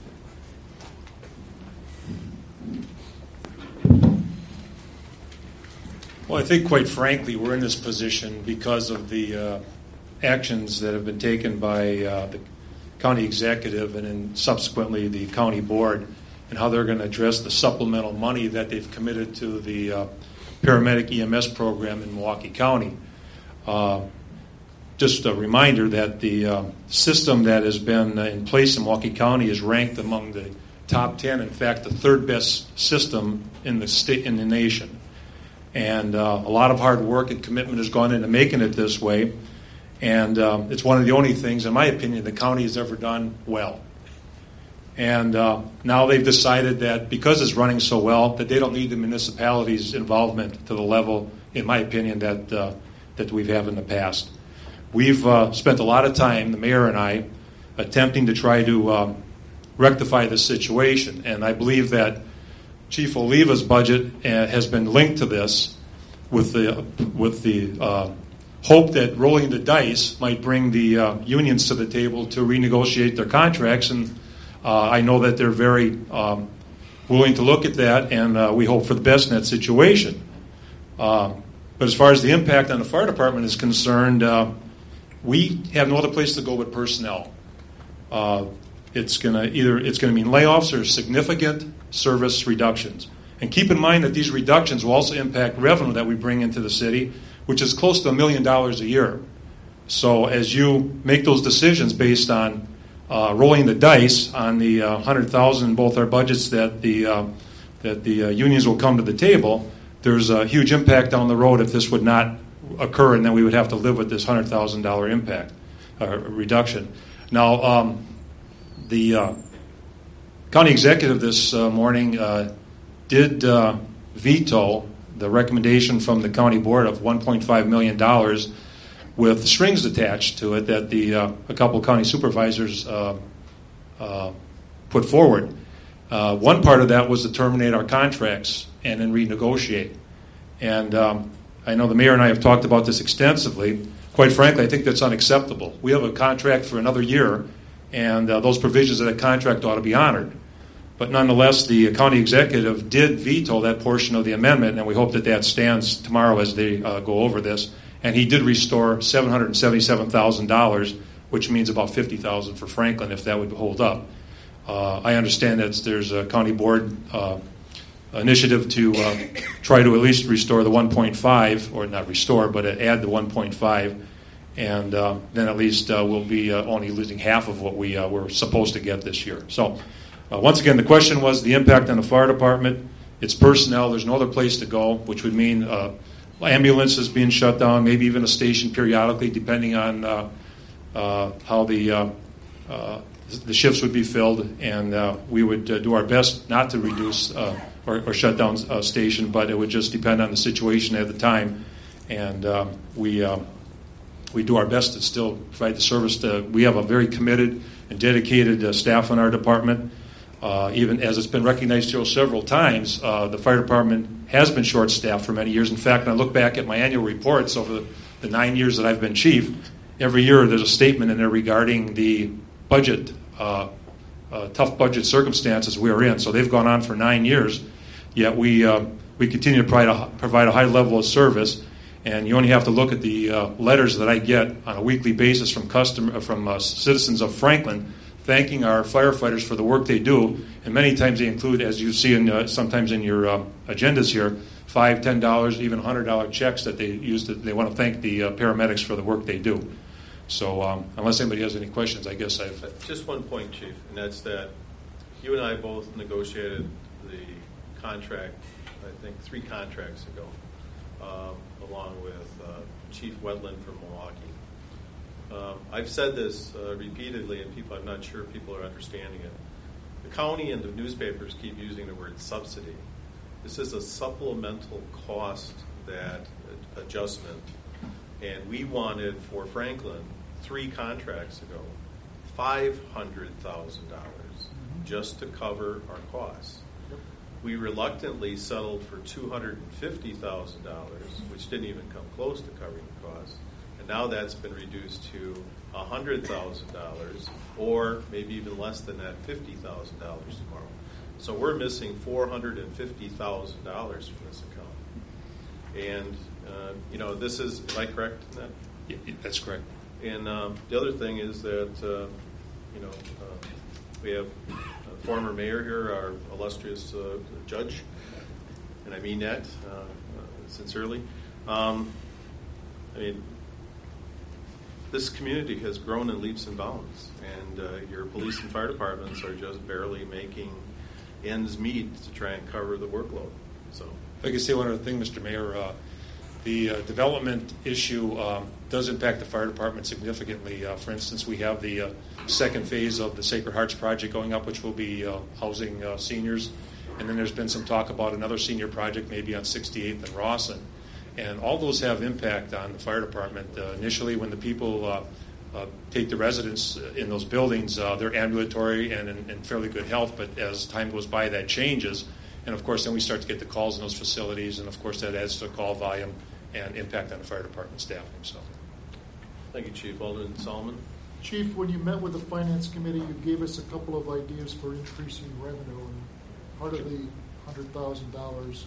Well, I think, quite frankly, we're in this position because of the uh, actions that have been taken by uh, the county executive and then subsequently the county board and how they're going to address the supplemental money that they've committed to the uh, paramedic E M S program in Milwaukee County. Uh, just a reminder that the uh, system that has been in place in Milwaukee County is ranked among the top ten, in fact, the third best system in the state, in the nation. And uh, a lot of hard work and commitment has gone into making it this way. And um, it's one of the only things, in my opinion, the county has ever done well. And uh, now they've decided that because it's running so well, that they don't need the municipality's involvement to the level, in my opinion, that uh, that we've had in the past. We've uh, spent a lot of time, the mayor and I, attempting to try to um, rectify this situation. And I believe that Chief Oliva's budget uh, has been linked to this with the with the uh, hope that rolling the dice might bring the uh, unions to the table to renegotiate their contracts. And uh, I know that they're very um, willing to look at that, and uh, we hope for the best in that situation. Uh, but as far as the impact on the fire department is concerned, uh, we have no other place to go but personnel. Uh, it's going to either it's going to mean layoffs or significant service reductions. And keep in mind that these reductions will also impact revenue that we bring into the city, which is close to a million dollars a year. So as you make those decisions based on uh, rolling the dice on the uh, one hundred thousand dollars in both our budgets that the uh, that the uh, unions will come to the table, there's a huge impact down the road if this would not occur, and then we would have to live with this one hundred thousand dollars impact uh, reduction. Now, um, the uh, county executive this uh, morning uh, did uh, veto the recommendation from the county board of one point five million dollars with strings attached to it that the uh, a couple of county supervisors uh, uh, put forward. Uh, one part of that was to terminate our contracts and then renegotiate. And um, I know the mayor and I have talked about this extensively. Quite frankly, I think that's unacceptable. We have a contract for another year, and uh, those provisions of that contract ought to be honored. But nonetheless, the county executive did veto that portion of the amendment, and we hope that that stands tomorrow as they uh, go over this. And he did restore seven hundred seventy-seven thousand dollars, which means about fifty thousand dollars for Franklin if that would hold up. Uh, I understand that there's a county board uh, initiative to uh, try to at least restore the one point five, or not restore, but add the one point five, and uh, then at least uh, we'll be uh, only losing half of what we uh, were supposed to get this year. So uh, once again, the question was the impact on the fire department. It's personnel. There's no other place to go, which would mean uh, ambulances being shut down, maybe even a station periodically, depending on uh, uh, how the uh, uh, the shifts would be filled, and uh, we would uh, do our best not to reduce uh, or, or shut down a station, but it would just depend on the situation at the time, and uh, we uh, we do our best to still provide the service. To, we have a very committed and dedicated uh, staff in our department. Uh, even as it's been recognized here several times, uh, the fire department has been short-staffed for many years. In fact, when I look back at my annual reports over the, the nine years that I've been chief, every year there's a statement in there regarding the budget, uh, uh, tough budget circumstances we are in. So they've gone on for nine years, yet we uh, we continue to provide a, provide a high level of service. And you only have to look at the uh, letters that I get on a weekly basis from customer from uh, citizens of Franklin, thanking our firefighters for the work they do, and many times they include, as you see in uh, sometimes in your uh, agendas here, five, ten dollars, even hundred dollar checks that they use. To, they want to thank the uh, paramedics for the work they do. So um, unless anybody has any questions, I guess I've...
Just one point, Chief, and that's that you and I both negotiated the contract, I think, three contracts ago, um, along with uh, Chief Wetland from Milwaukee. Um, I've said this uh, repeatedly, and people, I'm not sure people are understanding it. The county and the newspapers keep using the word subsidy. This is a supplemental cost that uh, adjustment, and we wanted for Franklin three contracts ago five hundred thousand dollars just to cover our costs. We reluctantly settled for two hundred fifty thousand dollars, which didn't even come close to covering the costs. And now that's been reduced to one hundred thousand dollars, or maybe even less than that, fifty thousand dollars tomorrow. So we're missing four hundred fifty thousand dollars from this account. And, uh, you know, this is, am I correct in that?
Yeah, that's correct.
And um, the other thing is that, uh, you know, uh, we have a former mayor here, our illustrious uh, judge, and I mean that uh, uh, sincerely. Um, I mean, this community has grown in leaps and bounds, and uh, your police and fire departments are just barely making ends meet to try and cover the workload. So,
if I could say one other thing, Mister Mayor, uh, the uh, development issue um, does impact the fire department significantly. Uh, for instance, we have the uh, second phase of the Sacred Hearts project going up, which will be uh, housing uh, seniors. And then there's been some talk about another senior project, maybe on sixty-eighth and Rawson. And all those have impact on the fire department. Uh, initially, when the people uh, uh, take the residents in those buildings, uh, they're ambulatory and in, in fairly good health. But as time goes by, that changes. And, of course, then we start to get the calls in those facilities. And, of course, that adds to the call volume and impact on the fire department staffing. So,
thank you, Chief. Alderman Solomon.
Chief, when you met with the Finance Committee, you gave us a couple of ideas for increasing revenue. And part of the one hundred thousand dollars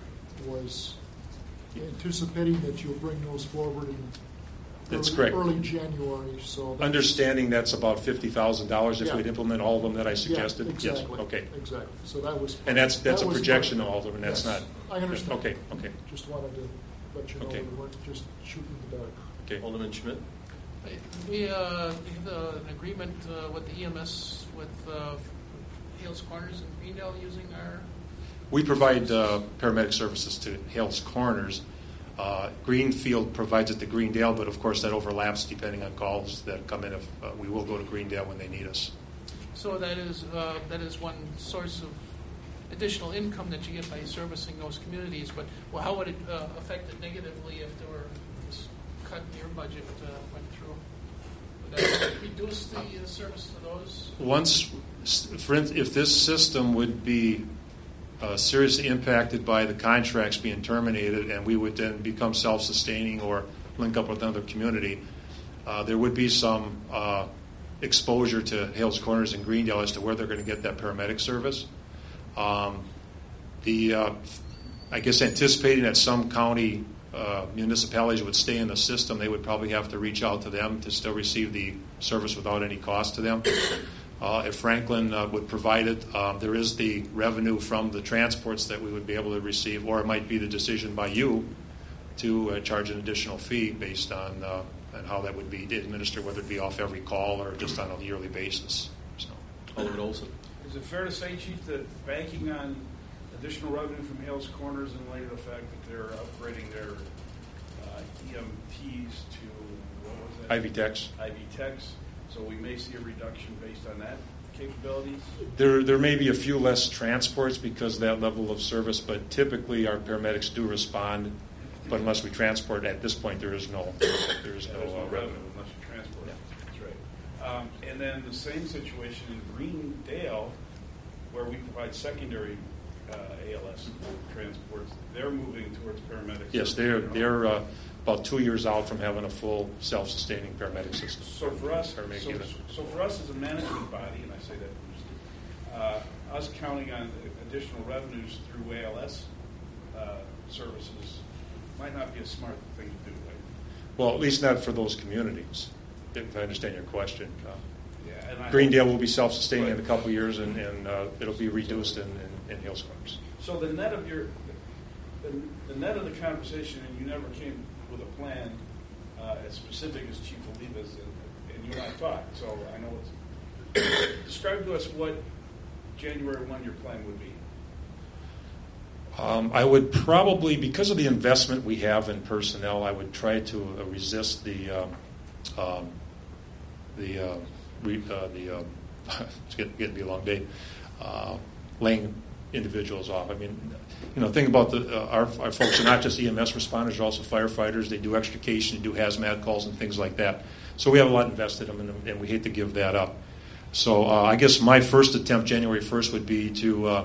was anticipating that you'll bring those forward in
that's
early,
correct.
early January. So that's,
understanding that's about fifty thousand dollars if
Yeah.
we'd implement all of them that I suggested.
Yeah, exactly.
Yes. Okay.
Exactly. So that was.
And that's that's
that
a
was
projection,
part-
Alderman. That's
yes,
not.
I understand.
Okay. Okay.
Just wanted to let you know
Okay.
we weren't just shooting in the dark.
Okay.
Alderman Schmidt.
We uh, we have uh, an agreement uh, with the E M S with uh, Hales Corners and Greendale using our.
We provide uh, paramedic services to Hales Corners. Uh, Greenfield provides it to Greendale, but of course that overlaps depending on calls that come in. If uh, we will go to Greendale when they need us.
So that is uh, that is one source of additional income that you get by servicing those communities. But well, how would it uh, affect it negatively if there were this cut in your budget uh, went through? Would that reduce the uh, service to those?
Once, for in- if this system would be uh, seriously impacted by the contracts being terminated, and we would then become self-sustaining or link up with another community, uh, there would be some uh, exposure to Hales Corners and Greendale as to where they're going to get that paramedic service. Um, the, uh, I guess, anticipating that some county uh, municipalities would stay in the system, they would probably have to reach out to them to still receive the service without any cost to them. Uh, if Franklin uh, would provide it, um, there is the revenue from the transports that we would be able to receive, or it might be the decision by you to uh, charge an additional fee based on, uh, on how that would be administered, whether it be off every call or just on a yearly basis. So.
Alderman Olson.
Is it fair to say, Chief, that banking on additional revenue from Hales Corners in light of the fact that they're upgrading their uh, E M Ts to, what was that?
I V Techs.
I V Techs, so we may see a reduction based on that capabilities?
There, there may be a few less transports because of that level of service, but typically our paramedics do respond. But unless we transport, at this point, there is no, there is
Yeah,
no,
there's no
uh,
revenue unless you transport it. That's right. Um, and then the same situation in Greendale, where we provide secondary uh, A L S transports. They're moving towards paramedics.
Yes, they're they're uh, about two years out from having a full self-sustaining paramedic system.
So for us, so,
Paramedic unit.
so for us as a management body, and I say that, uh, us counting on additional revenues through A L S uh, services might not be a smart thing to do, right?
Well, at least not for those communities, if I understand your question. Uh,
Yeah, and I
Greendale
hope-
will be self-sustaining
Right.
in a couple of years, and, and uh, it'll be reduced in, in, in Hales Corners.
So the net of your, the, the net of the conversation, and you never came with a plan uh, as specific as Chief Olivas and, and you and I talked, so I know it's. Describe to us what January first your plan would be.
Um, I would probably, because of the investment we have in personnel, I would try to uh, resist the um, um, the uh, re, uh, the uh, it's getting, getting to be a long day, uh, laying individuals off. I mean, you know, think about the uh, our, our folks are not just E M S responders; they're also firefighters. They do extrication, they do hazmat calls, and things like that. So we have a lot invested in them, and we hate to give that up. So uh, I guess my first attempt, January first, would be to. Uh,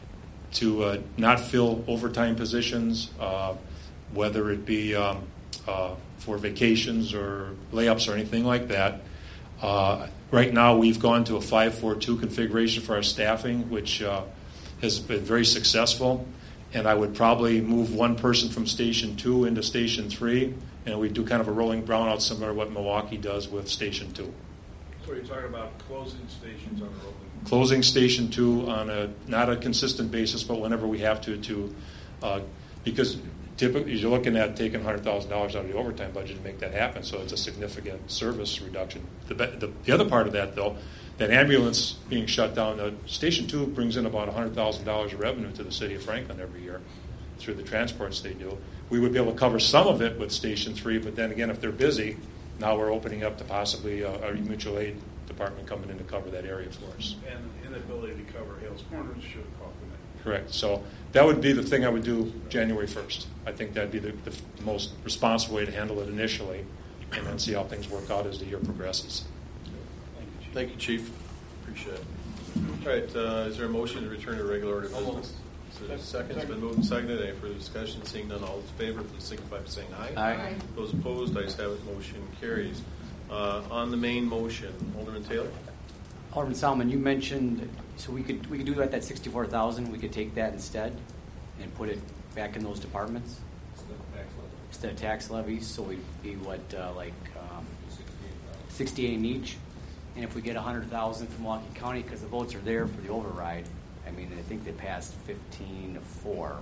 to uh, not fill overtime positions, uh, whether it be um, uh, for vacations or layups or anything like that. Uh, right now, we've gone to a five four two configuration for our staffing, which uh, has been very successful. And I would probably move one person from Station two into Station three, and we do kind of a rolling brownout similar to what Milwaukee does with Station two.
So you're talking about closing stations on a rolling.
Closing Station two on a not a consistent basis, but whenever we have to, to uh, because typically you're looking at taking one hundred thousand dollars out of the overtime budget to make that happen. So it's a significant service reduction. The, the, the other part of that, though, that ambulance being shut down, the Station two brings in about one hundred thousand dollars of revenue to the city of Franklin every year through the transports they do. We would be able to cover some of it with Station three, but then again, if they're busy, now we're opening up to possibly a, a mutual aid department coming in to cover that area for us.
And inability to cover Hales Corners should have caught them in.
Correct. So that would be the thing I would do January first. I think that'd be the, the most responsible way to handle it initially, and then see how things work out as the year progresses.
Thank you, Chief. Appreciate it. All right, uh, is there a motion to return to regular order of business? So there's a second. It's been moved and seconded. Any further discussion? Seeing none, all in favor, please signify by saying aye.
Aye. Aye.
Those opposed, ayes have it. Motion carries. Uh, on the main motion, Alderman Taylor.
Alderman Salmon, you mentioned, so we could we could do that that sixty-four thousand. We could take that instead and put it back in those departments instead of tax levies. So we'd be what uh, like um, sixty-eight in each. And if we get a hundred thousand from Milwaukee County, because the votes are there for the override, I mean, I think they passed fifteen to four.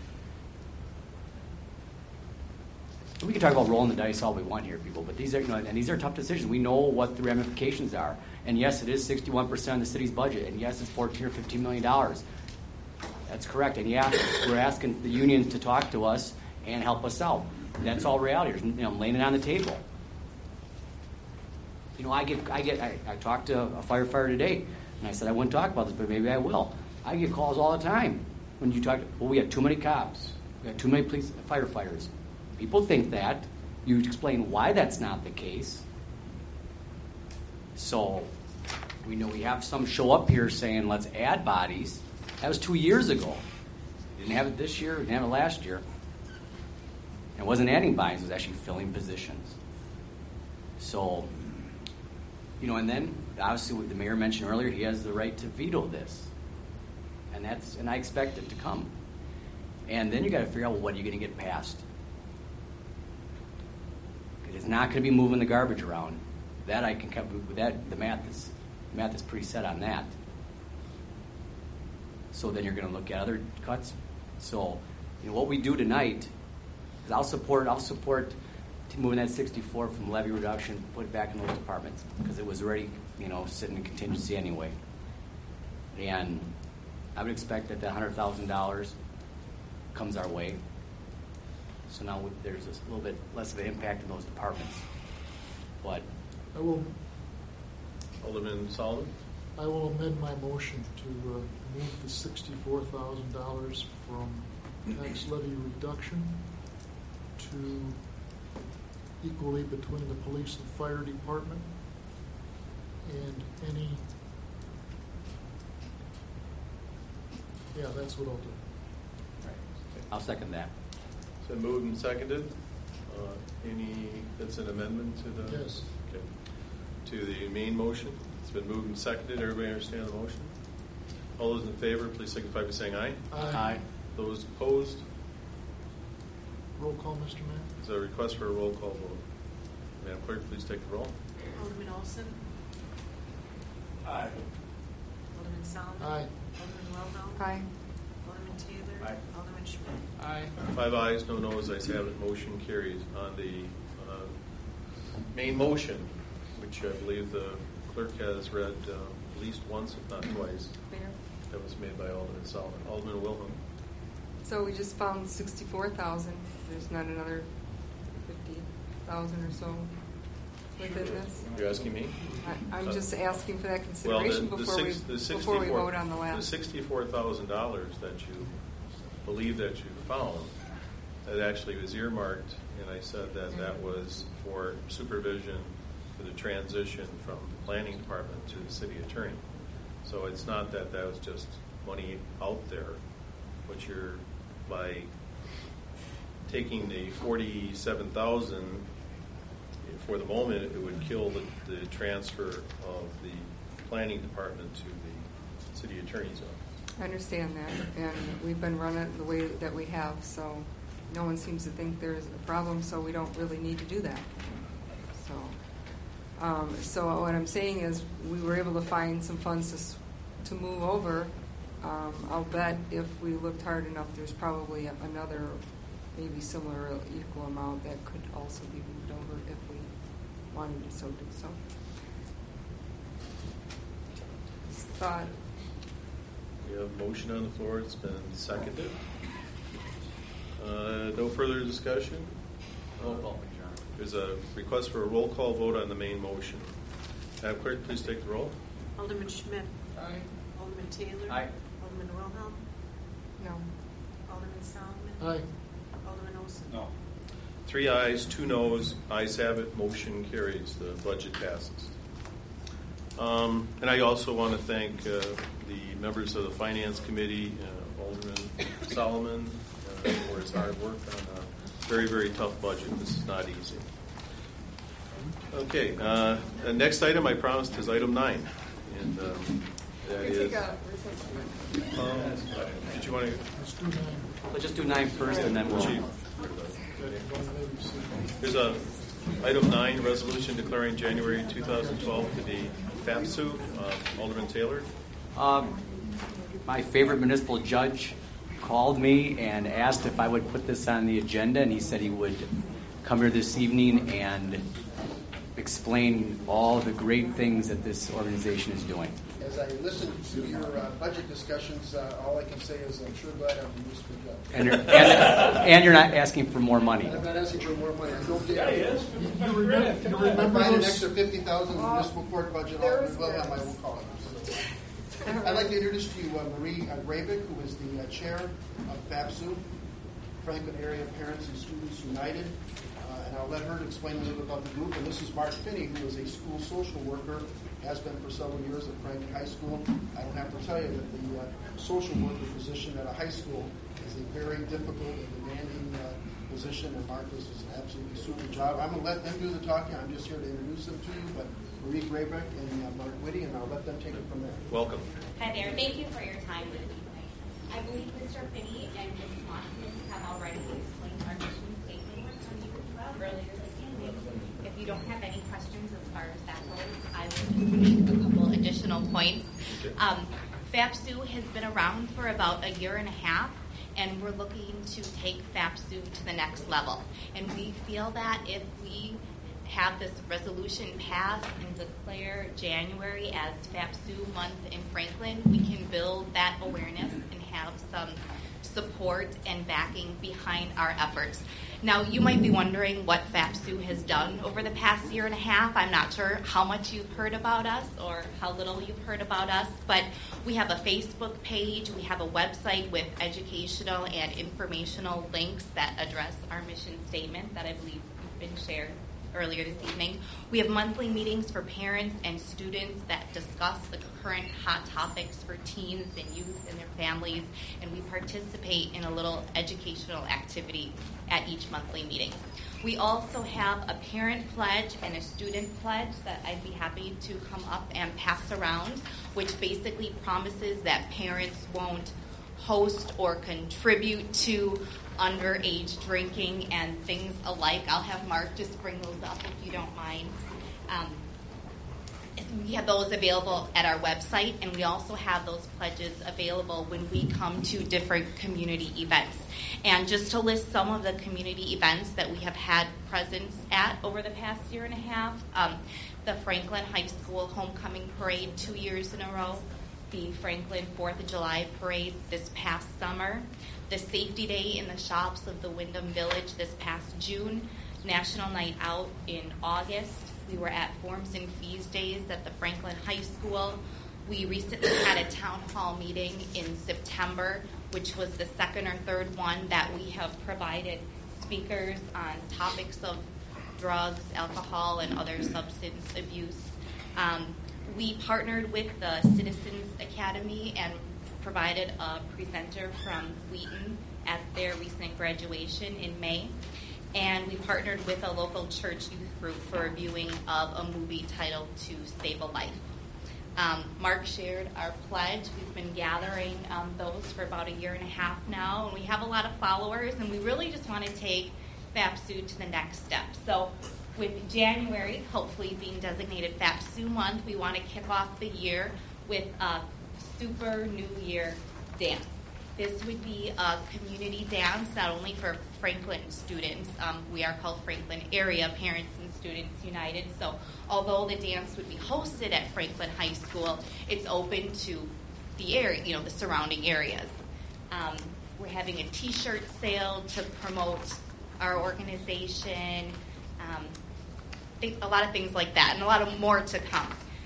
We can talk about rolling the dice all we want here, people, but these are, you know, and these are tough decisions. We know what the ramifications are, and yes, it is sixty-one percent of the city's budget, and yes, it's fourteen or fifteen million dollars. That's correct, and yeah, we're asking the unions to talk to us and help us out. That's all reality. You know, I'm laying it on the table. You know, I get, I get, I, I talked to a firefighter today, and I said I wouldn't talk about this, but maybe I will. I get calls all the time when you talk. Well, we have too many cops. We have too many police firefighters. People think that. You explain why that's not the case. So we know we have some show up here saying, let's add bodies. That was two years ago. Didn't have it this year, didn't have it last year. It wasn't adding bodies, it was actually filling positions. So, you know, and then obviously what the mayor mentioned earlier, he has the right to veto this. And that's and I expect it to come. And then you got to figure out, well, what are you going to get passed? It's not going to be moving the garbage around. That I can cover with that. The math is the math is pretty set on that. So then you're going to look at other cuts. So, you know, what we do tonight is I'll support I'll support moving that sixty-four from levy reduction, put it back in those departments because it was already, you know, sitting in contingency anyway. And I would expect that that one hundred thousand dollars comes our way. So now there's a little bit less of an impact in those departments. But
I will,
Alderman Solomon.
I will amend my motion to uh, move the sixty-four thousand dollars from tax levy reduction to equally between the police and fire department and any, yeah, that's what I'll do.
Right. I'll second that.
It's been moved and seconded. Uh, any, that's an amendment to the?
Yes.
Okay. To the main motion. It's been moved and seconded. Everybody understand the motion? All those in favor, please signify by saying aye.
Aye.
Aye.
Those opposed?
Roll call, Mister Mayor.
There's a request for a roll call vote. Madam Clerk, please take the roll.
Alderman Olson.
Aye.
Alderman Solomon.
Aye.
Alderman Wellhausen.
Aye.
Alderman Taylor.
Aye.
Alderman Schmidt.
Aye.
Five ayes, no noes, ayes have it. Motion carries. On the uh, main motion, which I believe the clerk has read uh, at least once, if not twice.
Mayor?
That was made by Alderman Solomon. Alderman Wilhelm.
So we just found sixty-four thousand. There's not another fifty thousand or so within this?
You're asking me?
I, I'm just asking for that
Well,
consideration
the, the
before,
six,
we,
the
before we vote on the
The
last.
sixty-four thousand dollars that you believe that you found, that actually was earmarked, and I said that that was for supervision for the transition from the planning department to the city attorney. So it's not that that was just money out there, but you're, by taking the forty-seven thousand, for the moment, it would kill the, the transfer of the planning department to the city attorney's office.
I understand that, and we've been running the way that we have, so no one seems to think there's a problem, so we don't really need to do that. So, um, so what I'm saying is, we were able to find some funds to s- to move over. Um, I'll bet if we looked hard enough, there's probably a- another, maybe similar, or equal amount that could also be moved over if we wanted to so do so. Just thought.
We have a motion on the floor. It's been seconded. Uh, no further discussion?
Roll call, John.
There's a request for a roll call vote on the main motion. Madam Clerk, please take the roll.
Alderman Schmidt.
Aye.
Alderman Taylor.
Aye.
Alderman Wilhelm.
No.
Alderman Solomon.
Aye.
Alderman Olson.
No.
Three ayes, two noes. Ayes have it. Motion carries. The budget passes. Um, and I also want to thank uh, the members of the Finance Committee, uh, Alderman Solomon, uh, for his hard work on a very, very tough budget. This is not easy. Okay. Uh, the next item I promised is item nine. And um, that
We
is...
take a recess.
Um, did you want to...
Let's do nine.
Let's just do nine first, and then we'll.
Chief. There's a item nine, resolution declaring January two thousand twelve to be FAPSU. Uh, Alderman Taylor.
Um, my favorite municipal judge called me and asked if I would put this on the agenda, and he said he would come here this evening and explain all the great things that this organization is doing.
As I listen to your uh, budget discussions, uh, all I can say is I'm sure glad I'm a municipal judge.
And you're, and, and you're not asking for more money.
And I'm not asking for more money. I don't get
Yeah, he is.
You remember, you
If I
remember
find an
those?
extra fifty thousand in the municipal court budget, I'll,
There's
well, I
grants.
will call it. I'd like to introduce to you uh, Marie uh, Grabick, who is the uh, chair of FAPSU, Franklin Area Parents and Students United. Uh, and I'll let her explain a little bit about the group. And this is Mark Finney, who is a school social worker, has been for several years at Franklin High School. I don't have to tell you that the uh, social worker position at a high school is a very difficult and demanding uh, position, and Mark does an absolutely super job. I'm going to let them do the talking. I'm just here to introduce them to you, but Marie Grabick and uh, Mark Whitty, and I'll let them take it from there.
Welcome.
Hi there. Thank you for your time this evening. I believe Mister Finney and Miz Watson have already explained our mission statement to you earlier this evening. If you don't have any questions as far as that goes, I will just make a couple additional points. Um, FAPSU has been around for about a year and a half, and we're looking to take FAPSU to the next level. And we feel that if we have this resolution passed and declare January as FAPSU month in Franklin, we can build that awareness and have some support and backing behind our efforts. Now, you might be wondering what FAPSU has done over the past year and a half. I'm not sure how much you've heard about us or how little you've heard about us, but we have a Facebook page, we have a website with educational and informational links that address our mission statement that I believe have been shared earlier this evening. We have monthly meetings for parents and students that discuss the current hot topics for teens and youth and their families, and we participate in a little educational activity at each monthly meeting. We also have a parent pledge and a student pledge that I'd be happy to come up and pass around, which basically promises that parents won't host or contribute to underage drinking and things alike. I'll have Mark just bring those up if you don't mind. Um, we have those available at our website, and we also have those pledges available when we come to different community events. And just to list some of the community events that we have had presence at over the past year and a half, um, the Franklin High School Homecoming Parade two years in a row, the Franklin fourth of July Parade this past summer, the Safety Day in the shops of the Wyndham Village this past June, National Night Out in August. We were at Forms and Fees Days at the Franklin High School. We recently had a town hall meeting in September, which was the second or third one that we have provided speakers on topics of drugs, alcohol, and other substance abuse. Um, we partnered with the Citizens Academy and provided a presenter from Wheaton at their recent graduation in May. And we partnered with a local church youth group for a viewing of a movie titled To Save a Life. Um, Mark shared our pledge. We've been gathering um, those for about a year and a half now, and we have a lot of followers, and we really just want to take FAFSU to the next step. So with January hopefully being designated FAFSU month, we want to kick off the year with a Super New Year dance. This would be a community dance, not only for Franklin students. Um, we are called Franklin Area Parents and Students United. So although the dance would be hosted at Franklin High School, it's open to the area, you know, the surrounding areas. Um, we're having a T-shirt sale to promote our organization. Um, think a lot of things like that, and a lot of more to come.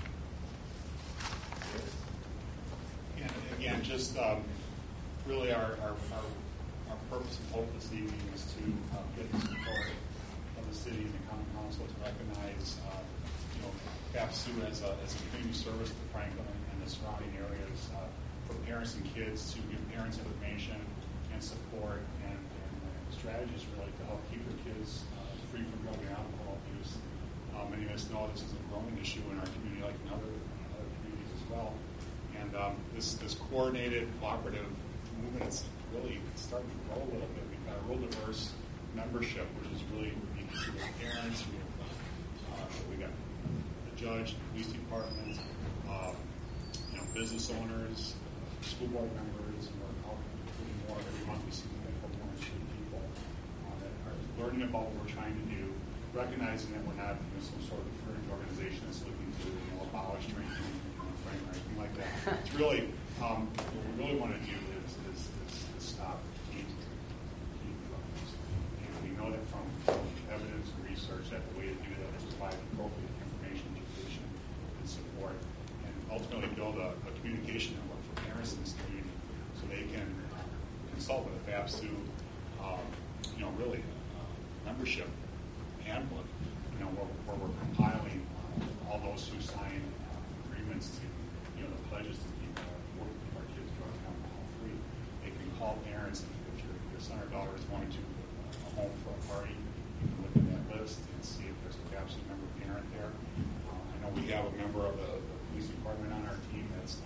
And again, just um, really our, our, our, our purpose and hope this evening is to uh, get the support of the city and the common council to recognize uh, you know, FAFSU as a, as a community service to Franklin and the surrounding areas uh, for parents and kids, to give parents information and support and, and uh, strategies really to help keep their kids uh, free from drug and alcohol abuse. Uh, many of us know this is a growing issue in our community, like in other, other communities as well. And um, this, this coordinated, cooperative movement is really starting to grow a little bit. We've got a real diverse membership, which is really unique to the parents. We have, uh, we got the judge, the police department, uh, you know, business owners, uh, school board members, and we're out including more every month. We see a couple more hundred people uh, that are learning about what we're trying to do, recognizing that we're not you know, some sort of fringe organization that's looking to you know, abolish drinking or anything like that. It's really um, what we really want to do is, is, is, is stop heat, heat drugs. And we know that from, from evidence and research that the way to do that is to provide appropriate information, education, and support, and ultimately build a, a communication network for parents in this community so they can uh, consult with a FAFSU, um, you know, really uh, membership handbook, you know, where, where we're compiling uh, all those who sign uh, agreements to, you know, the pledges to keep, uh, work, keep our kids drug and alcohol free. They can call parents if, if your, your son or daughter is going to uh, a home for a party. You can look at that list and see if there's a FAFSU member parent there. Uh, I know we have a member of the, the police department on our team that's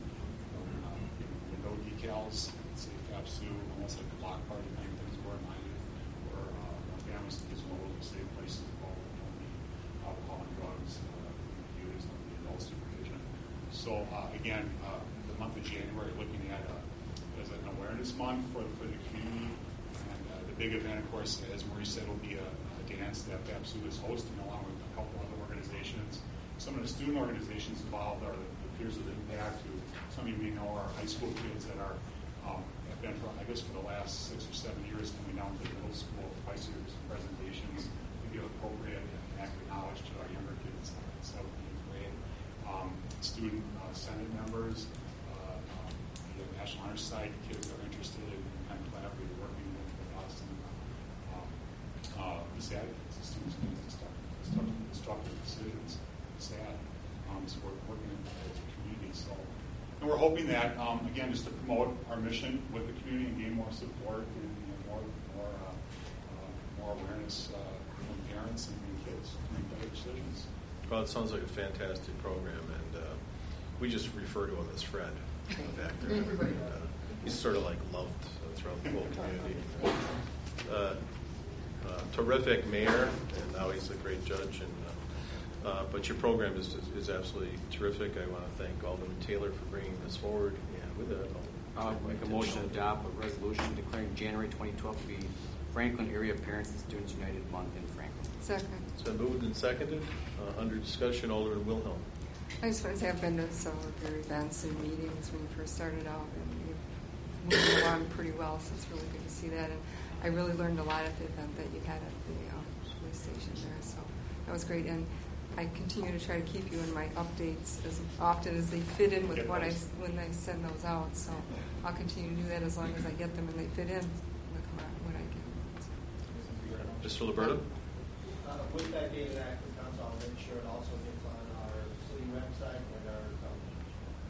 uh, giving window decals, say FAFSU, almost like a block party thing, things were reminded, or uh, families and kids will to safe places to go on the alcohol and drugs uh, used on the adult supervision. So uh, again, uh, the month of January, looking at uh, as an awareness month for, for the community, and uh, the big event, of course, as Marie said, will be a, a dance that FAFSU is hosting along with a couple other organizations. Some of the student organizations involved are the, the Peers of Impact, who some of you may know are high school kids that are um, have been for I guess for the last six or seven years coming down to the middle school twice a year presentations to give appropriate and accurate knowledge to our younger kids in seventh and eighth grade. Um, student uh, Senate members, uh, um, the National Honor Society kids that are interested in kind of collaborating, working with, with us, and um, uh, the S A D kids, the students who destructive, destructive decisions, S A D. Um, so we're working in as a community. So, and we're hoping that um, again, just to promote our mission with the community and gain more support and you know, more more. Uh, more awareness uh, from parents and kids to make better decisions.
Well, it sounds like a fantastic program, and uh, we just refer to him as Fred back there. And, uh, he's sort of like loved throughout the whole community. Uh, uh, terrific mayor, and now he's a great judge in Uh, but your program is, is, is absolutely terrific. I want to thank Alderman Taylor for bringing this forward. And with that, I'll
I'll make a motion to adopt a resolution declaring January twenty twelve to be Franklin Area Parents and Students United Month in Franklin.
Second.
It's been moved and seconded. Uh, under discussion, Alderman Wilhelm.
I just want to say I've been to several of your events and meetings when you first started out, and you've moved along pretty well, so it's really good to see that. And I really learned a lot at the event that you had at the um, police station there, so that was great. And I continue to try to keep you in my updates as often as they fit in with what I when I send those out. So I'll continue to do that as long as I get them and they fit in with what I get.
Mister Liberto?
Uh, with that being an active council, I'll make sure it also gets on our city website and our television.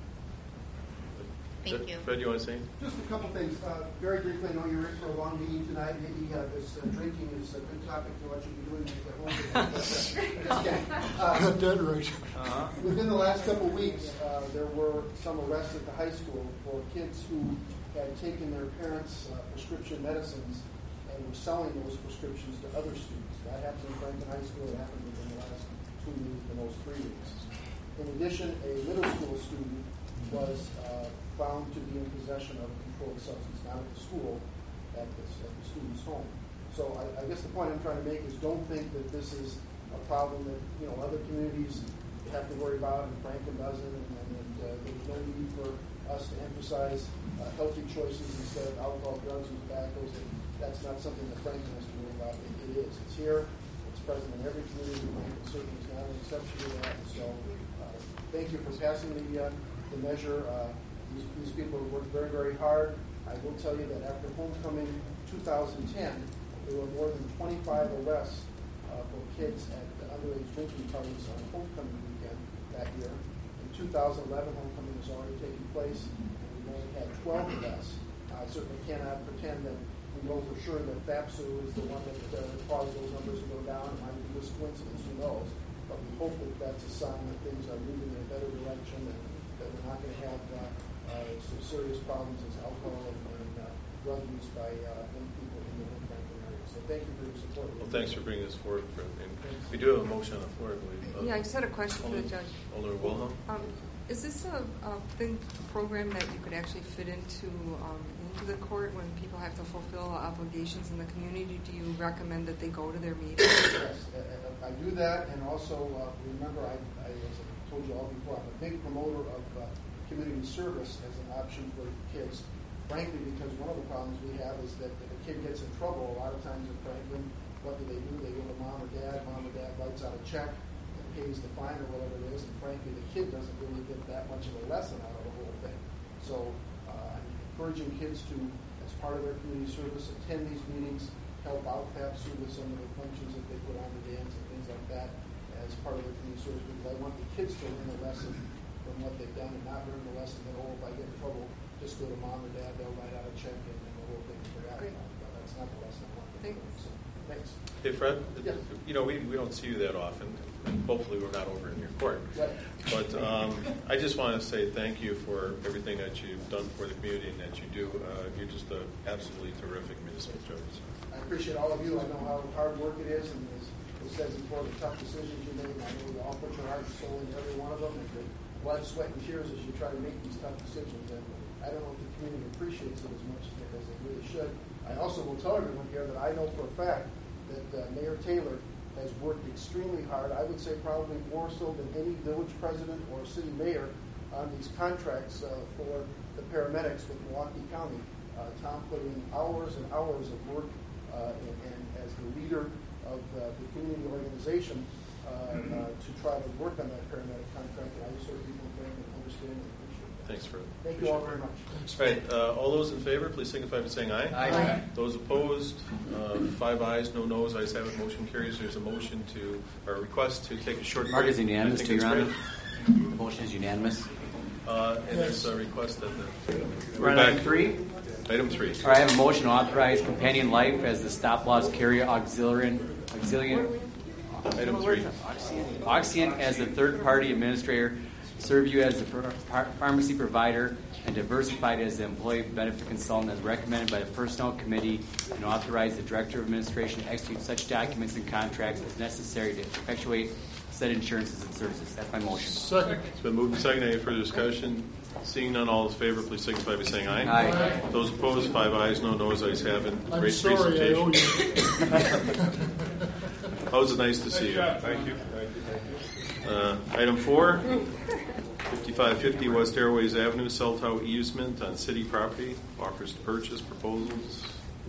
Thank you.
Fred, you want to say?
Just a couple things. Uh, very briefly, I know you're in for a long meeting tonight. Maybe uh, this uh, drinking is a good topic to what you'll be doing at home today. But, uh, just kidding. Uh,
Got that right.
uh, within the last couple of weeks, uh, there were some arrests at the high school for kids who had taken their parents' uh, prescription medicines and were selling those prescriptions to other students. That happened in Franklin High School. It happened within the last two weeks, the most three weeks. In addition, a middle school student was uh, found to be in possession of a controlled substance, not at the school, at the, at the student's home. So I, I guess the point I'm trying to make is don't think that this is a problem that you know other communities have to worry about and Franklin doesn't, and, and, and uh, there's no need for us to emphasize uh, healthy choices instead of alcohol, drugs, and tobacco. That's not something that Franklin has to worry about. It, it is. It's here. It's present in every community. Franklin certainly is not an exception to that. So uh, thank you for passing the, uh, the measure. Uh, these, these people have worked very, very hard. I will tell you that after homecoming two thousand ten, there were more than twenty-five arrests uh, for kids at the underage drinking parties on homecoming weekend that year. In two thousand eleven, homecoming was already taking place, and we've only had twelve arrests. I certainly cannot pretend that we know for sure that FAPSU is the one that uh, caused those numbers to go down. It might be just coincidence, who knows? But we hope that that's a sign that things are moving in a better direction and that we're not going to have uh, uh, some serious problems as alcohol and, and uh, drug use by uh, young people in the Franklin area. So thank you for your support.
Well, thanks for bringing this forward, Fred. And we do have a motion on the floor, I believe. Uh,
Yeah, I just had a question for the judge.
Alderman Wilhelm?
Um, is this a, a thing, a program that you could actually fit into um, into the court when people have to fulfill obligations in the community? Do you recommend that they go to their meetings?
Yes, uh, I do that, and also uh, remember, I, I, as I told you all before, I'm a big promoter of uh, community service as an option for kids. Frankly, because one of the problems we have is that if a kid gets in trouble, a lot of times in Franklin, what do they do? They go to mom or dad. Mom or dad writes out a check and pays the fine or whatever it is. And frankly, the kid doesn't really get that much of a lesson out of the whole thing. So uh, I'm encouraging kids to, as part of their community service, attend these meetings, help out FAPSU with some of the functions that they put on the dams and things like that as part of their community service. Because I want the kids to learn a lesson from what they've done and not learn the lesson that, oh, if I get in trouble, just go to mom or dad, they'll write out a check and, and the whole thing is forgotten. But that's not the lesson I want them to learn. So, thanks.
Hey, Fred,
yes.
You know, we, we don't see you that often. Hopefully we're not over in your court.
Right.
But um, I just want to say thank you for everything that you've done for the community and that you do. Uh, you're just an absolutely terrific municipal judge.
I appreciate all of you. I know how hard work it is, and as it says before, the tough decisions you make, I know you all put your heart and soul into every one of them, and the blood, sweat, and tears as you try to make these tough decisions. And I don't know if the community appreciates it as much as it really should. I also will tell everyone here that I know for a fact that uh, Mayor Taylor has worked extremely hard, I would say probably more so than any village president or city mayor on these contracts uh, for the paramedics with Milwaukee County. Uh, Tom put in hours and hours of work uh, and, and as the leader of uh, the community organization uh, uh, to try to work on that paramedic contract. And I just sort of people think and understand and appreciate that.
Thanks, Fred.
Thank you all very much.
All right, uh, all those in favor, please signify by saying aye.
Aye. Aye.
Those opposed, uh, five ayes, no noes. Ayes have it. Motion carries. There's a motion to, or a request to take a short break.
Mark is unanimous,
I
to
think
Your
that's
Honor.
great.
The motion is unanimous.
Uh, and there's a request that the.
We're on item three.
Item three.
All right, I have a motion to authorize Companion Life as the stop loss carrier auxiliary. auxiliary
Item three.
Oxyan as the third-party administrator, serve you as the ph- pharmacy provider, and diversified as the employee benefit consultant as recommended by the Personnel Committee, and authorize the Director of Administration to execute such documents and contracts as necessary to effectuate said insurances and services. That's my motion.
Second.
It's been moved and seconded. Any further discussion? Seeing none, all in favor, please signify by saying aye.
Aye. Aye.
Those opposed, five ayes, no noes, ayes have it.
I'm
Great
sorry, I owe
presentation.
you.
Oh, it was nice to see you.
Thank you.
Uh, item four, fifty-five fifty West Airways Avenue, cell tower easement on city property, offers to purchase, proposals.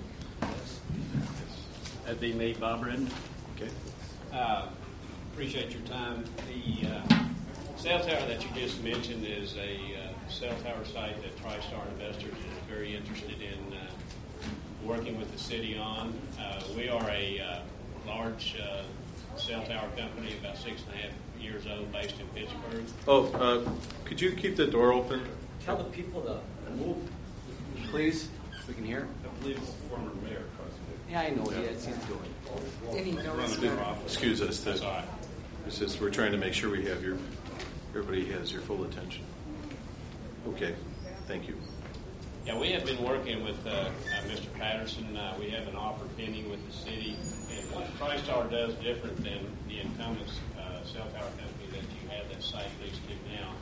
That'd be me, Bob Redden.
Okay.
Uh, appreciate your time. The uh, cell tower that you just mentioned is a uh, cell tower site that TriStar Investors is very interested in uh, working with the city on. Uh, we are a uh, large uh, cell tower company, about six and a half years old, based in Pittsburgh.
Oh, uh, could you keep the door open?
Tell the people to move, please, so we can hear.
I believe it's the former mayor across the
Yeah, I know. Yeah, it's his doing.
Any notice?
Excuse us.
That's all right.
It's just we're trying to make sure we have your, everybody has your full attention. Okay, thank you.
Yeah, we have been working with uh, uh, Mister Patterson. Uh, we have an offer pending with the city. And what TriStar does different than the incumbent uh, cell tower company that you have that site leased to now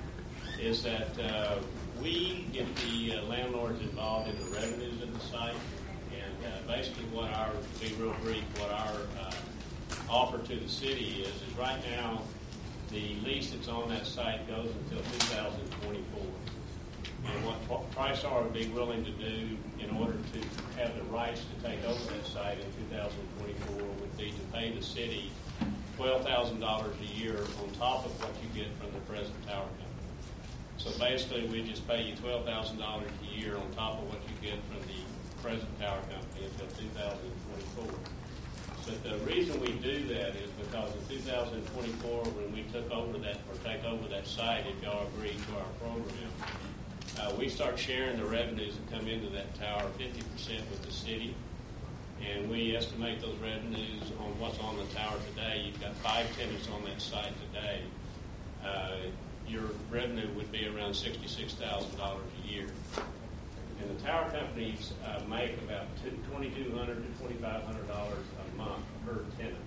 is that uh, we get the uh, landlords involved in the revenues of the site. And uh, basically what our, to be real brief, what our uh, offer to the city is, is right now the lease that's on that site goes until two thousand twenty-four. And what TriStar would be willing to do in order to have the rights to take over that site in two thousand twenty-four would be to pay the city twelve thousand dollars a year on top of what you get from the present tower company. So basically, we just pay you twelve thousand dollars a year on top of what you get from the present tower company until two thousand twenty-four. But the reason we do that is because in two thousand twenty-four, when we took over that or take over that site, if y'all agree to our program, Uh, we start sharing the revenues that come into that tower fifty percent with the city, and we estimate those revenues on what's on the tower today. You've got five tenants on that site today. Uh, your revenue would be around sixty-six thousand dollars a year. And the tower companies uh, make about twenty-two hundred dollars to twenty-five hundred dollars a month per tenant.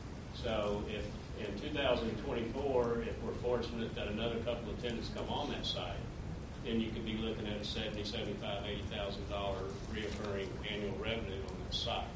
So if in two thousand twenty-four, if we're fortunate that another couple of tenants come on that site, then you could be looking at a seventy, seventy-five, eighty thousand dollars reoccurring annual revenue on that site.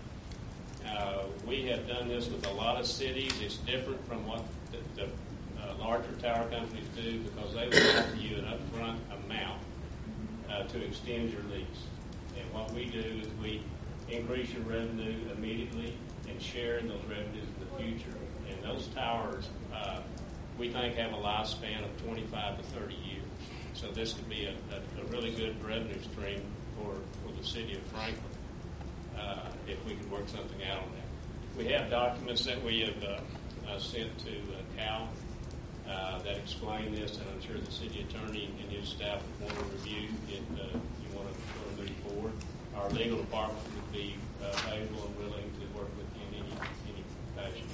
Uh, we have done this with a lot of cities. It's different from what the, the uh, larger tower companies do because they will offer you an upfront amount uh, to extend your lease. And what we do is we increase your revenue immediately and share in those revenues in the future. And those towers, uh, we think, have a lifespan of twenty-five to thirty years. So this could be a, a, a really good revenue stream for, for the city of Franklin uh, if we could work something out on that. We have documents that we have uh, uh, sent to uh, Cal uh, that explain this, and I'm sure the city attorney and his staff would want to review if uh, you want to, want to move forward. Our legal department would be uh, available and willing to work with you in any, any fashion.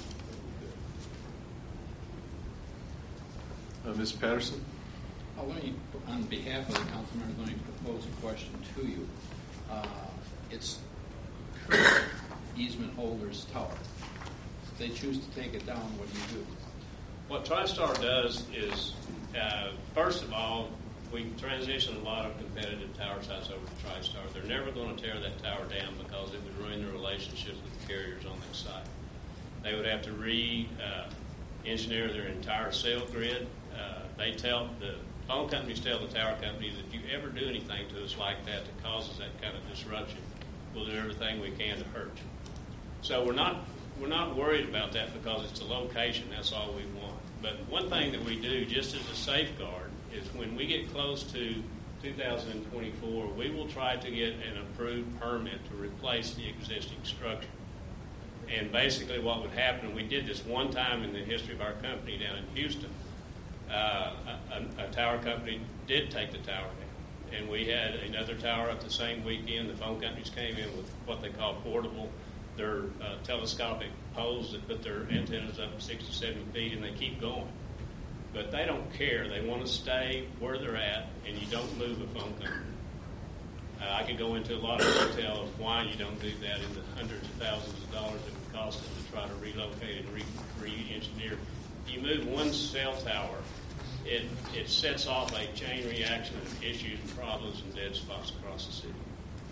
Uh, Miz Patterson?
Well, let me, on behalf of the councilman, I'm going to propose a question to you. Uh, it's current easement holders tower. If they choose to take it down, what do you do?
What TriStar does is, uh, first of all, we transition a lot of competitive tower sites over to TriStar. They're never going to tear that tower down because it would ruin the relationships with the carriers on that site. They would have to re-engineer uh, their entire cell grid. Uh, they tell the phone companies tell the tower companies, if you ever do anything to us like that that causes that kind of disruption, we'll do everything we can to hurt you. So we're not we're not worried about that because it's a location. That's all we want. But one thing that we do, just as a safeguard, is when we get close to two thousand twenty-four, we will try to get an approved permit to replace the existing structure. And basically what would happen, and we did this one time in the history of our company down in Houston, uh, a, a tower company did take the tower down. And we had another tower up the same weekend. The phone companies came in with what they call portable. They're uh, telescopic poles that put their antennas up sixty, seventy feet, and they keep going. But they don't care. They want to stay where they're at, and you don't move a phone company. Uh, I could go into a lot of detail of why you don't do that in the hundreds of thousands of dollars it would cost them to try to relocate and re- re-engineer. you move one cell tower, it, it sets off a chain reaction of issues and problems and dead spots across the city.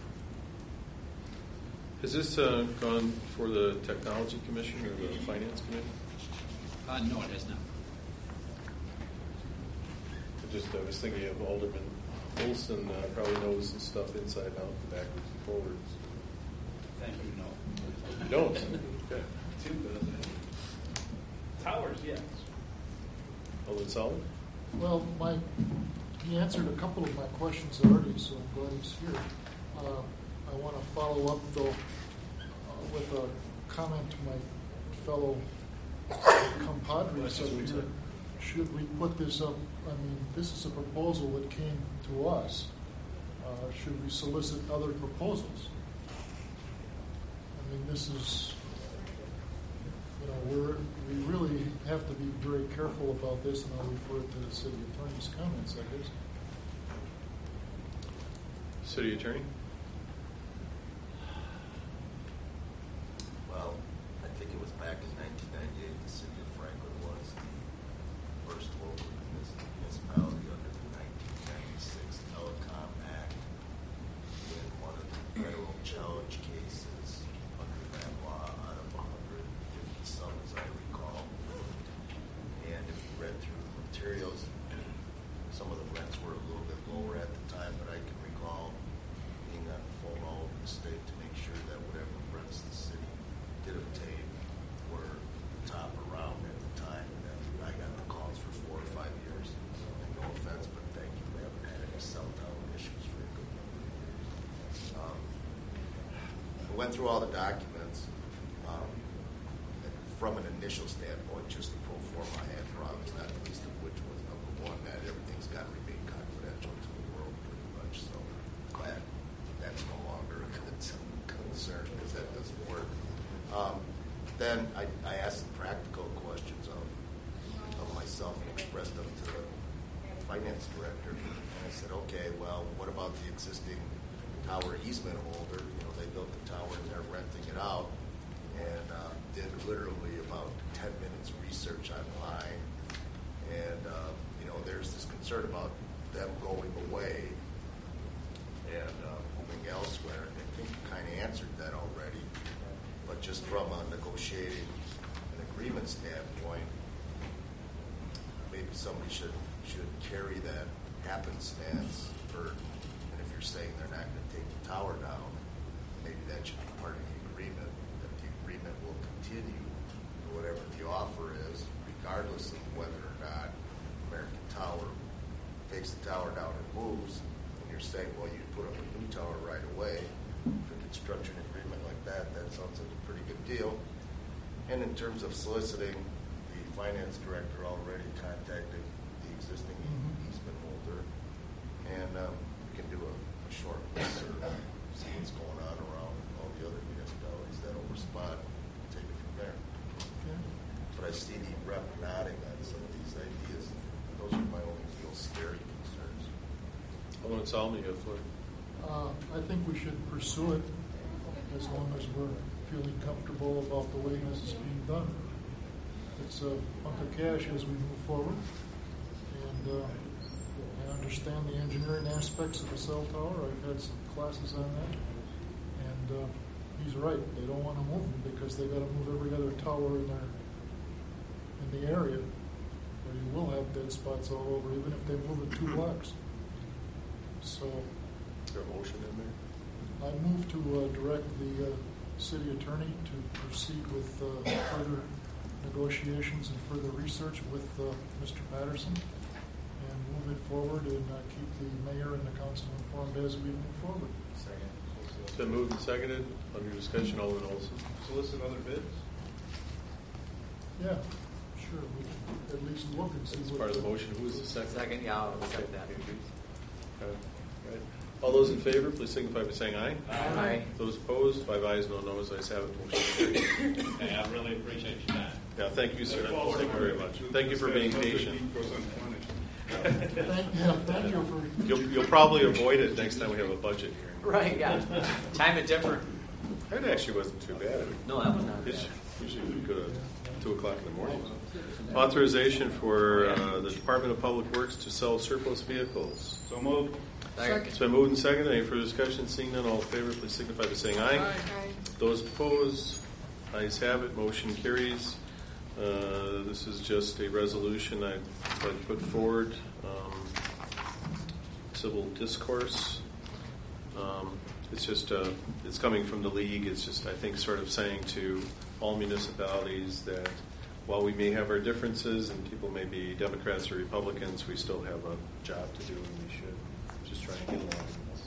Has this uh, gone for the Technology Commission or the Finance Committee?
Uh, no, it has not.
I just I was thinking of Alderman Olson uh, probably knows his stuff inside out, backwards and forwards.
Thank you, no.
You don't? Okay.
Too good. Towers, yes.
Alderman Sullivan?
Well, my, he answered a couple of my questions already, so I'm glad he's here. Uh, I want to follow up, though, uh, with a comment to my fellow compadres up here. Should we put this up? I mean, this is a proposal that came to us. Uh, should we solicit other proposals? I mean, this is, you know, we're, we really have to be very careful about this, and I'll refer it to the city attorney's comments, I guess.
City Attorney?
Well, I think it was back in nineteen ninety-eight, the city of Franklin was the first local municipality under the nineteen ninety-six Telecom Act in one of the federal challenge cases under that law out of one hundred fifty some, as I recall. And if you read through the materials, some of the rents were a little bit lower at the time, but I can recall being on the phone all over the state to make sure that whatever rents the city did obtain were top around at the time. And then I got the calls for four or five years. And no offense, but thank you. We haven't had any cell tower issues for a good number of years. Um, I went through all the documents. Um, from an initial standpoint, just the pro forma I had problems, not the least of which was number one, that everything's got to remain confidential to the world pretty much. So glad that's no longer a concern because that doesn't work. Um, then I, I asked some practical questions of, of myself and expressed them to the finance director. And I said, okay, well, what about the existing tower easement holder? You know, they built the tower and they're renting it out. And uh, did literally about ten minutes research online. And, uh, you know, there's this concern about them going away and uh, moving elsewhere. And I think you kind of answered that already. But just from a negotiating an agreement standpoint, maybe somebody should should carry that happenstance burden. And if you're saying they're not going to take the tower down, maybe that should be part of the agreement, that the agreement will continue whatever the offer is, regardless of whether or not American Tower takes the tower down and moves. And you're saying, well, you put up a new tower right away. For a construction agreement like that, that sounds like a pretty good deal. And in terms of soliciting, the finance director already contacted the existing mm-hmm. easement holder, and um, we can do a, a short list or see what's going on around all the other municipalities that'll respond and take it from there.
Okay.
But I see the rep nodding on some of these ideas. Those are my only real scary concerns.
Alderman Solomon, you have the floor.
Uh, I think we should pursue it as long as we're feeling comfortable about the way this is being done. It's a hunk of cash as we move forward, and uh, I understand the engineering aspects of the cell tower. I've had some classes on that, and uh, he's right. They don't want to move them because they've got to move every other tower in their in the area, or you will have dead spots all over, even if they move it two blocks. So.
Is there a motion in there?
I move to uh, direct the uh, city attorney to proceed with uh, further negotiations and further research with uh, Mister Patterson and move it forward and uh, keep the mayor and the council informed as we move forward.
Second. It's been moved and seconded. Under discussion, Alderman Olson.
Solicit other bids?
Yeah, sure. We can at least look and see.
That's
what
part of the motion. Who is the second?
Second, yeah, I'll second that.
Okay. Right. All those in favor, please signify by saying aye.
Aye. Aye.
Those opposed, five ayes, no noes. Ayes have it. Motion carried.
Hey, I really appreciate your time.
Yeah, thank you, sir. Thank you very much. Thank you for being patient.
Thank, yeah, thank you for.
You'll, you'll probably avoid it next time we have a budget hearing.
Right, yeah. Time it different.
That actually wasn't too bad.
No, that was not
It's
bad.
usually we go to two o'clock in the morning. Authorization for uh, the Department of Public Works to sell surplus vehicles.
So moved.
Second.
It's been moved and seconded. Any further discussion? Seeing none, all in favor, please signify by saying aye.
Aye.
Aye.
Those opposed, ayes have it. Motion carries. Uh, this is just a resolution I'd like to put forward. Um, civil discourse. Um, it's just uh, it's coming from the league. It's just I think sort of saying to all municipalities that while we may have our differences and people may be Democrats or Republicans, we still have a job to do and we should just try and get along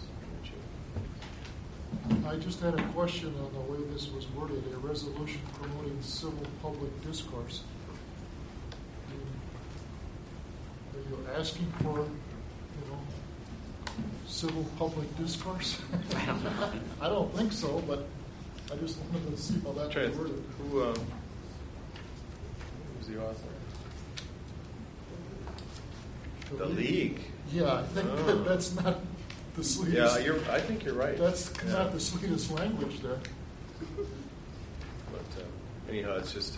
in this.
I just had a question on the way this was worded, a resolution promoting civil public discourse. Are you asking for, you know, civil public discourse?
I don't know.
I don't think so, but I just wanted to see how that was worded.
Who, um, who's the author? The league.
Yeah, I think
Oh.
that that's not the sweetest.
Yeah, you're. I think you're right.
That's
Yeah.
not the sweetest language there.
But uh, anyhow, it's just.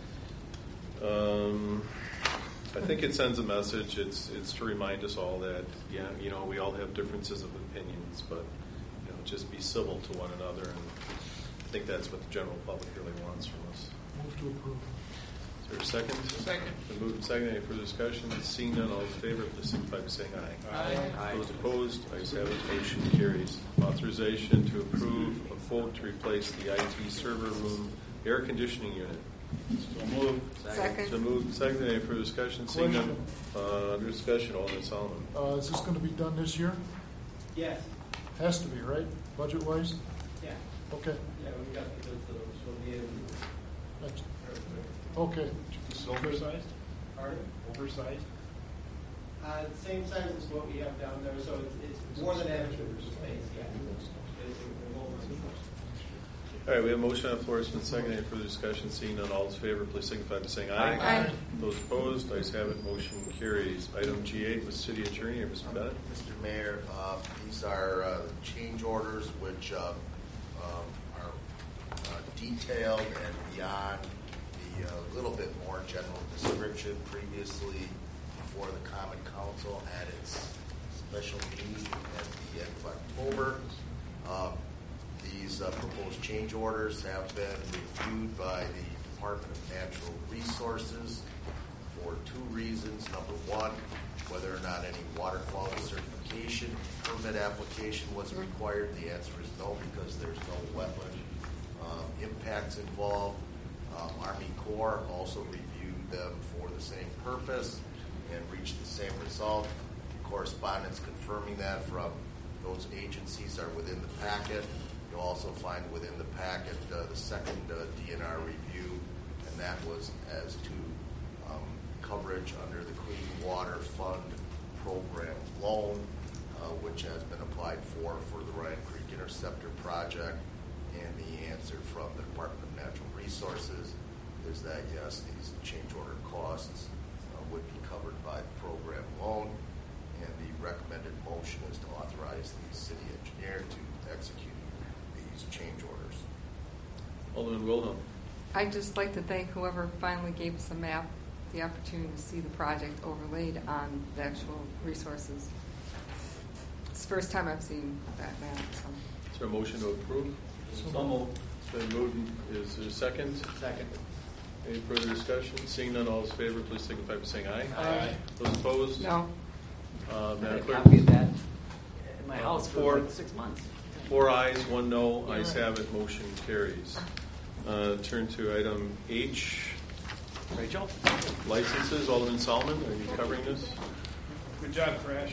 Uh, um, I think it sends a message. It's it's to remind us all that yeah, you know, we all have differences of opinions, but you know, just be civil to one another, and I think that's what the general public really wants from us.
Move to approve.
Is there a second?
Second.
Been moved and seconded. Any further discussion? Seeing none, all in favor, please signify by saying aye.
Aye.
Aye.
Those opposed, ayes have it. Motion carries. Authorization to approve a quote to replace the I T server room air conditioning unit.
So moved.
Second.
So moved and seconded. Any further discussion? Seeing none, uh, under discussion, Alderman Solomon.
Uh, is this going to be done this year?
Yes,
Has to be, right? Budget-wise?
yeah,
Okay.
yeah, we got the bids, so she'll be in.
Thanks. Okay.
This is oversized?
Pardon?
Oversized?
Uh, same size as what we have down there, so it's, it's more than adequate space, yeah. It's- it's over.
All right, we have a motion on the floor. It's been seconded. Any further discussion? Seeing none, all in favor, please signify by saying aye.
Aye.
Those opposed, ayes have it. Motion carries. Item G eight with City Attorney, or Mister Bennett.
Mister Mayor, uh, these are uh, change orders which uh, um, are uh, detailed and beyond the uh, little bit more general description previously before the Common Council at its special meeting at the end of October. Um, These uh, proposed change orders have been reviewed by the Department of Natural Resources for two reasons. Number one, whether or not any water quality certification permit application was required. The answer is no, because there's no wetland um, impacts involved. Um, Army Corps also reviewed them for the same purpose and reached the same result. Correspondence confirming that from those agencies are within the packet. You'll also find within the packet uh, the second uh, D N R review, and that was as to um, coverage under the Clean Water Fund program loan, uh, which has been applied for for the Ryan Creek Interceptor project. And the answer from the Department of Natural Resources is that yes, these change order costs uh, would be covered by the program loan, and the recommended motion is to authorize the city engineer to execute these change orders.
Alderman Wilhelm.
I'd just like to thank whoever finally gave us a map, the opportunity to see the project overlaid on the actual resources. It's the first time I've seen that map. So.
Is there a motion to approve?
So moved.
It's been moved. Is there a second?
Second.
Any further discussion? Seeing none, all in favor, please signify by saying aye.
Aye.
Those opposed?
No.
Uh,
I had
Madam
a
Clerk?
copy of that in my
Uh,
house for
four.
like six months.
Four ayes, one no. Ayes have it. Motion carries. Uh, turn to item H.
Rachel?
Licenses. Alderman Solomon, are you covering this?
Good job, Crash.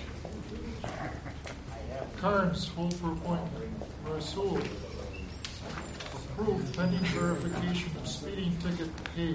Carnes, hold for appointment. Rasul, approved pending verification of speeding ticket paid.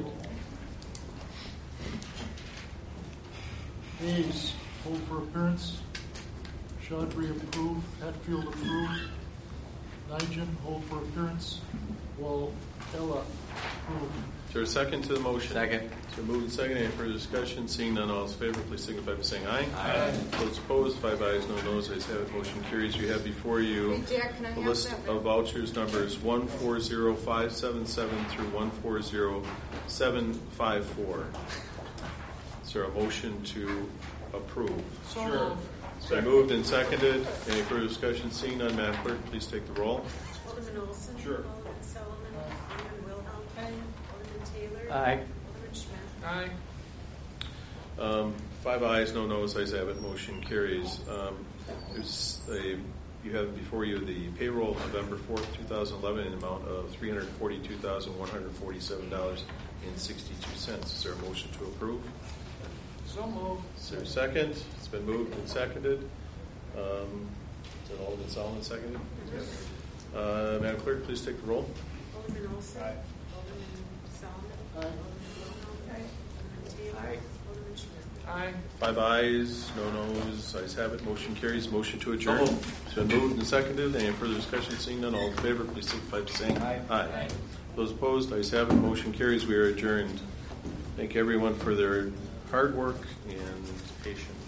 Hayes, hold for appearance. Chaudhry approved. Hatfield approved. Nigel, hold for appearance. Wall Ella approved.
Is there a second to the motion?
Second.
So moved and second. Any further discussion? Seeing none, all in favor, please signify by saying aye.
Aye.
Those opposed, five ayes, no noes. Ayes have it. Motion carries. You have before you
Hey, Jack, can I
a
have
list
that?
of vouchers numbers one four zero five seven seven through one four zero seven five four. Is there a motion to approve?
So moved.
It's been moved and seconded. Any further discussion? Seeing none, Madam Clerk, please take the roll.
Alderman Olson.
Sure.
Alderman Solomon. Alderman Wilhelm. Alderman Taylor.
Aye.
Alderman Schmidt.
Aye.
Um, five ayes, no noes, ayes have it, motion carries. Um, there's a, you have before you the payroll of November fourth, two thousand eleven, in the amount of three hundred forty-two thousand, one hundred forty-seven dollars and sixty-two cents. Is there a motion to approve?
So moved.
Is there a second? It's been moved and seconded. Um, is that Alderman Solomon seconded? Yes. Uh, Madam Clerk, please take the roll.
Alderman Olson.
Aye.
Alderman Solomon.
Aye.
Alderman Wilhelm. Alderman Taylor.
Aye.
Alderman Schmidt.
Aye.
Five ayes, no noes, ayes have it, motion carries. Motion to adjourn.
So moved.
It's been moved and seconded. Any further discussion? Seeing none, all in favor, please signify by saying
Aye.
Aye. Those opposed, ayes have it, motion carries. We are adjourned. Thank everyone for their hard work and patience.